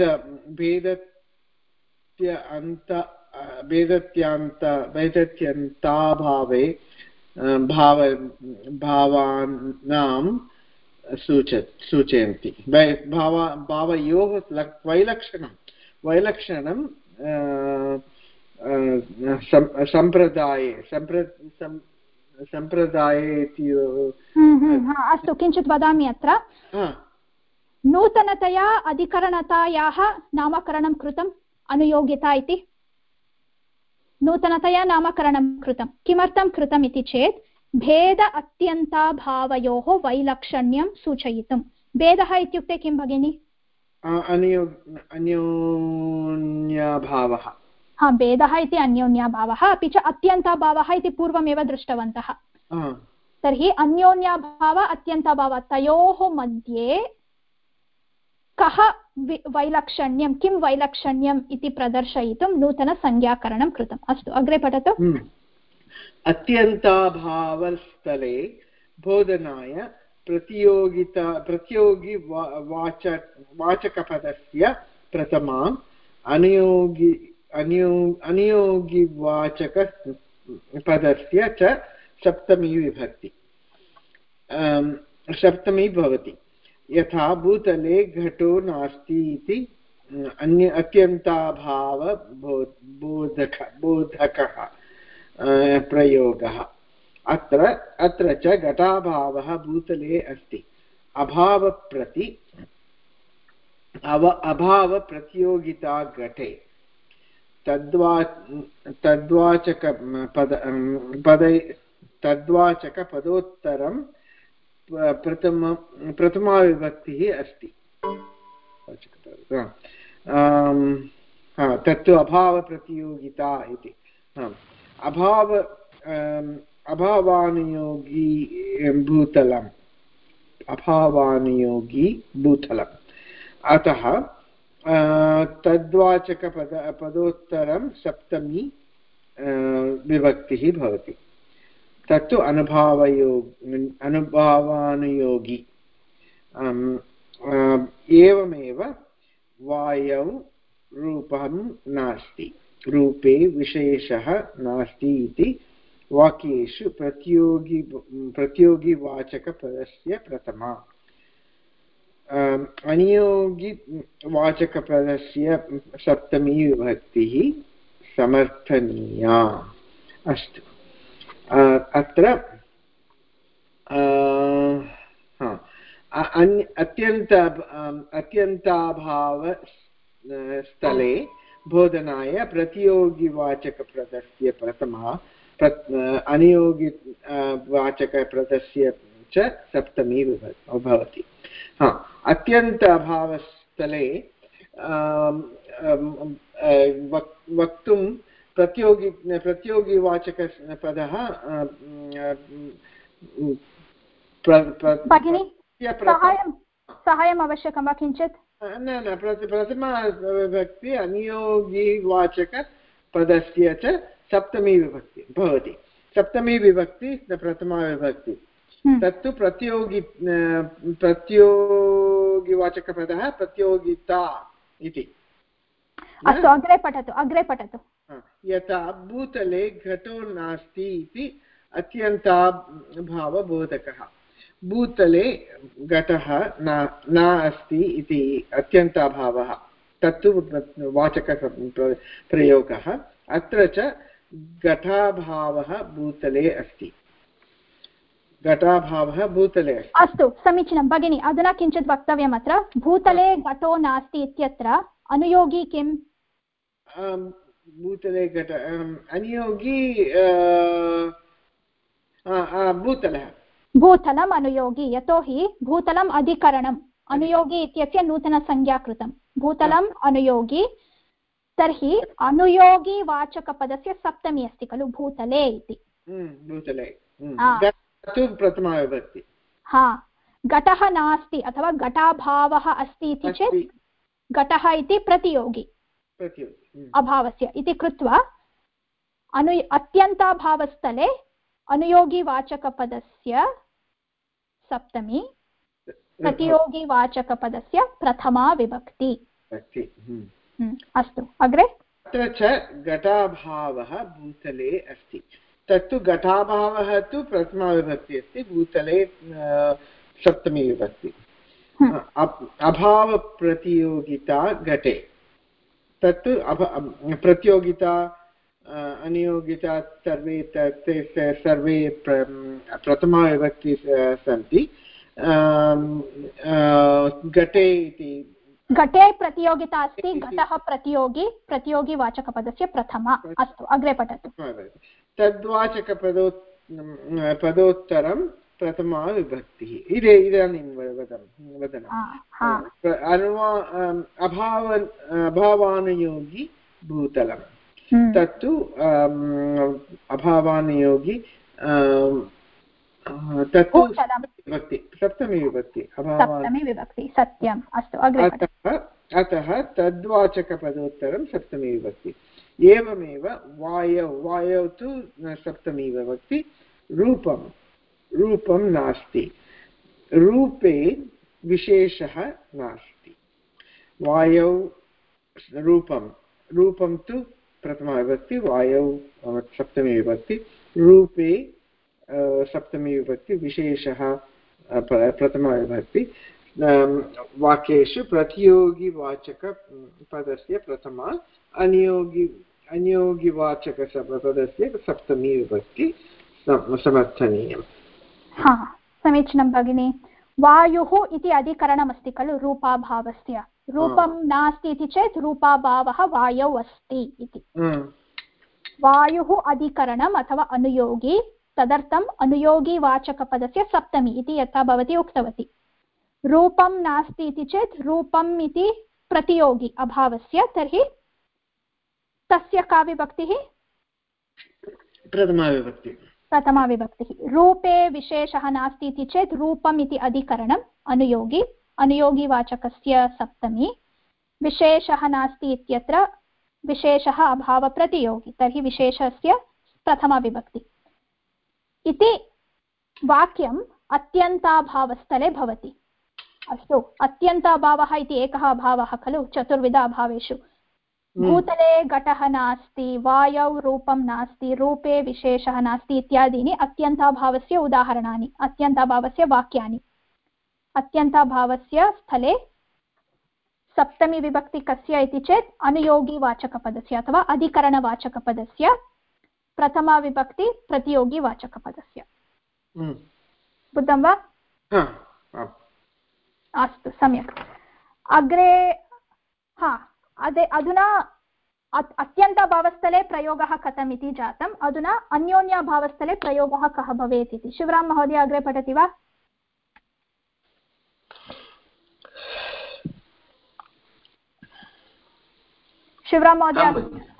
भेदत्य अन्त भेदत्यान्त भेदत्यन्ताभावे भाव भावानां सूच सूचयन्ति भाव भावयोः वैलक्षणं वैलक्षणं सम्प्रदाये सम्प्रदाये इति अस्तु किञ्चित् वदामि अत्र नूतनतया अधिकरणतायाः नामकरणं कृतम् अनुयोगिता इति नूतनतया नामकरणं कृतं किमर्थं कृतम् इति चेत् भेद अत्यन्ताभावयोः वैलक्षण्यं सूचयितुं भेदः इत्युक्ते किं भगिनि अन्योन्याभावः हा भेदः इति अन्योन्याभावः अपि च अत्यन्ताभावः इति पूर्वमेव दृष्टवन्तः तर्हि अन्योन्याभाव अत्यन्ताभाव तयोः मध्ये कः वैलक्षण्यं किं वैलक्षण्यम् इति प्रदर्शयितुं नूतनसंज्ञाकरणं कृतम् अस्तु अग्रे पठतु अत्यन्ताभावस्थले बोधनाय प्रतियोगिता प्रतियोगि वाच वाचकपदस्य प्रथमा अनुयोगि अन्यो अनियोगिवाचकपदस्य च सप्तमी विभक्ति सप्तमी भवति। यथा भूतले घटो नास्ति इति अन्य अत्यन्ताभाव बोधक बोधकः प्रयोगः। अत्र अत्र च घटाभावः भूतले अस्ति। अभावप्रति अव अभावप्रतियोगिता घटे तद्वा तद्वाचकपद पदै तद्वाचकपदोत्तरं प्रथम प्रथमाविभक्तिः अस्ति। तत्तु अभावप्रतियोगिता इति। अभाव अभावानुयोगी भूतलम् अभावानुयोगी भूतलम्। अतः तद्वाचकपद पदोत्तरं सप्तमी विभक्तिः भवति। तत्तु अनुभावयोग अनुभावानुयोगी। एवमेव वायौ रूपं नास्ति रूपे विशेषः नास्ति इति वाक्येषु प्रतियोगी प्रतियोगिवाचकपदस्य प्रथमा अनियोगिवाचकपदस्य सप्तमी विभक्तिः समर्थनीया। अस्तु, अत्र अत्यन्त अत्यन्ताभावस्थले बोधनाय प्रतियोगिवाचकपदस्य प्रथमा अनियोगि वाचकपदस्य च सप्तमी भवति। हा, अत्यन्त अभावस्थले वक्तुं प्रतियोगि प्रतियोगिवाचकपदः भगिनी सहायं सहायम् आवश्यकं वा किञ्चित्? न न प्रथमा विभक्ति अनियोगिवाचकपदस्य च सप्तमी विभक्ति भवति। सप्तमी विभक्ति प्रथमा विभक्ति तत्तु प्रतियोगि प्रतियोगिवाचकपदः प्रतियोगिता इति। अस्तु, अग्रे पठतु अग्रे पठतु। यथा भूतले घटो नास्ति इति अत्यन्ताभावबोधकः। भूतले घटः न न अस्ति इति अत्यन्ताभावः तत्तु वाचकप्रयोगः। अत्र च घटाभावः भूतले अस्ति। घटाभावः भूतले अस्ति। अस्तु, समीचीनं भगिनी। अधुना किञ्चित् वक्तव्यम्। अत्र भूतले घटो नास्ति इत्यत्र अनुयोगी किम्? भूतले घट अनुयोगी भूतलः भूतलम् अनुयोगी। यतोहि भूतलम् अधिकरणम् अनुयोगी इत्यस्य नूतनसंज्ञा कृतं। भूतलम् अनुयोगी। तर्हि अनुयोगिवाचकपदस्य सप्तमी अस्ति खलु भूतले इति। भूतले प्रथमा विभक्ति। हा, घटः नास्ति अथवा घटाभावः अस्ति इति चेत् घटः इति प्रतियोगी अभावस्य इति कृत्वा अनु अत्यन्ताभावस्थले अनुयोगिवाचकपदस्य सप्तमी प्रतियोगिवाचकपदस्य प्रथमा विभक्ति। अस्तु, अग्रे। अत्र च घटाभावः भूतले अस्ति। तत्तु घटाभावः तु प्रथमा विभक्ति अस्ति। भूतले सप्तमी विभक्ति। अभावप्रतियोगिता घटे तत्तु प्रतियोगिता अनियोगिता सर्वे ते सर्वे प्रथमा विभक्ति सन्ति। घटे इति घटे प्रतियोगिता अस्ति। घटः प्रतियोगी प्रतियोगिवाचकपदस्य प्रथमा। अस्तु, अग्रे पठतु। तद्वाचकपदो पदोत्तरं प्रथमा विभक्तिः। इदे इदानीं वदनं अभाव अभावानुयोगी भूतलं तत्तु अभावानुयोगी तत्तु विभक्ति सप्तमी विभक्ति सप्तमी विभक्ति सत्यम्। अस्तु, अग्रे। अतः तद्वाचकपदोत्तरं सप्तमी विभक्ति। एवमेव वायौ वायौ तु सप्तमी विभक्ति। रूपं रूपं नास्ति रूपे विशेषः नास्ति। वायौ रूपं रूपं तु प्रथमाविभक्ति, वायौ सप्तमी विभक्ति, रूपे सप्तमी विभक्ति, विशेषः प्रथमाविभक्ति। वाक्येषु प्रतियोगिवाचकपदस्य प्रथमा, अनियोगि अनियोगिवाचकपदस्य सप्तमी विभक्ति समर्थनीयम्। हा, समीचीनं भगिनि। वायुः इति अधिकरणमस्ति खलु रूपाभावस्य। रूपं नास्ति इति चेत् रूपाभावः वायौ अस्ति इति। वायुः अधिकरणम् अथवा अनुयोगी, तदर्थम् अनुयोगिवाचकपदस्य सप्तमी इति यथा भवती उक्तवती। रूपं नास्ति इति चेत् रूपम् इति प्रतियोगी अभावस्य, तर्हि तस्य का विभक्तिः? प्रथमा विभक्ति। प्रथमा विभक्तिः। रूपे विशेषः नास्ति इति चेत् रूपम् इति अधिकरणम् अनुयोगी, अनुयोगिवाचकस्य सप्तमी। विशेषः नास्ति इत्यत्र विशेषः अभावप्रतियोगी, तर्हि विशेषस्य प्रथमा विभक्ति इति वाक्यम् अत्यन्ताभावस्थले भवति। अस्तु, अत्यन्ताभावः इति एकः अभावः खलु चतुर्विध अभावेषु। भूतले घटः नास्ति, वायौ रूपं नास्ति, रूपे विशेषः नास्ति इत्यादीनि अत्यन्ताभावस्य उदाहरणानि, अत्यन्ताभावस्य वाक्यानि। अत्यन्ताभावस्य स्थले सप्तमी विभक्ति कस्य इति चेत् अनुयोगिवाचकपदस्य अथवा अधिकरणवाचकपदस्य, प्रथमा विभक्ति प्रतियोगिवाचकपदस्य। बुद्धं वा? अस्तु, सम्यक्। अग्रे हा अदे अधुना अत्यन्ताभावस्थले प्रयोगः कथम् इति जातम्। अधुना अन्योन्याभावस्थले प्रयोगः कः भवेत् इति शिवराम महोदय अग्रे पठति वा? शिवराम महोदय।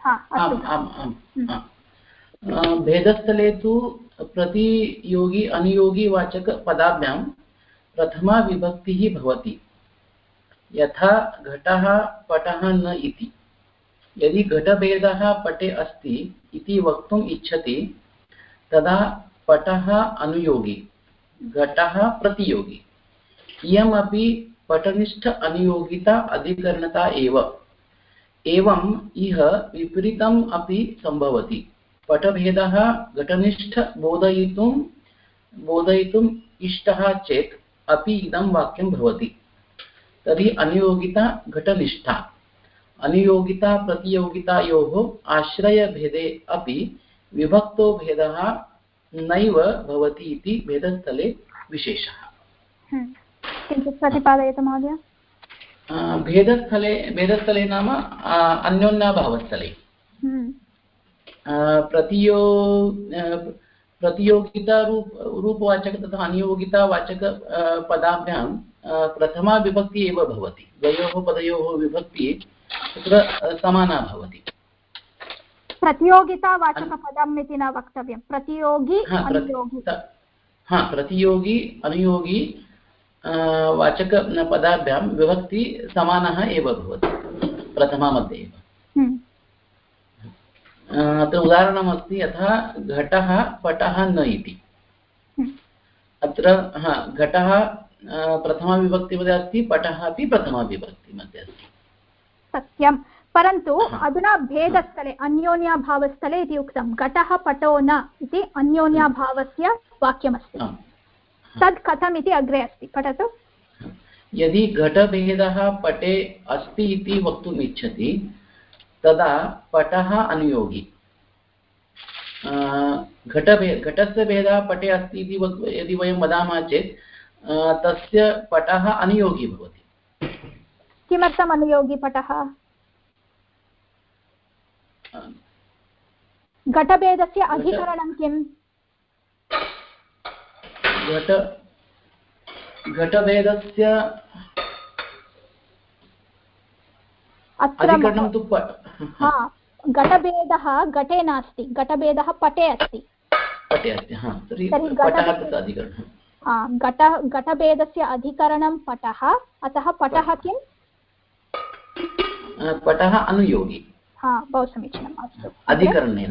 भेदस्थले तु प्रतियोगी अनुयोगी वाचक पदाभ्यां प्रथमा विभक्तिः भवति, यथा घटः पटः न इति। यदि घटभेदः पटे अस्ति इति वक्तुम् इच्छति तदा पटः अनुयोगी, घटः प्रतियोगी। इयमपि पटनिष्ठ अनुयोगिता अधिकरणता एव। एवम् इह विपरीतम् अपि सम्भवति। पटभेदः घटनिष्ठ बोधयितुं बोधयितुम् इष्टः चेत् अपि इदं वाक्यं भवति। तर्हि अनुयोगिता घटनिष्ठा, अनुयोगिता प्रतियोगितायोः आश्रयभेदे अपि विभक्तो भेदः नैव भवति इति भेदस्थले विशेषः। किञ्चित् प्रतिपादयतु महोदय। भेदस्थले भेदस्थले नाम अन्योन्याभावस्थले प्रतियो प्रतियोगिता रूप रूपवाचक तथा अनुयोगितावाचक पदाभ्यां प्रथमा विभक्ति एव भवति। द्वयोः पदयोः विभक्ति तत्र समाना भवति। प्रतियोगितावाचकपदम् इति न वक्तव्यं, प्रतियोगी अनुयोगी। हा, प्रतियोगी अनुयोगी वाचक पदाभ्यां विभक्ति समानः एव भवति प्रथमा मध्ये एव। अत्र उदाहरणमस्ति, यथा घटः पटः न इति। अत्र हा घटः प्रथमाविभक्तिमध्ये अस्ति, पटः अपि प्रथमाविभक्तिमध्ये अस्ति। सत्यं, परन्तु अधुना भेदस्थले अन्योन्याभावस्थले इति उक्तं। घटः पटो न इति अन्योन्याभावस्य वाक्यमस्ति। तद् कथम् इति अग्रे अस्ति, पठतु। यदि घटभेदः पटे अस्ति इति वक्तुम् इच्छति तदा पटः अनुयोगी। घटभेद घटस्य भेदः पटे अस्ति इति यदि वयं वदामः चेत् तस्य पटः अनुयोगी भवति। किमर्थम् अनुयोगी पटः? घटभेदस्य अधिकरणं किम्? घट घटभेदस्य अधिकरणं तु हा, घटभेदः घटे नास्ति, घटभेदः पटे अस्ति। पटे अस्ति, हा, तर्हि पटः तस्य अधिकरणं। हा, घट घटभेदस्य अधिकरणं पटः, अतः पटः किम्? पटः अनुयोगी। हा, बहु समीचीनम्। अस्तु, अधिकरणेन।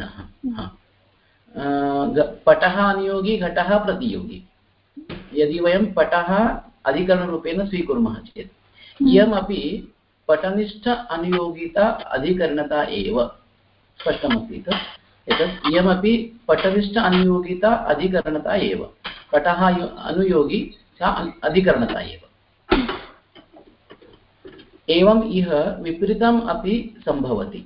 पटः अनुयोगी, घटः प्रतियोगी। यदि वयं पटः अधिकरणरूपेण स्वीकुर्मः चेत् इयमपि पटनिष्ठ अनुयोगिता अधिकरणता एव। स्पष्टमस्ति एतत् इयमपि पटनिष्ठ अनुयोगिता अधिकरणता एव पटः अनुयोगी च अधिकरणता एव एवम् इह विपरीतम् अपि सम्भवति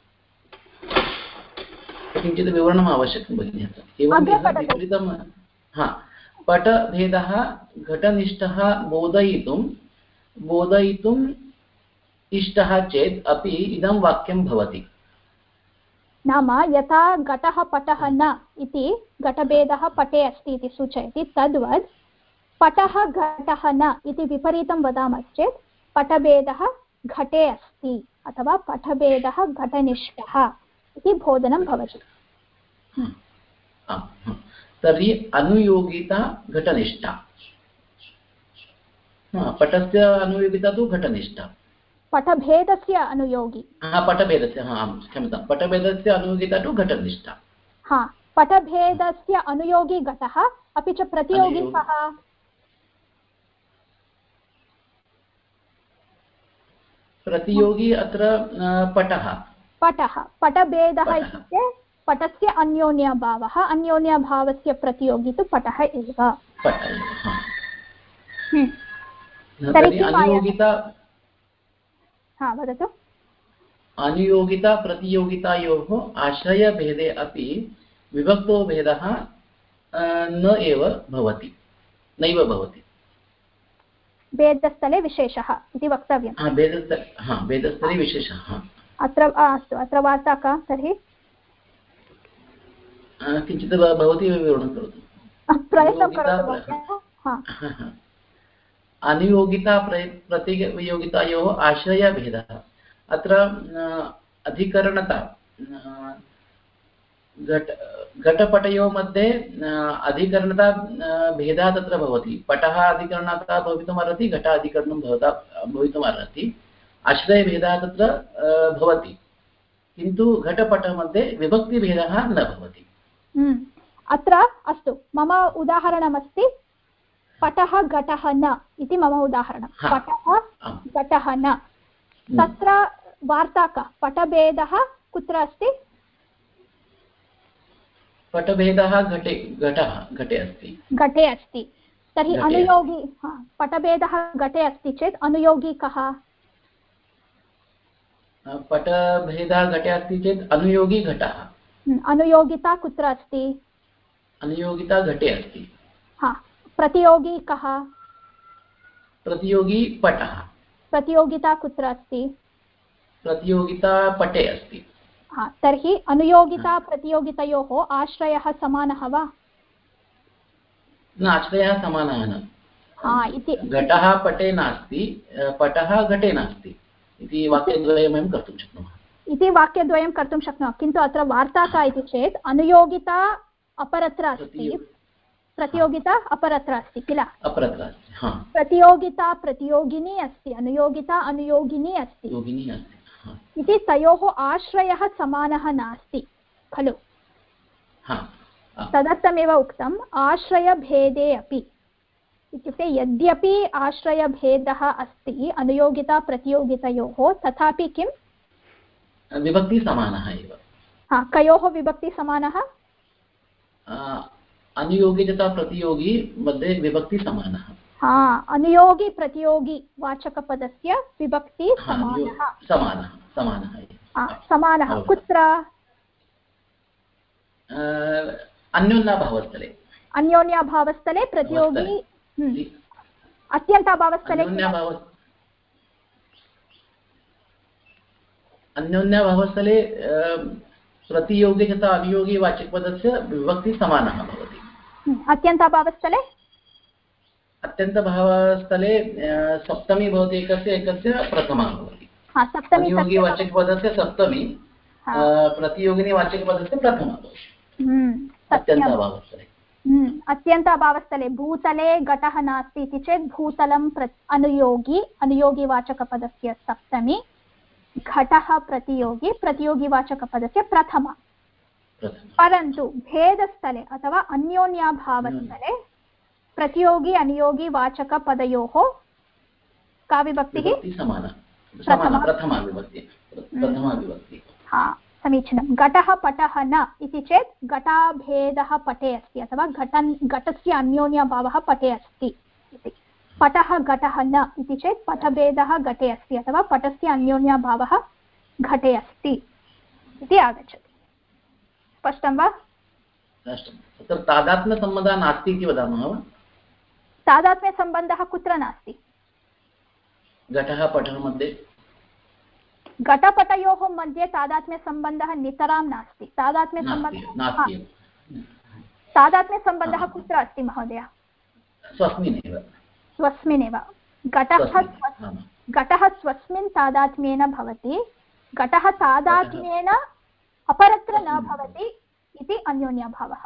किञ्चित् विवरणम् आवश्यकं भगिनि एवम् इह विपरीतं हा पटभेदः घटनिष्ठः बोधयितुं बोधयितुम् इष्टः चेत् अपि इदं वाक्यं भवति नाम यथा घटः पटः न इति घटभेदः पटे अस्ति इति सूचयति तद्वत् पटः घटः न इति विपरीतं वदामश्चेत् पटभेदः घटे अस्ति अथवा पटभेदः घटनिष्ठः इति बोधनं भवति तर्हि अनुयोगिता घटनिष्ठा पटस्य अनुयोगिता तु घटनिष्ठा पटभेदस्य अनुयोगी पटभेदस्य हा क्षम्यतां पटभेदस्य अनुयोगिता तु घटनिष्ठा हा पटभेदस्य अनुयोगी घटः अपि च प्रतियोगी कः प्रतियोगी अत्र पटः पटः पटभेदः इत्युक्ते पटस्य अन्योन्यभावः अन्योन्यभावस्य प्रतियोगी तु पटः एव अनुयोगिता हा वदतु अनुयोगिता प्रतियोगितायोः आश्रयभेदे अपि विभक्तो भेदः न एव भवति नैव भवति भेदस्थले विशेषः इति वक्तव्यं भेदस्थले हा भेदस्थले विशेषः अत्र अस्तु अत्र वार्ता का तर्हि किञ्चित् भवती विवरणं करोतु प्रयत्नं करोतु अनुयोगिता प्रतियोगितायोः आश्रयभेदः अत्र अधिकरणता घट घटपटयोः मध्ये अधिकरणता भेदः तत्र भवति पटः अधिकरणता भवितुमर्हति घट अधिकरणं भवता भवितुमर्हति आश्रयभेदः तत्र भवति किन्तु घटपटमध्ये विभक्तिभेदः न भवति अत्र अस्तु मम उदाहरणमस्ति पटः घटः न इति मम उदाहरणं पटः घटः न तत्र वार्ता का पटभेदः कुत्र अस्ति पटभेदः घटे घटः घटे अस्ति घटे अस्ति तर्हि अनुयोगी पटभेदः घटे अस्ति चेत् अनुयोगी कः पटभेदः घटे अस्ति चेत् अनुयोगी घटः अनुयोगिता कुत्र अस्ति अनुयोगिता घटे अस्ति हा प्रतियोगी कः प्रतियोगी पटः प्रतियोगिता कुत्र अस्ति प्रतियोगिता पटे अस्ति हा तर्हि अनुयोगिता प्रतियोगितयोः आश्रयः समानः वा न आश्रयः समानः न हा इति घटः पटे नास्ति पटः घटे नास्ति इति वाक्यद्वयं वयं कर्तुं शक्नुमः इति वाक्यद्वयं कर्तुं शक्नुमः किन्तु अत्र वार्ता का इति चेत् अनुयोगिता अपरत्र अस्ति प्रतियोगिता अपरत्र अस्ति किल अपरत्र अस्ति हा प्रतियोगिता प्रतियोगिनी अस्ति अनुयोगिता अनुयोगिनी अस्ति योगिनी अस्ति इति तयोः आश्रयः समानः नास्ति खलु तदर्थमेव उक्तम् आश्रयभेदे अपि इत्युक्ते यद्यपि आश्रयभेदः अस्ति अनुयोगिता प्रतियोगितयोः तथापि किं विभक्ति समानः एव हा कयोः विभक्ति समानः अनुयोगी तथा प्रतियोगी मध्ये विभक्ति समानः हा अनुयोगी प्रतियोगी वाचकपदस्य विभक्ति समानः समानः समानः समानः कुत्र अन्योन्याभावस्थले अन्योन्याभावस्थले प्रतियोगी अत्यन्ताभावस्थले अन्योन्याभावस्थले प्रतियोगी तथा अनुयोगी वाचकपदस्य विभक्ति समानः भवति अत्यन्ताभावस्थले अत्यन्तभावस्थले सप्तमी भवति एकस्य एकस्य प्रथमा भवति अनुयोगी वाचकपदस्य सप्तमी प्रतियोगिनी वाचकपदस्य प्रथमा भवति अत्यन्ताभावस्थले अत्यन्ताभावस्थले भूतले घटः नास्ति इति चेत् भूतलं अनुयोगी अनुयोगिवाचकपदस्य सप्तमी घटः प्रतियोगी प्रतियोगिवाचकपदस्य प्रथमा परन्तु भेदस्थले अथवा अन्योन्याभावस्थले प्रतियोगी अनुयोगी वाचकपदयोः का विभक्तिः प्रथमा विभक्ति प्रथमा विभक्ति हा समीचीनं घटः पटः न इति चेत् घटाभेदः पटे अस्ति अथवा घटन् घटस्य अन्योन्यभावः पटे अस्ति इति पटः घटः न इति चेत् पटभेदः घटे अस्ति अथवा पटस्य अन्योन्यभावः घटे अस्ति इति आगच्छति स्पष्टं वा तत्र तादात्म्यसम्बन्धः नास्ति इति वदामः वा तादात्म्यसम्बन्धः कुत्र नास्ति घटः पटः मध्ये घटपटयोः मध्ये तादात्म्यसम्बन्धः नितरां नास्ति तादात्म्यसम्बन्धः तादात्म्यसम्बन्धः कुत्र अस्ति महोदय स्वस्मिन्नेव स्वस्मिन्नेव घटः घटः स्वस्मिन् तादात्म्येन भवति घटः तादात्म्येन अपरत्र न भवति इति अन्योन्यभावः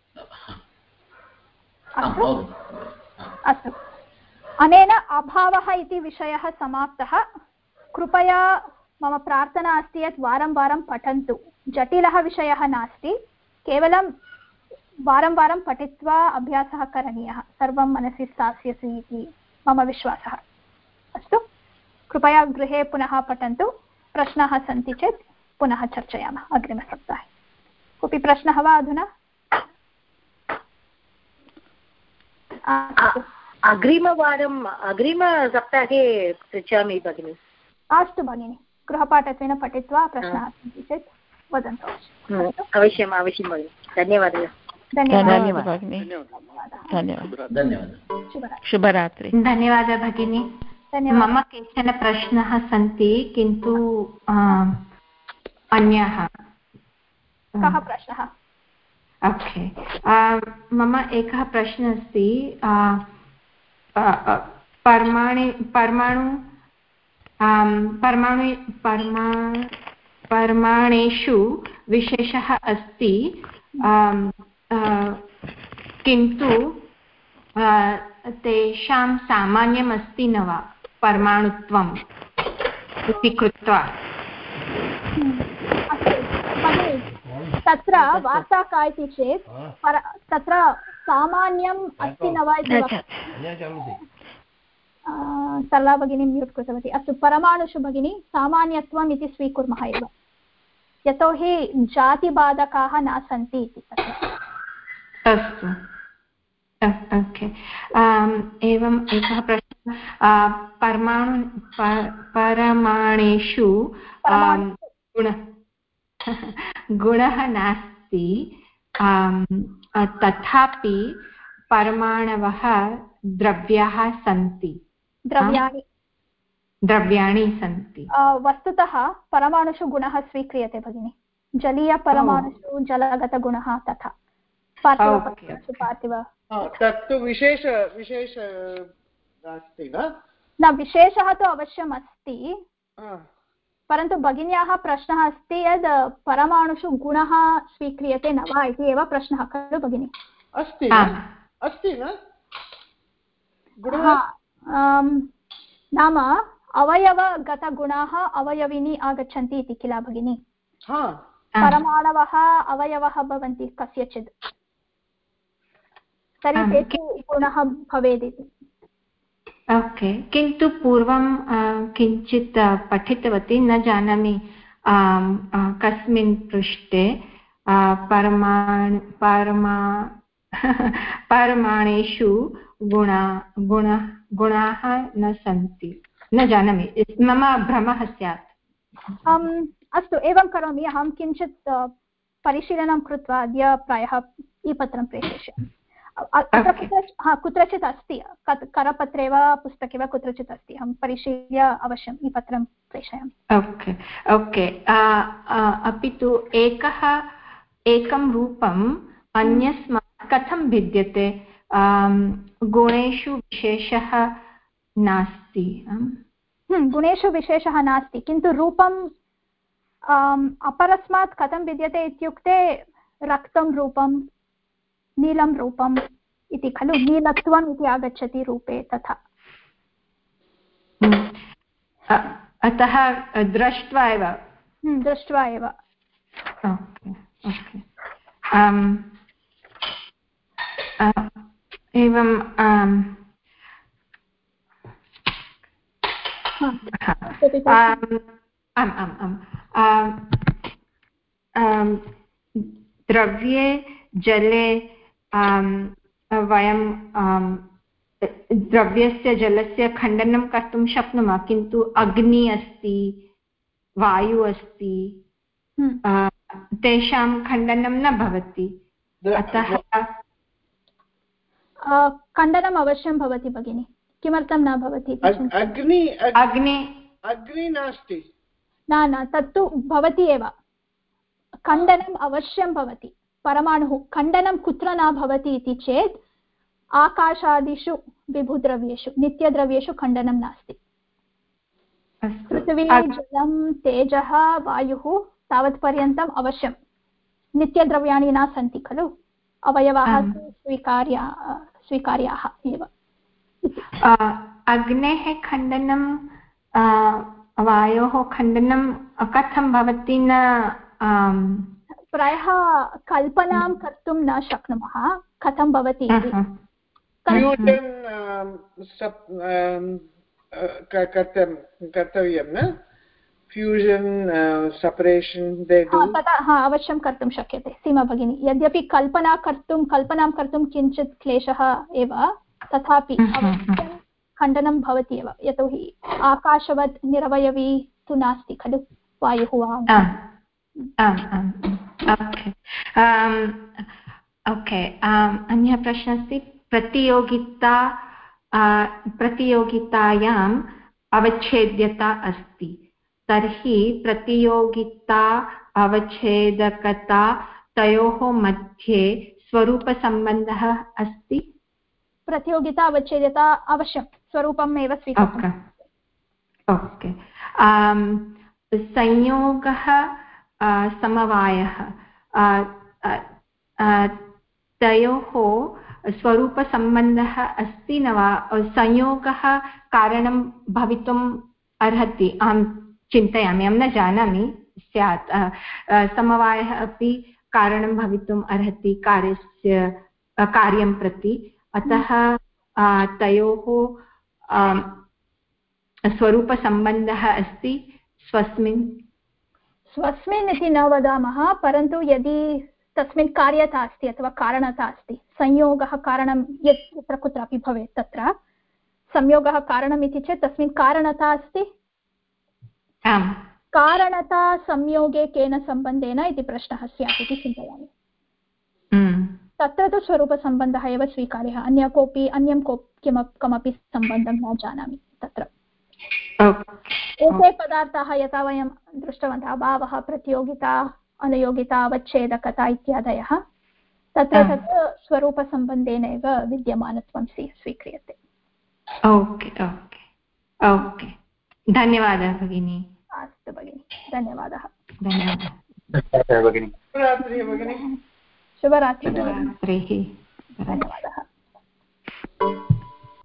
अस्तु अस्तु अनेन अभावः इति विषयः समाप्तः कृपया मम प्रार्थना अस्ति यत् वारं वारं पठन्तु जटिलः विषयः नास्ति केवलं वारं वारं पठित्वा अभ्यासः करणीयः सर्वं मनसि स्थास्यसि इति मम विश्वासः अस्तु कृपया गृहे पुनः पठन्तु प्रश्नाः सन्ति चेत् पुनः चर्चयामः अग्रिमसप्ताहे कोऽपि प्रश्नः वा अधुना अग्रिमवारम् अग्रिमसप्ताहे पृच्छामि भगिनि अस्तु भगिनि गृहपाठत्वेन पठित्वा प्रश्नाः सन्ति चेत् वदन्तु अवश्यम् अवश्यं भगिनि धन्यवादः धन्यवादः भगिनि धन्यवादः शुभरात्रि धन्यवादः भगिनि मम केचन प्रश्नाः सन्ति किन्तु अन्यः कः प्रश्नः ओके मम एकः प्रश्नः अस्ति परमाणु परमाणु परमाणु परमा परमाणुषु विशेषः अस्ति किन्तु तेषां सामान्यम् अस्ति न वा परमाणुत्वम् इति कृत्वा तत्र वार्ता का इति चेत् तत्र सामान्यम् अस्ति न वा इति सरला भगिनी म्यूट् कृतवती अस्तु परमाणुषु भगिनी सामान्यत्वम् इति स्वीकुर्मः एव यतोहि जातिबाधकाः न सन्ति इति तत्र अस्तु ओके एवम् एकः प्रश्नः परमाणु परमाणुषु गुणः गुणः नास्ति तथापि परमाणवः द्रव्याः सन्ति द्रव्याणि द्रव्याणि सन्ति वस्तुतः परमाणुषु गुणः स्वीक्रियते भगिनि जलीयपरमाणुषु जलगतगुणः तथा पार्थिवपरमाणुषु पार्थिव तत्तु विशेष विशेष नास्ति न विशेषः तु अवश्यम् अस्ति परन्तु भगिन्याः प्रश्नः अस्ति यद् परमाणुषु गुणः स्वीक्रियते न वा इति एव प्रश्नः खलु भगिनि अस्ति अस्ति न नाम अवयवगतगुणाः अवयविनी आगच्छन्ति इति किल भगिनि परमाणवः अवयवः भवन्ति कस्यचित् तर्हि तेषु गुणः भवेत् इति ओके किन्तु पूर्वं किञ्चित् पठितवती न जानामि कस्मिन् पृष्ठे परमाणु परमा परमाणुषु गुणा गुण गुणाः न सन्ति न जानामि मम भ्रमः स्यात् अस्तु एवं करोमि अहं किञ्चित् परिशीलनं कृत्वा अद्य प्रायः ई पत्रं प्रेषयिष्यामि अत्र कुत्रचित् अस्ति करपत्रे वा पुस्तके वा कुत्रचित् अस्ति अहं परिशील्य अवश्यम् ई पत्रं प्रेषयामि ओके ओके अपि तु एकः एकं रूपम् अन्यस्मात् कथं भिद्यते गुणेषु विशेषः नास्ति गुणेषु विशेषः नास्ति किन्तु रूपम् अपरस्मात् कथं भिद्यते इत्युक्ते रक्तं रूपं नीलं रूपम् इति खलु नीलत्वम् इति आगच्छति रूपे तथा अतः दृष्ट्वा एव दृष्ट्वा एव एवं आम् आम् आम् द्रव्ये जले वयं द्रव्यस्य जलस्य खण्डनं कर्तुं शक्नुमः, किन्तु अग्नि अस्ति, वायु अस्ति, तेषां खण्डनं न भवति। अतः खण्डनम् अवश्यं भवति भगिनि। किमर्थं न भवति? अग्नि अग्नि अग्नि नास्ति। न न तत्तु भवति एव, खण्डनम् अवश्यं भवति। परमाणुः खण्डनं कुत्र न भवति इति चेत् आकाशादिषु विभुद्रव्येषु नित्यद्रव्येषु खण्डनं नास्ति। पृथिवी जलं तेजः वायुः तावत्पर्यन्तम् अवश्यं नित्यद्रव्याणि न सन्ति खलु, अवयवाः स्वीकार्या स्वीकार्याः एव। अग्नेः खण्डनं वायोः खण्डनं कथं भवति न प्रायः कल्पनां कर्तुं न शक्नुमः कथं भवति इति। कर्तव्यं न फ्यूजन् सेपरेशन् तथा हा अवश्यं कर्तुं शक्यते सीमा भगिनी। यद्यपि कल्पना कर्तुं कल्पनां कर्तुं किञ्चित् क्लेशः एव, तथापि अवश्यं खण्डनं भवति एव, यतोहि आकाशवत् निरवयवी तु नास्ति खलु वायुः वा। ओके, अन्यः प्रश्नः अस्ति, प्रतियोगिता प्रतियोगितायाम् अवच्छेद्यता अस्ति, तर्हि प्रतियोगिता अवच्छेदकता तयोः मध्ये स्वरूपसम्बन्धः अस्ति? प्रतियोगिता अवच्छेद्यता अवश्यं स्वरूपम् एव स्वीकर्तुं। ओके, संयोगः समवायः तयोः स्वरूपसम्बन्धः अस्ति न वा? संयोगः कारणं भवितुम् अर्हति, अहं चिन्तयामि, अहं न जानामि, स्यात्। समवायः अपि कारणं भवितुम् अर्हति कार्यस्य कार्यं प्रति, अतः तयोः स्वरूपसम्बन्धः अस्ति स्वस्मिन् स्वस्मिन् इति न वदामः, परन्तु यदि तस्मिन् कार्यता अस्ति अथवा कारणता अस्ति, संयोगः कारणं यत् यत्र कुत्रापि भवेत् तत्र संयोगः कारणम् इति चेत् तस्मिन् कारणता अस्ति। कारणता संयोगे केन सम्बन्धेन इति प्रश्नः स्यात् इति चिन्तयामि। तत्र तु स्वरूपसम्बन्धः एव स्वीकार्यः, अन्य कोऽपि अन्यं को किमपि कमपि सम्बन्धं न जानामि तत्र। एते पदार्थाः यथा वयं दृष्टवन्तः, अभावः, प्रतियोगिता, अनुयोगिता, अवच्छेदकता इत्यादयः, तत्र तत् स्वरूपसम्बन्धेन एव विद्यमानत्वं स्वीक्रियते। ओके ओके ओके, धन्यवादः भगिनी। अस्तु भगिनि, धन्यवादः। धन्यवादः भगिनि। शुभरात्रिः भगिनि। शुभरात्रिः। धन्यवादः।